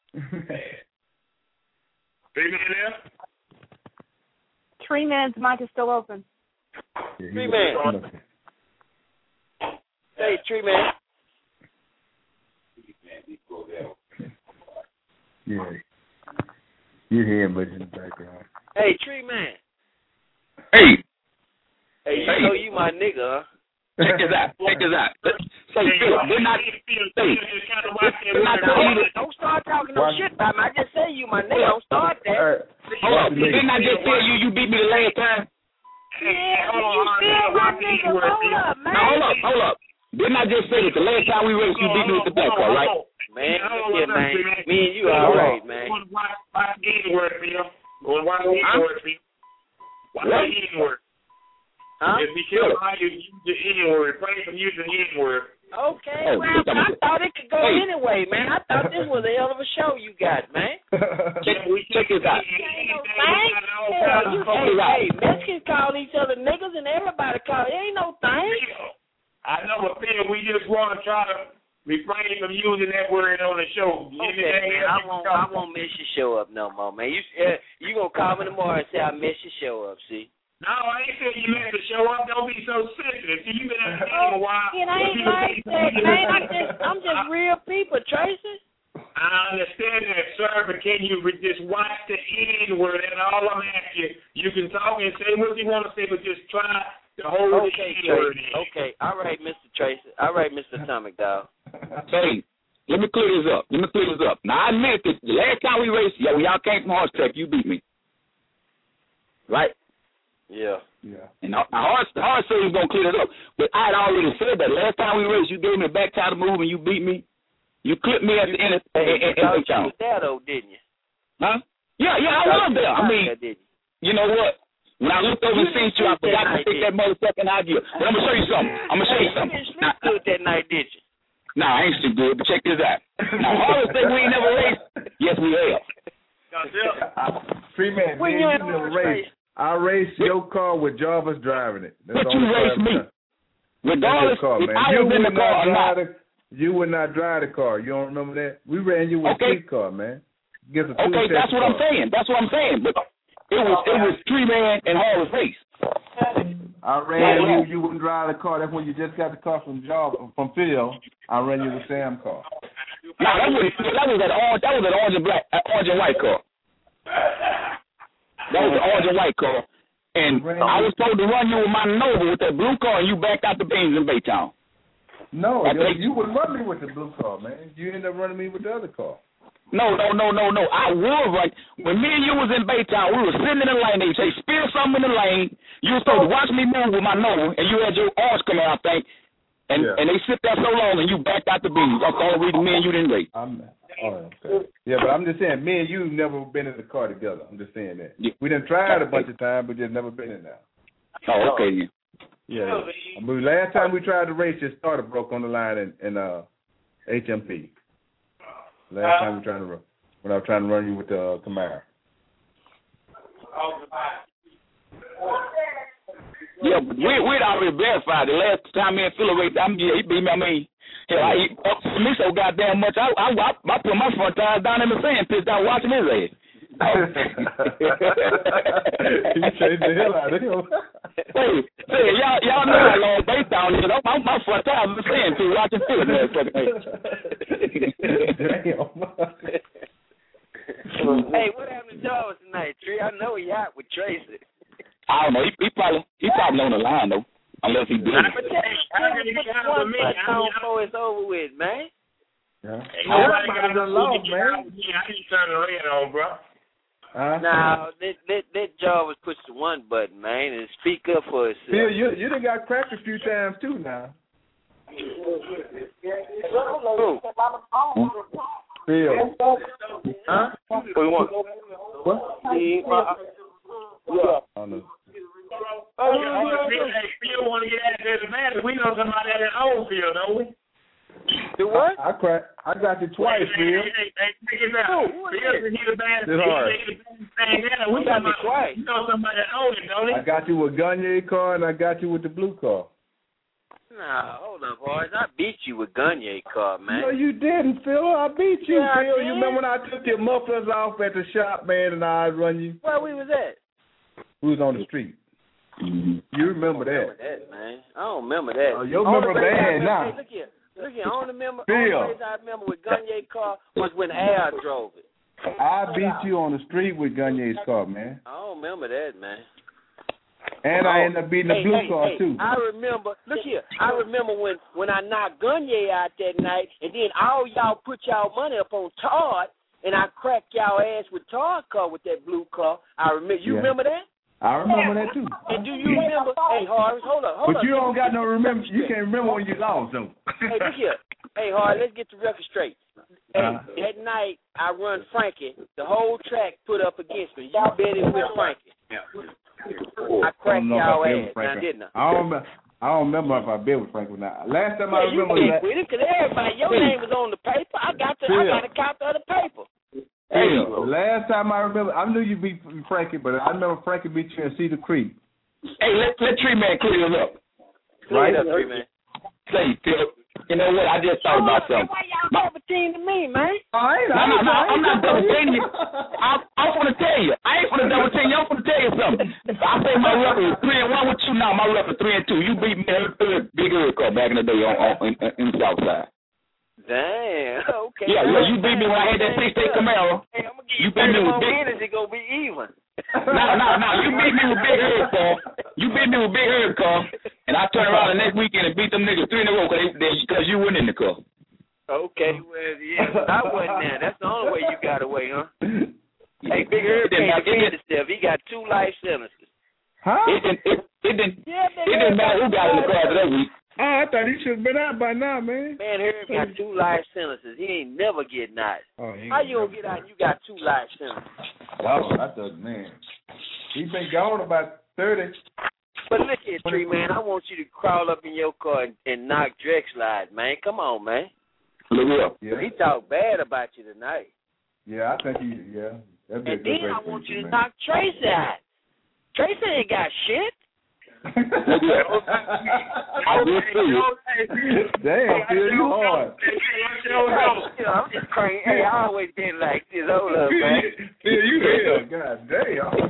Tree Man there? Tree Man's mic is still open. Yeah, Tree Man. Hey, Tree Man. Yeah. You hear him, but in the background. Hey, Tree Man. Hey. Hey, you hey. know you my nigga, huh? Check this out. Check this out. Say, Phil, didn't I? Hey, don't start talking no shit about me. I just say you my nigga. Don't start that. Hold up. Didn't I just tell you you beat me the last time? Yeah, hold on. You still my nigga. Hold up, man. Now, hold up. Hold up. Didn't I just say that the last time we raced you beat me with the back car, right? Man, yeah, man. Me and you all right, man. Watch the game work, Phil. Watch the game work, Phil. Watch the game work. Huh? Just be careful how you use the N-word. Pray from using the N-word. Okay, well, I thought it could go anyway, man. I thought this was a hell of a show you got, man. check, check this out. Hell, you, hey, hey, Mexicans call each other niggas and everybody call it. Ain't no thing. I know, but Phil, we just want to try to refrain from using that word on the show. Okay, man, I won't, I won't miss your show up no more, man. You, uh, you gonna call me tomorrow and say I miss your show up, see? No, I ain't saying you missed the show up. Don't be so sensitive. See, you been at the game a while. It ain't like that, man. I'm just, I'm just real people, Tracy. I understand that, sir, but can you just watch the N-word? And all I'm asking, you can talk and say what you want to say, but just try to hold okay, the N-word in. Okay, all right, Mister Tracy. All right, Mister Atomic Dog. Say, let me clear this up. Let me clear this up. Now, I admit that the last time we raced, yeah, when y'all came from horse track, you beat me. Right? Yeah. Yeah. And the hard, the hard say he's going to clear it up. But I had already said that. Last time we raced, you gave me a back tie to move and you beat me. You clipped me at you the end of the hey, you thought you was there, though, didn't you? Huh? Yeah, yeah, I was there. I mean, there, you know what? When I looked over and seen you, I forgot to take that motherfucking idea. But I'm going to show you something. I'm going to show you something. You didn't sleep good that night, did you? Nah, I ain't sleep good, but check this out. Now, Horace said we ain't never raced Yes, we have. Free man, When man, you you in never the race. I raced your car with Jarvis driving it. That's But the you only raced time me. I- Regardless, car, if man. I You was in the would car not or not. drive the, you would not drive the car. You don't remember that? We ran you with Okay. a street car, man. Get a Okay, that's what I'm saying. That's what I'm saying. But it was it was three man and Harley's race. I ran you. You wouldn't drive the car. That's when you just got the car from job from Phil. I ran you the Sam car. No, that was that was an orange that was an orange and black uh, orange and white car. That was an orange and white car. And I was supposed to run you with my Nova with that blue car, and you backed out the beans in Baytown. No, I yo, think- you would run me with the blue car, man. You ended up running me with the other car. No, no, no, no, no. I was like, when me and you was in Baytown, we were sitting in the lane. They say, spill something in the lane. You were supposed to watch me move with my Nova, and you had your orange come out, I think. And Yeah. and they sit there so long, and you backed out the beans. That's the only reason me and you didn't race. I'm, oh, okay. Yeah, but I'm just saying, me and you never been in the car together. I'm just saying that. Yeah. We done tried a bunch of times, but just never been in there. Oh, okay. Yeah. Yeah. I mean, last time we tried to race, your starter broke on the line in, in uh, H M P. Last time we tried to run, when I was trying to run you with the uh, Camaro. Yeah, but we we'd already verified the last time me and Philip raced. I mean, he beat me. I mean, hell, I eat up for me so goddamn much. I I, I, I put my front tires down in the sand, pissed out watching his ass. You chased the hell out of him. Hey, say, y'all y'all know how long Baytown is. My, my front tires in the sand too, watching Philip. Hey, what happened to Jarvis tonight, Tree? I know he out with Tracy. I don't know. He, he probably he probably on the line though, unless he did. But tell him put the one button on before it's over with, man. Yeah. Nobody got to lost, man. I just turned the red on, bro. Uh, Now, let, let, let Jarvis push the one button, man, and speak up for us. Phil, you you done got cracked a few times too now. Who? Phil. Huh? What you want? What? Yeah. Oh, no. Oh, yeah, Phil, hey, Phil want to get out there to matter. We know somebody at that old field, don't we? Do what? I, I cracked. I got you twice, Hey, Phil. hey, hey, hey, check it out. Who? Who is Phil, he the bad It's hard. he the bad thing there. We got talking me about, twice. you know somebody that owned it, don't he? I got you with Gagne car and I got you with the blue car. Nah, hold up, boys. I beat you with Gagne car, man. No, you didn't, Phil. I beat you, Yeah, I Phil. did. You remember when I took your mufflers off at the shop, man, and I run you? Where we was at? We was on the street. You remember I don't that? remember that, man. I don't remember that. Oh, you Only remember race I bad remember- now. Hey, look here. Look here. I only remember, Phil. only race I remember with Gagne car was when Al drove it. I beat you on the street with Gagne's car, man. I don't remember that, man. And I ended up beating the hey, blue hey, car, hey, too. I remember, look here, I remember when, when I knocked Gagne out that night, and then all y'all put y'all money up on Todd, and I cracked y'all ass with Todd car with that blue car. I remember, you Yeah. remember that? I remember that, too. And do you remember, hey, Harris, hold up, hold But up. you don't got no remember. You can't remember when you lost, though. Hey, look here. Hey, Harris, let's get the record straight. Hey, Uh-huh. that night I run Frankie, the whole track put up against me. You bet it with Frankie. I cracked don't know if y'all I been ass, with now Frank. didn't I? I don't remember. I don't remember if I been with Frank or not. Last time I Yeah, you remember been that. with it, 'cause everybody, your name was on the paper. I got the, I Phil. got a copy of the paper. Hey, the last time I remember, I knew you beat Frankie, but I remember Frankie beat you in Cedar Creek. Hey, let let Tree Man clear it up. Clear it Right? up, Tree Man. Say, Phil, you know what? I just thought about something. Why y'all double team to me, man? I ain't. No, no, no, I'm not double teaming you. I, I want to tell you. I ain't going to double team you. I'm going to tell you something. I say my record is three and one with you now. My record three and two. You beat me in the big earth car back in the day on, on in, in the South Side. Damn. Okay. Yeah, yeah. You beat me when I had that six-day Camaro. Hey, I'm gonna give You you beat me thirty with more big. minutes. It's gonna be even. No, no, no. You beat me with big earth car. You beat me with big earth car, and I turned around the next weekend and beat them niggas three in a row because you went in the car. Okay, well, yeah, I wasn't there. That's the only way you got away, huh? Hey, Big Herb It didn't can't matter- defend it didn't- himself. He got two life sentences. Huh? It didn't. It, it didn't. Yeah, It didn't matter who got in the car that week. Oh, I thought he should have been out by now, man. Man, Herb got two life sentences. He ain't never getting out. Oh, he How you gonna get out and you got two life sentences? Oh, I thought, man. He's been gone about thirty. But look here, Tree Man, I want you to crawl up in your car and, and knock Drexel out, man. Come on, man. Look up. Yeah. He talked bad about you tonight. Yeah, I think he. Yeah, that'd be And a good then race I for want you, you to man. knock Tracy out. Tracy ain't got shit. Damn, Phil, you hard. Yeah, I'm just crazy. Hey, I always been like this. Hold up, man. Phil, you hell, god damn.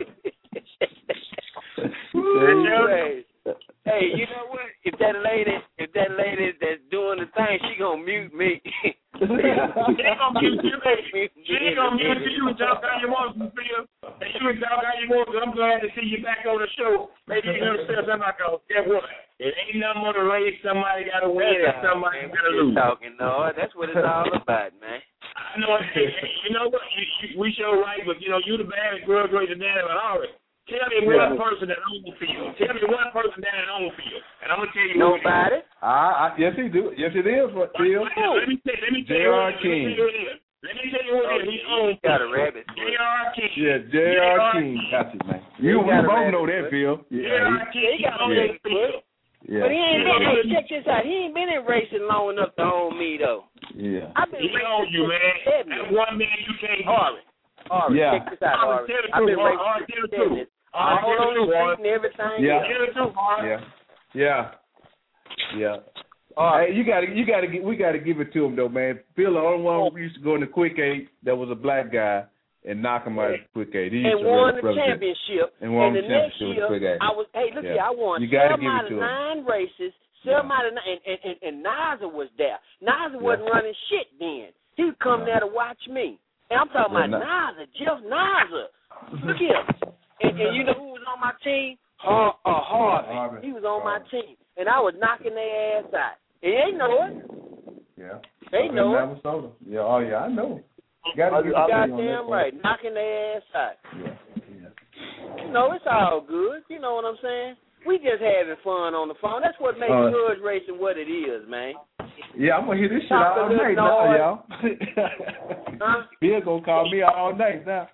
Hey, hey, you know what? If that lady, if that lady that's doing the thing, she gonna mute me. She ain't gonna mute you, baby. She ain't gonna mute you. You can talk how you want to, Phil. And you can talk how you want to. I'm glad to see you back on the show. Maybe you can say something like, oh, guess what? It ain't nothing but a race. Somebody got to win and somebody got to lose. Talking, no, that's what it's all about, man. I know. Hey, you know what? You, you, we show right, but you know you the baddest grudge racer down at Harvard. Tell me Yeah. one person that owns the field. Tell me one person down at owns the field, and I'm gonna tell you Nobody. I, I, yes, he do. Yes, it is. What Phil? Let me tell, let me tell you J R. what King. Let me tell you what it is. He owns Got a rabbit. J R. King. Yeah, J R. King. Got you, man. You, we both know that, Phil. J Yeah, R. King. He owns the field. yeah, But he ain't been. Hey, check this out. He ain't been in racing long enough to own me though. yeah. I've been He racing owns you, man. since That's one man you can't beat. Harley. Harley, Yeah. check this out, Harley. Tell the I've been truth, racing Harley. since Tell the truth. all Tell the on the truth, street Harley. and everything. Yeah. Tell the truth, Harley. Yeah, yeah, yeah. Harley. Hey, you gotta, you gotta, get, we gotta give it to him though, man. Phil, the only one who used to go in the quick eight that was a black guy and knock him out of the quick eight. He used And to won the represent- championship. And won the the next championship with year, the quick eight. I was. Hey, look Yeah. here, I won You gotta seven give it out of to him. nine races. Seven out of nine, and and and, and Nizer was there. Nizer wasn't running shit then. He would come there to watch me. And I'm talking Yeah, about nah. Nizer, Jeff Nizer. Look here. And, and you know who was on my team? Har- uh, Harvey. Harvey. He was on my team, and I was knocking their ass out. And they know it. Yeah. They know it. it. Soda. Yeah. Oh yeah, I know. Gotta give it to you on that Goddamn part. right, knocking their ass out. Yeah. Yeah. You know, it's all good. You know what I'm saying? We just having fun on the phone. That's what makes Uh, grudge racing what it is, man. Yeah, I'm gonna hear this shit Talk a all good night noise. now, y'all. Huh? Bill gonna call me all night now.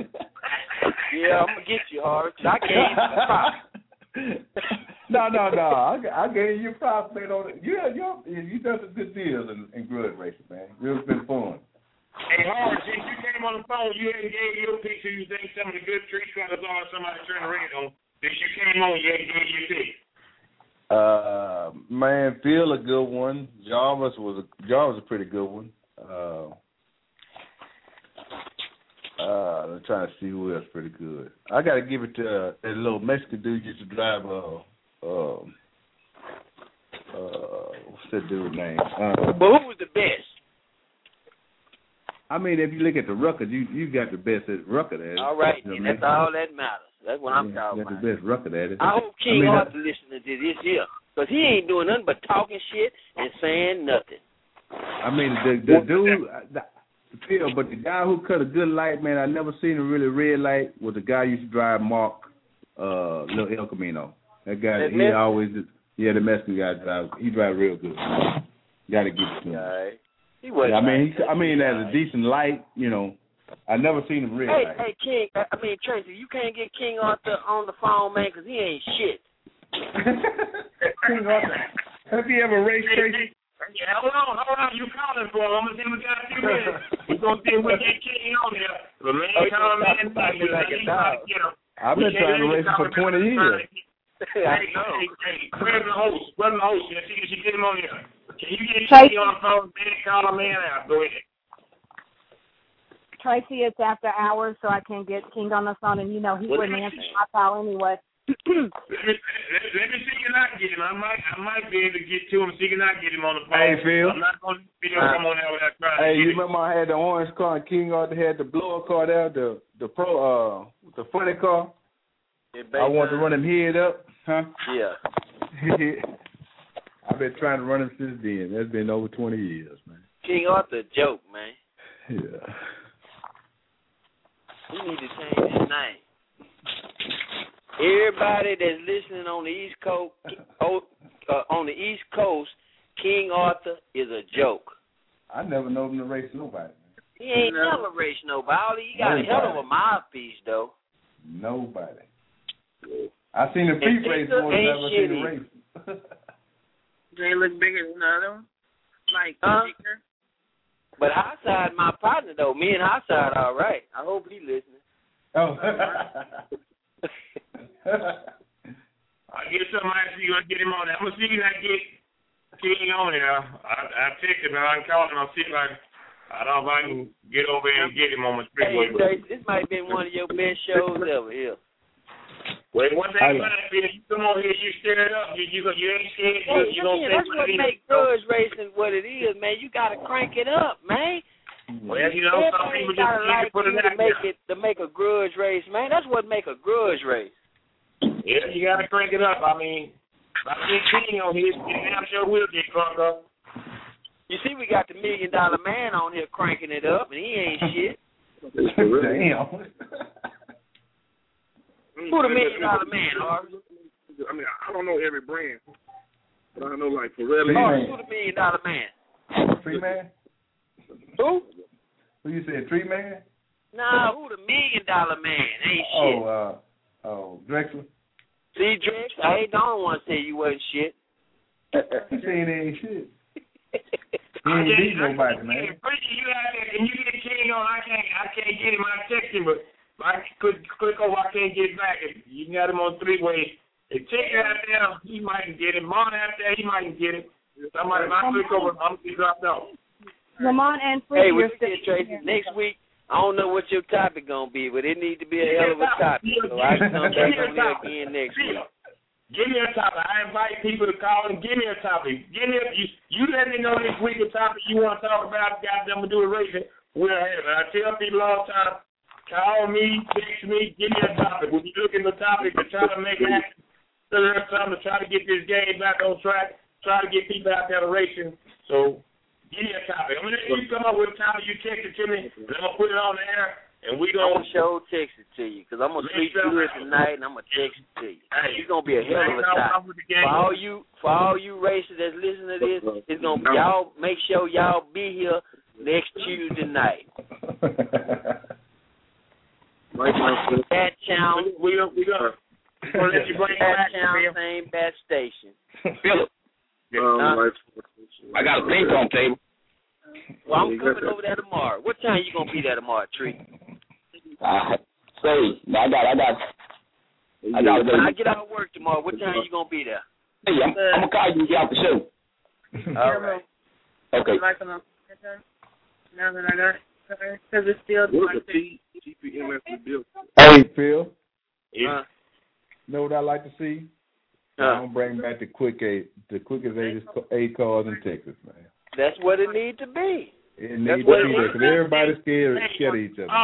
Yeah, I'm gonna get you, Harvey. I gave you the props. no, no, no. I, I gave you props, man. On it. Yeah, you you done some good deals in, in grudge racing, man. It's been fun. Hey, Harvey, since you came on the phone, you hadn't gave your pick who you think some of the good tree cutters are, somebody turn the red on. Since you came on, you hadn't gave your pick. Uh, man, Phil a good one. Jarvis was a Jarvis a pretty good one. Uh, uh, I'm trying to see who else pretty good. I got to give it to uh, that little Mexican dude used to drive. Uh, uh, uh, what's that dude's name? Uh, But who was the best? I mean, if you look at the record, you you got the best at record at it. All right, You know then. what I That's mean? all that matters. That's what I'm Yeah, talking you got about. the best record at it. I hope King I mean, Arthur listening to this here, because he ain't doing nothing but talking shit and saying nothing. I mean, the the dude, the, Phil, but the guy who cut a good light, man, I never seen a really red light. Was the guy who used to drive Mark, uh, Little El Camino. That guy, That he Mexican? always, yeah, the Mexican guy drive. He drive real good. Got to give it to him. All right. He Yeah, wasn't. I mean, like he, I mean, as a decent light, you know, I never seen him red Hey, light. hey, King. I I mean, Tracy, you can't get King Arthur on the phone, man, because he ain't shit. King Arthur, have you ever raced, Tracy? Yeah, hold on, hold on. You calling for him? I'm gonna see we got a few minutes. We're gonna see if we get King on there. The man calling man back. We like a dog. I've been trying to race him for twenty years. I know. Hey, hey, where's the host? Where's the host? Can she, she get him on here? Can you get Tracy. King on the phone? Man, call a man out. Go ahead. Tracy, it's after hours, so I can't get King on the phone, and you know he Well, wouldn't let answer me- my call anyway. let, me, let, let me see if I can get him. I might, I might be able to get to him. See if I can get him on the phone. Hey, Phil. I'm not gonna be able to come on there without trying Hey, to you get him. remember I had the orange car and King Arthur had the blower car there, the the pro uh the funny car. I want to run him head up, huh? Yeah. I've been trying to run him since then. That's been over twenty years, man. King Arthur, a joke, man. Yeah. He need to change his name. Everybody that's listening on the East Coast, oh, uh, on the East Coast, King Arthur is a joke. I never know him to race nobody. He ain't No. never raced nobody. He got a hell of a mouthpiece, though. Nobody. I seen the And feet race Victor more than I ain't ever seen a shitty. race. They look bigger than the other one. Like Huh? bigger. But Outside, my partner though, me and Outside, all right. I hope he listening. Oh. I'll get somebody to get him on there. I'm gonna see if I get King on there. I I text him, I can call him. I'll see if I I don't know if I can get over there and get him on my street. Hey, Tracy, this might have been one of your best shows ever here. Wait, one thing about it, man, you come on here, you stir it up. You you, you ain't scared. Hey, you don't man, that's what makes grudge racing what it is, man. You got to crank it up, man. Well, you know, some people just like put it to out make there. it to make a grudge race, man. That's what make a grudge race. Yeah, you got to crank it up. I mean, I see King on here, I'm sure we'll get crunk up. You see, we got the Million Dollar Man on here cranking it up, and he ain't shit. Damn. Who the Million Dollar Man, Harvey? I mean, I don't know every brand, but I know like Pirelli. Harvey, who the Million Dollar Man? Tree Man? Who? Who you said, Tree Man? Nah, who the Million Dollar Man? Ain't Oh, shit. uh, oh, Drexler. See, Drex, I ain't the only one say you wasn't shit. He saying they ain't shit. He I ain't just, beat nobody, I, man. Pretty, you out there, and you get King on, I can't, I can't get him. I text him, but I click, click over, I can't get back. If you got him on three way. If Chicken out there, he might get it. Mon out there, he might get it. Somebody might click over, I'm gonna dropped off. Lamont and Free, Hey, you're what you said, Tracy? Next week, I don't know what your topic gonna be, but it needs to be a hell of a topic. So I can come back on there again next week. Give me a topic. I invite people to call and give me a topic. Give me a, you, you let me know this week a topic you want to talk about. Goddamn, do a racing. We'll have it. I tell people all the time, call me, text me, give me a topic. When you look at the topic to try to make action, something to try to get this game back on track, try to get people out there to racing. So give me a topic. I mean, if you come up with a topic, you text it to me, and I'm gonna put it on the air. And we I'm gonna gonna show text it to you because I'm gonna sleep through it tonight and I'm gonna text it to you. Hey, it's gonna be a hell of a time for all you for all you racers that's listening to this. It's gonna be y'all. Make sure y'all be here next Tuesday night. Bat channel. We gonna we gonna we'll let you bring Bat back channel, same bat station. Philip, um, I got a ping pong table. Well, I'm coming over there tomorrow. What time you gonna be there tomorrow, Tree? Uh, say, I got, I got, I got. When I get out of work tomorrow, what time you gonna be there? Hey, I'm, I'm gonna call you and get out the show. All right. Okay. Now that I got it, because it's still. Hey, Phil. Yeah. Uh, Know what I like to see? uh, I'm gonna bring back the quick eight, the quickest eight, eight cars in Texas, man. That's what it needs to be. It needs to be there because everybody's scared, scared of each other.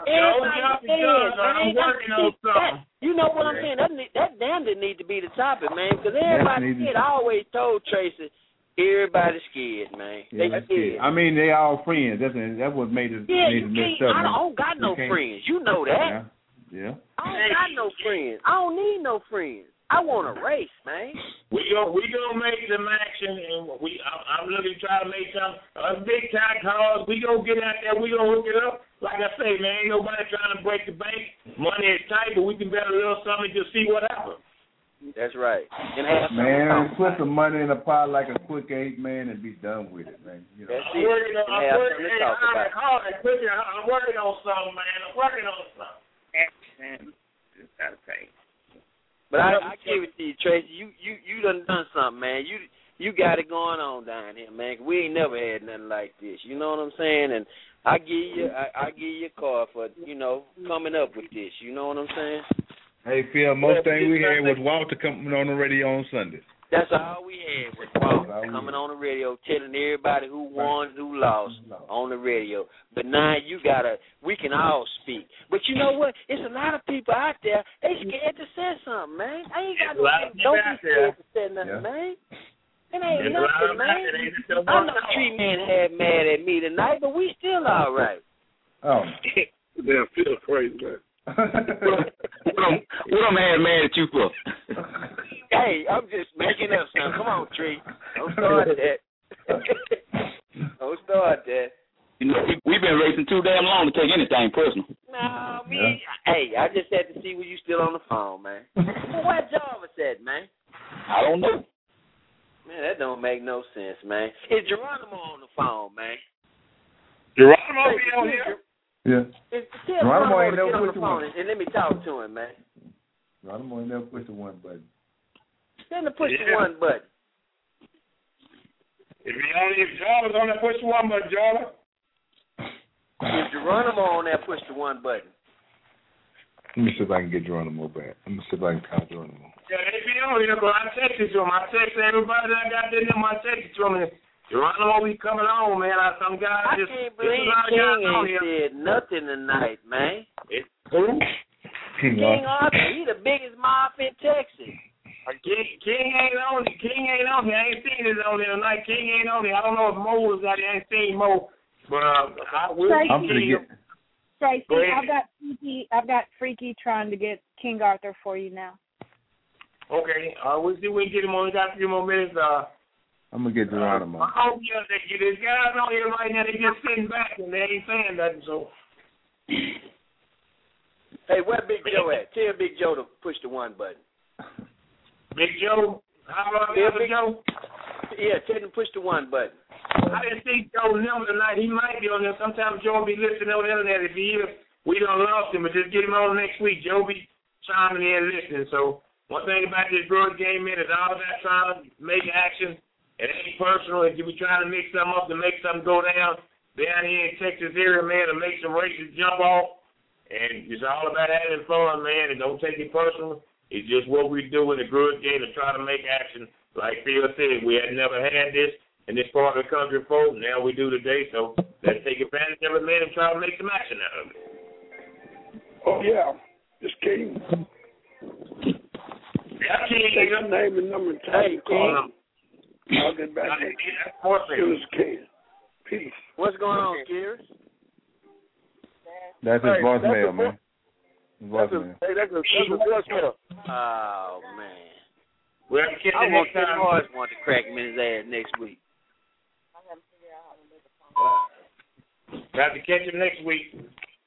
I'm working on something. You know what I'm saying? That need, that damn didn't need to be the topic, man. Because everybody's scared. I always told Tracy, everybody's scared, man. Yeah, they that's scared. it. I mean, they all friends. That's that's what made it Yeah, made you it messed can't. up. I man. don't got no You can't- friends. You know that. Yeah. Yeah. I don't got no friends. I don't need no friends. I want to race, man. We go, we gonna make some action, and we. I'm, I'm looking to try to make some uh, big time calls. We gonna get out there. We gonna hook it up. Like I say, man, ain't nobody trying to break the bank. Money is tight, but we can bet a little something to see what happens. That's right. And have Man, put some money in a pot like a quick eight, man, and be done with it, man. You know. That's I'm it. working on. I'm Have working. something to Hey, talk I'm, about. I'm, quicker, I'm working on something, man. I'm working on something. Action. Just gotta pay. But I, I give it to you, Tracy. You you you done done something, man. You you got it going on down here, man. We ain't never had nothing like this. You know what I'm saying? And I give you I, I give you a card for you know coming up with this. You know what I'm saying? Hey, Phil, most thing we had was Walter coming on the radio on Sunday. That's all we had was Walter coming on the radio, telling everybody who won, who lost on the radio. But now you gotta, we can all speak. But you know what? It's a lot of people out there. They scared to say something, man. I ain't got no. Don't be scared to say nothing, man. It ain't nothing, man. I know Tree Man had mad at me tonight, but we still all right. Oh, damn, feel crazy, man. what, I'm, what I'm mad, mad at you for? Hey, I'm just making up something. Come on, Tree. Don't start that. Don't start that. You know, we, we've been racing too damn long to take anything personal. No, me. Yeah. Hey, I just had to see when you still on the phone, man. Well, where Jarvis at, man? I don't know. Man, that don't make no sense, man. Is Geronimo on the phone, man? Geronimo be on here. Yeah. It's, tell Geronimo ain't Geronimo to never get on the pushed the phone one. and, and let me talk to him, man. Geronimo ain't never pushed the one button. Tell him to push Yeah. the one button. If he only if Jarvis on there, push the one button, Jarvis. If Geronimo on there, push the one button. Let me see if I can get Geronimo back. Let me see if I can call Geronimo. Yeah, they be on here, but I texted to him. I texted everybody that I got in them. I texted to him. Geronimo be coming on, man. I, some guys I just. can't believe King ain't said nothing tonight, man. It, who? King, King Arthur, he the biggest mob in Texas. Uh, King, King ain't on. King ain't on here. I ain't seen his on here tonight. King ain't on here. I don't know if Mo was out here. I ain't seen Mo, but uh, I will. Tracy, I'm gonna get. Tracy, Go ahead. I've got Freaky. I've got Freaky trying to get King Arthur for you now. Okay, uh, we'll see if we can get him on. We got a few more minutes. Uh, I'm gonna get Geronimo. I hope yeah, they, there's guys on here right now. They just sitting back and they ain't saying nothing. So. Hey, where Big Joe at? Tell Big Joe to push the one button. Big Joe, how about Yeah, Big Joe? Yeah, tell him to push the one button. I didn't see Joe's number tonight. He might be on there. Sometimes Joe will be listening on the internet. If he is, we done lost him, but just get him on next week. Joe be chiming in listening. So one thing about this drug game, man, is all about trying to make action. It ain't personal. If you be trying to mix something up to make something go down down here in Texas area, man, to make some races jump off. And it's all about having fun, man, and don't take it personal. It's just what we do in the drug game to try to make action. Like Phil said, we had never had this in this part of the country before. Now we do today, so let's take advantage of it, man, and try to make some action out of it. Oh, yeah. Just King. Yeah, King. Take your name and number and time Hey, to call. King. I'll get back to you as soon as I can. Peace. What's going on, Kieran? That's his Hey, voicemail, that's a man. His That's a, voicemail. hey, that's a, that's a voicemail. Oh, man. We'll have to catch I him want next Ken time. Morris want to crack him in his ass next week. We'll have to catch him next week.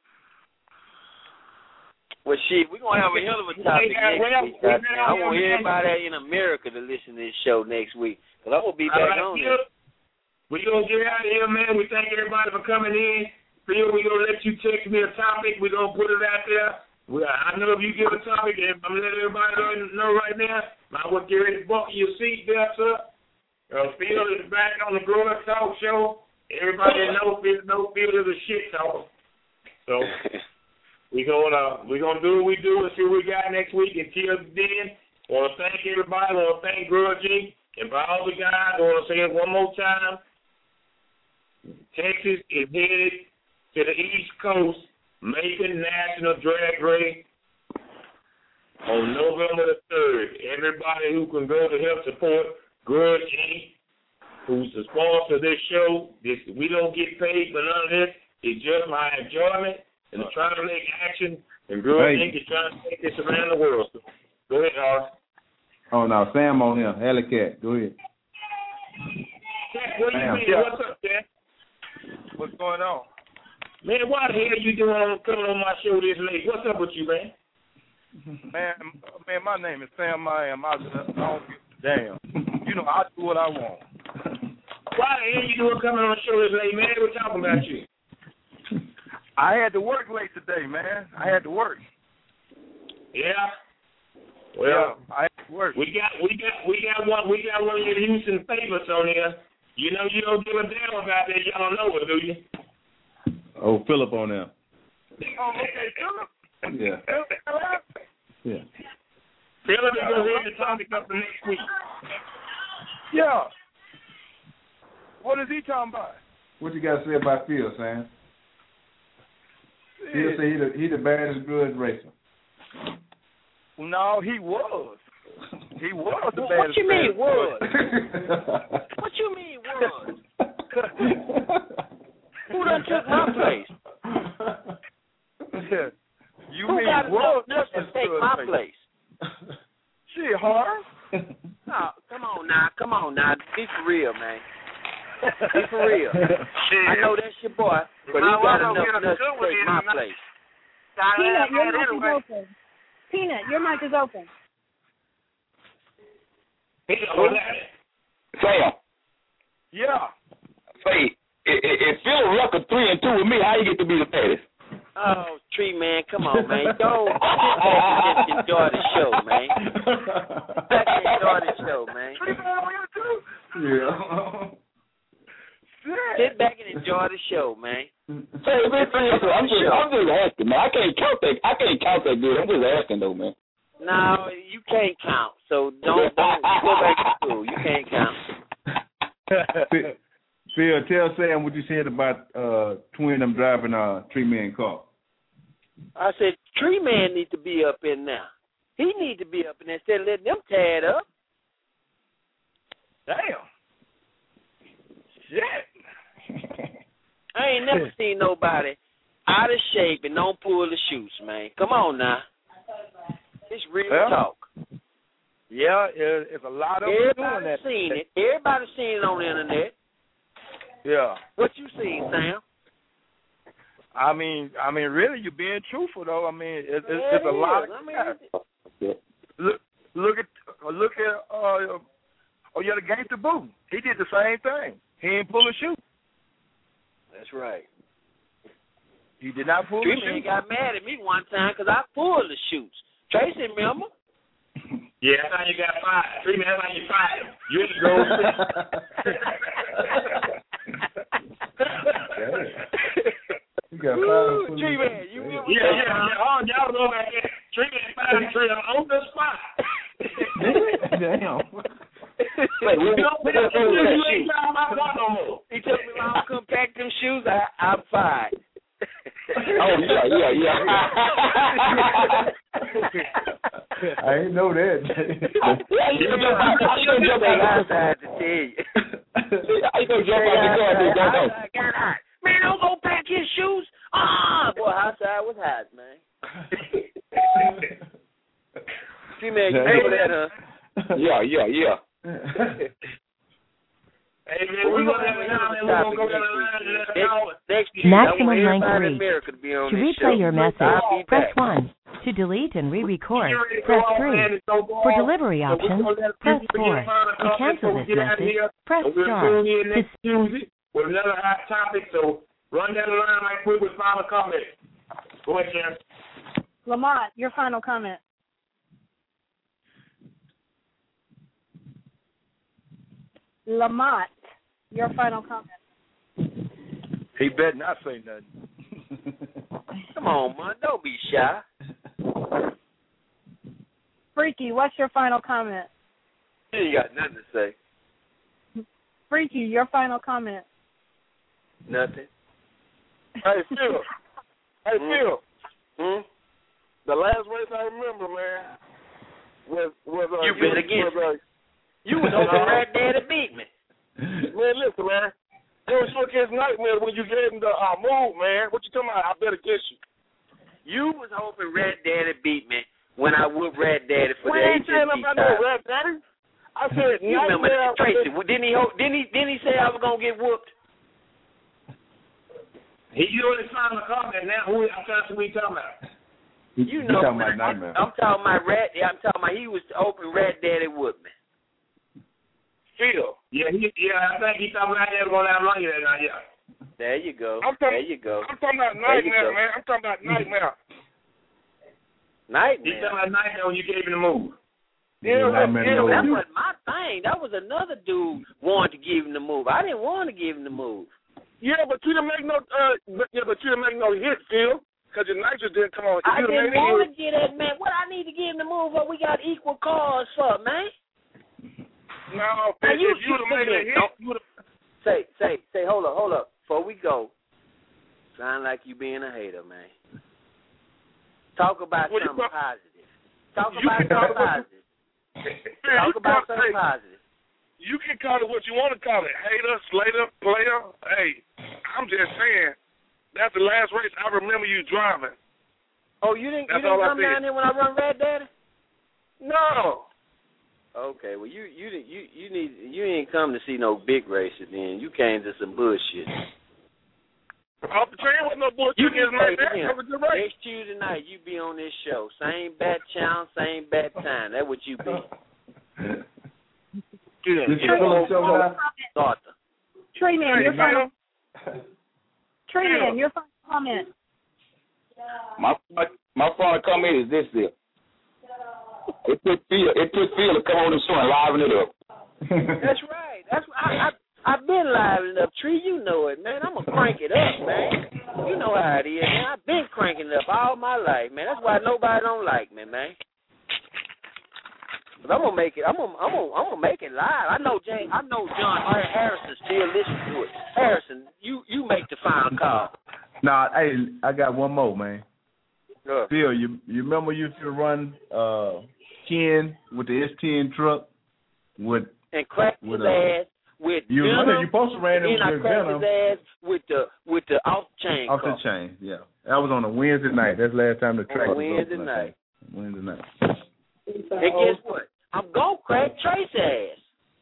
Well, shit, we're going to have a hell of a topic Hey, next well, week. we've I, been I on want here, everybody in America to listen to this show next week, because I'm going to be All back right, on Phil, there. we're going to get out of here, man. We thank everybody for coming in. Phil, we're going to let you text me a topic. We're going to put it out there. We, I know if you give a topic, I'm going to let everybody know right now. I will get ready to buckle your seatbelts up. Uh, Phil is back on the Growing Talk Show. Everybody knows Phil, knows Phil is a shit talker. So we're going to we're gonna do what we do and see what we got next week. Until then, I want to thank everybody. I want to thank Grudge Incorporated. And for all the guys, I want to say it one more time. Texas is headed to the East Coast, Macon National Drag Race on November the third. Everybody who can go to help support Grudge Incorporated, who's the sponsor of this show, this, we don't get paid for none of this. It's just my enjoyment and trying to make action. And Grudge Hey. Incorporated is trying to take this around the world. So go ahead, Horace. Oh, no, Sam on here. Alley Cat. Go ahead. Cat, where Sam. you been? What's up, Cat? What's going on? Man, why the hell you doing coming on my show this late? What's up with you, man? Man, man, my name is Sam. I am. I, I don't give a damn. You know, I do what I want. Why the hell you doing coming on the show this late, man? We're talking about you. I had to work late today, man. I had to work. Yeah. Well, yeah, I had to work. We got, we got, we got one, we got one of your Houston favorites on here. You know, you don't give a damn about that. Y'all don't know it, do you? Oh, Philip on there. Oh, okay, Philip. Yeah. Philip. Yeah. Philip is going to read the topic up for next week. Yeah. What is he talking about? What you got to say about Phil, Sam? Phil say he the, he the baddest grudge racer. No, he was. He was the What baddest. you mean was? What you mean was? Who done took my place? Yeah. You Who mean got was enough to take my place? Shit, Harv. No, come on now, come on now. Be for real, man. Be for real. I know that's your boy, but he got enough nuts to take my place. Peanut, your mic is open. Peanut, your mic is open. Peanut, what's that? Sam. Yeah. Say, if Phil Rucker three and two with me. How you get to be the fattest? Oh, Tree Man, come on, man. Go sit back and just enjoy the show, man. Sit back and enjoy the show, man. Yeah. Sit back and enjoy the show, man. Hey, man, I'm just, I'm just asking, man. I can't count that. I can't count that good. I'm just asking, though, man. No, you can't count. So don't, don't go back to school. You can't count. Phil, tell Sam what you said about uh, Twin them driving a Tree Man car. I said, Tree Man needs to be up in there. He needs to be up in there instead of letting them tear it up. Damn. Shit. I ain't never seen nobody out of shape and don't pull the shoots, man. Come on now. It's real yeah. talk. Yeah, it, it's a lot of Everybody doing that. seen it. Everybody seen it on the internet. Yeah. What you seen, Sam? I mean, I mean, really, you're being truthful though. I mean, it, it, yeah, it's a it lot is. of. I mean, look, look at, look at. Uh, oh yeah, the Gangster Boo. He did the same thing. He didn't pull a shoe. That's right. He did not pull Tree a shoe. Man got mad at me one time because I pulled the shoots. Tracy, remember? Yeah, that's how you got fired. Tree Man, that's how you fired. You had to go. You got Ooh, five. Tree Man, you remember? Yeah, yeah, yeah. Oh, y'all know that. Tree Man fired Tree on the spot. Damn. Wait, we don't put up You that ain't shoe. talking about that no more. He told me if I don't come pack them shoes, I, I'm fired. Oh, yeah, yeah, yeah. I ain't know that. I'm going to jump outside to tell you. I ain't going to jump out the car. Dude, don't know. Got hot. Man, don't go pack his shoes. Ah, boy, outside was hot, man. See, man, you remember that, huh? Yeah, yeah, yeah. Hey, man, we're going to go down Maximum length reach. To replay your message, press one. To delete and re-record, press three. For delivery options, press four. To cancel this message, press star. To Tuesday with another hot topic, so run down the line right quick with final comment. Go ahead, Sharon. Lamont, your final comment. Lamont, your final comment. He better not say nothing. Come on, man. Don't be shy. Freaky, what's your final comment? You ain't got nothing to say. Freaky, your final comment. Nothing. Hey, Phil. Hey, Hmm? Phil. Hmm? The last race I remember, man, was was uh, You bet against was, uh, You was over right there to beat me. Man, listen, man. It was shook his nightmare when you gave him the uh, move, man. What you talking about? I bet against you. You was hoping Red Daddy beat me when I whooped Red Daddy for We the ain't H saying S B about no title. rap, daddy. I said You remember nightmare. that, Tracy? Well, didn't he? Hope, didn't he? Didn't he? Didn't he say I was gonna get whooped? He doing his final comment now. Who I'm trying to see what he's talking about. You know, talking man, about I'm, nightmare. I'm talking about Red. I'm talking about he was hoping Red Daddy whooped me. Phil. Yeah, he, yeah, I think he's talking about that going out longer than that. Yeah. There you go. I'm talking, there you go. I'm talking about There you nightmare, go. man. I'm talking about nightmare. He's Nightmare. talking about nightmare when you gave him the move. Yeah, Yeah, yeah, man, yeah, no. That you- wasn't my thing. That was another dude wanted to give him the move. I didn't want to give him the move. yeah, but you didn't make no. Uh, but, yeah, but you didn't make no hit, Phil, because your nitrous didn't come on. If I you'd have didn't made a want to hit- get that man. What I need to give him the move? What we got equal cause for, man? No, Now, Phil, you if you'd have made a hit, Don't- you would have. Say, say, say. Hold up, hold up. Before we go, sound like you being a hater, man. Talk about What you something talk- positive. Talk You about can talk something about- positive. Phil, Talk you about talk- something hey, positive. You can call it what you want to call it. Hater, slater, player. Hey, I'm just saying, that's the last race I remember you driving. Oh, you didn't, you That's didn't all I come said. down here when I run Red Daddy? No. Okay, well you you you you need you ain't come to see no big races. Then you came to some bullshit. Off the train with no bullshit. You is can like say that. him. That was the race. Next Tuesday night, you be on this show. Same bat channel, same bat time. That's what you be. This is Phil show now. Arthur. Trey Man, your final Tree Man, your final comment. My my final comment is this here. It took Phil. It took Phil to come on the show and liven it up. That's right. That's I, I I've been livening up, Tree. You know it, man. I'm gonna crank it up, man. You know how it is, man. I've been cranking it up all my life, man. That's why nobody don't like me, man. But I'm gonna make it. I'm gonna. I'm gonna. I'm gonna make it live. I know James. I know John Harrison still listens to it. Harrison, you you make the final call. Nah, hey, I got one more, man. Sure. Phil, you you remember you used to run uh, Ken with the S ten truck with and crack his with, uh, ass with you Venom. you supposed to ran him and I with cracked Venom his ass with the with the off chain. off the car. chain. Yeah, that was on a Wednesday night. That's the last time the track On was Wednesday open, night. Wednesday night. And guess what? I'm gonna crack Trace ass.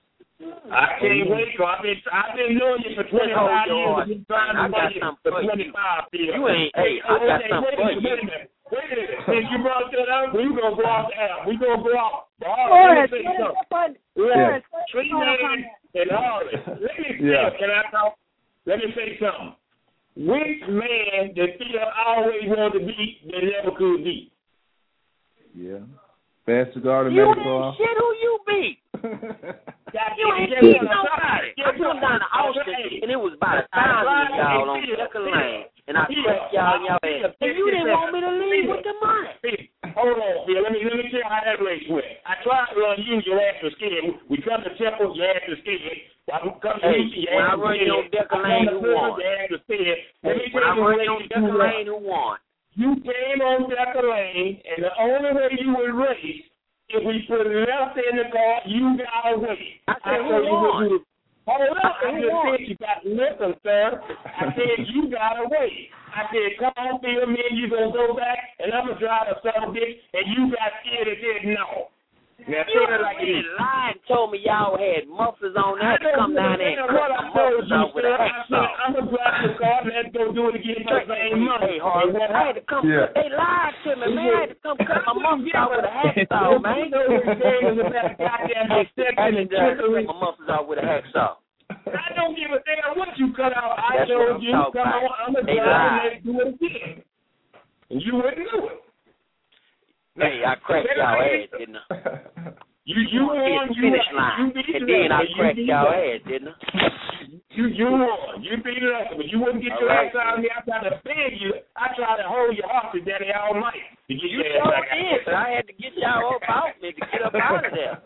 I can't wait, cause I've been I've been doing it for twenty-five years. I've been trying to I got make it something for for you. twenty-five years. You ain't. Hey, I got something for wait a you. minute, wait a minute. Wait a minute. Since you brought that up, we gonna go off the app. We gonna go off. All right, let me say something. Yeah. Tree Man and Harley. Let me see. Yeah. Can I talk? Let me say something. Which man that Phil always wanted to beat that never could beat? Yeah. Fast cigar to You medical. ain't shit. Who you beat? You ain't Yeah. beat nobody. I come down to Austin, and it was about a thousand of y'all on Second Lane, and I cracked y'all in y'all ass. And you didn't want me to leave with the money. Hold on, Phil. Let me let me tell you how that race went. I tried to run you, your ass was scared. We come to Temple, your ass was scared. I come to Hey, you, your when ass I was run you on scared. Decker I Lane, come to who Phil, won? your ass was scared. Let me When tell I you run the you on race Decker you Lane, who won? You came on Decker Lane, and the only way you would race, if we put left in the car, you got to wait. I said, who told you what won? you Hold up, I Who just won? said you got to listen, sir. I said you got to wait. I said, come on, Phil, me and you going to go back, and I'm going to drive a son of a bitch, and you got scared and said no. Now, You say it like it is. lied and told me y'all had mufflers on. I had to come down there and what cut I the told mufflers you, off with sir. a I hacksaw. said, I'm going to drive the car, and let's go do it again for the same money. Hey, Harvey, I had to come. Yeah. They lied to me, man. I had to come cut my mufflers off with a hacksaw, man. You know this game is about goddamn Hey, deception I and had to cut trickery. my mufflers off with a hacksaw. I don't give a damn what you cut out. I That's what told I'm you, talking come about. on, I'm going to They drive and lied. let's do it again. And you wouldn't do it. Hey, I cracked y'all ass, didn't I? You you won, you finish you line, beat and it then up, I but you cracked beat y'all it up. ass, didn't I? You you won, you beat it up, but you wouldn't get All your right. ass out of me. I tried to beg you. I tried to hold you hostage, Daddy all night to get You your ass sure back out. did, but I had to get y'all up off me to get up out of there.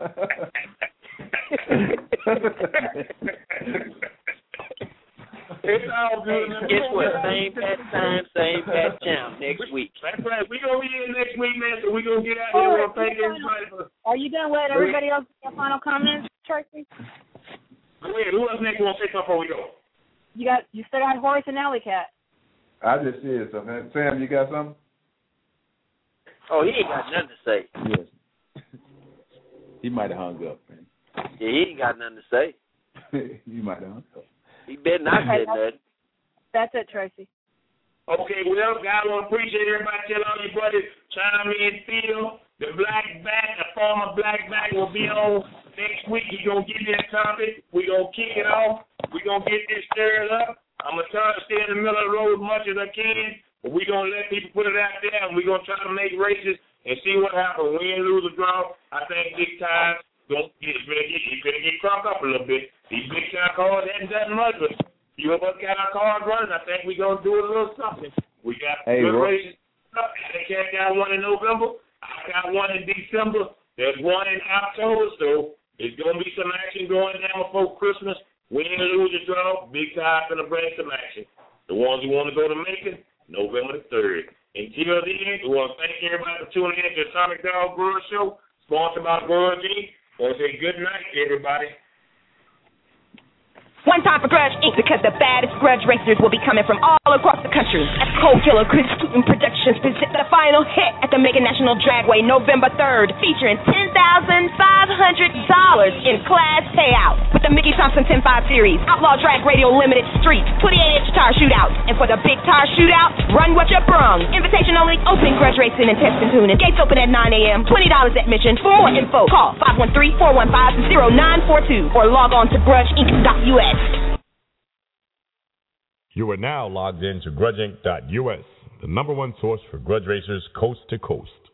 It's all good. Hey, guess what? Same pat time, same pat channel next week. That's right. We gonna be here next week, man. So we gonna get out here. We'll thank everybody for. Are you done with everybody else? Your final comments, Tracy? Go ahead. Who else next want to say something before we go? You got. You still got Horace and Alley Cat. I just said something. Sam, you got something? Oh, he ain't got nothing to say. Yes. He might have hung up, man. Yeah, he ain't got nothing to say. He might have hung up. He better not say nothing. That's it, Tracy. Okay, well, guys, I want to appreciate everybody. Tell all your buddies, chime in, Phil. The black back, the former black back will be on next week. He's going to give you that topic. We're going to kick it off. We're going to get this stirred up. I'm going to try to stay in the middle of the road as much as I can, but we're going to let people put it out there, and we're going to try to make races and see what happens. Win, lose, or draw. I think big time. Don't get it. Better get, you better get crunk up a little bit. These big time cars hadn't done much, but few of us got our cars running. I think we're going to do a little something. We got hey, good Ro- races. I got one in November. I got one in December. There's one in October, so there's going to be some action going down before Christmas. Win, lose, or draw. Big time going to bring some action. The ones who want to go to Macon, November the third. Until then, we want to thank everybody for tuning in to the Atomic Dog Grudge Show, sponsored by Grudge Incorporated. I want to say good night to everybody. One time for Grudge Incorporated because the baddest grudge racers will be coming from all across the country. As Cold Killer Chris Keaton Productions present the final hit at the Macon National Dragway November third, featuring ten thousand five hundred dollars in class payout with the Mickey Thompson ten five Series, Outlaw Drag Radio Limited Street, twenty-eight inch tire shootout. And for the big tire shootout, run what you brung. Invitation only, opening grudge racing and test and tuning. Gates open at nine a.m., twenty dollars admission. For more info, call five one three, four one five, zero nine four two or log on to grudge inc dot u s. You are now logged in to grudge inc dot U S, the number one source for grudge racers coast to coast.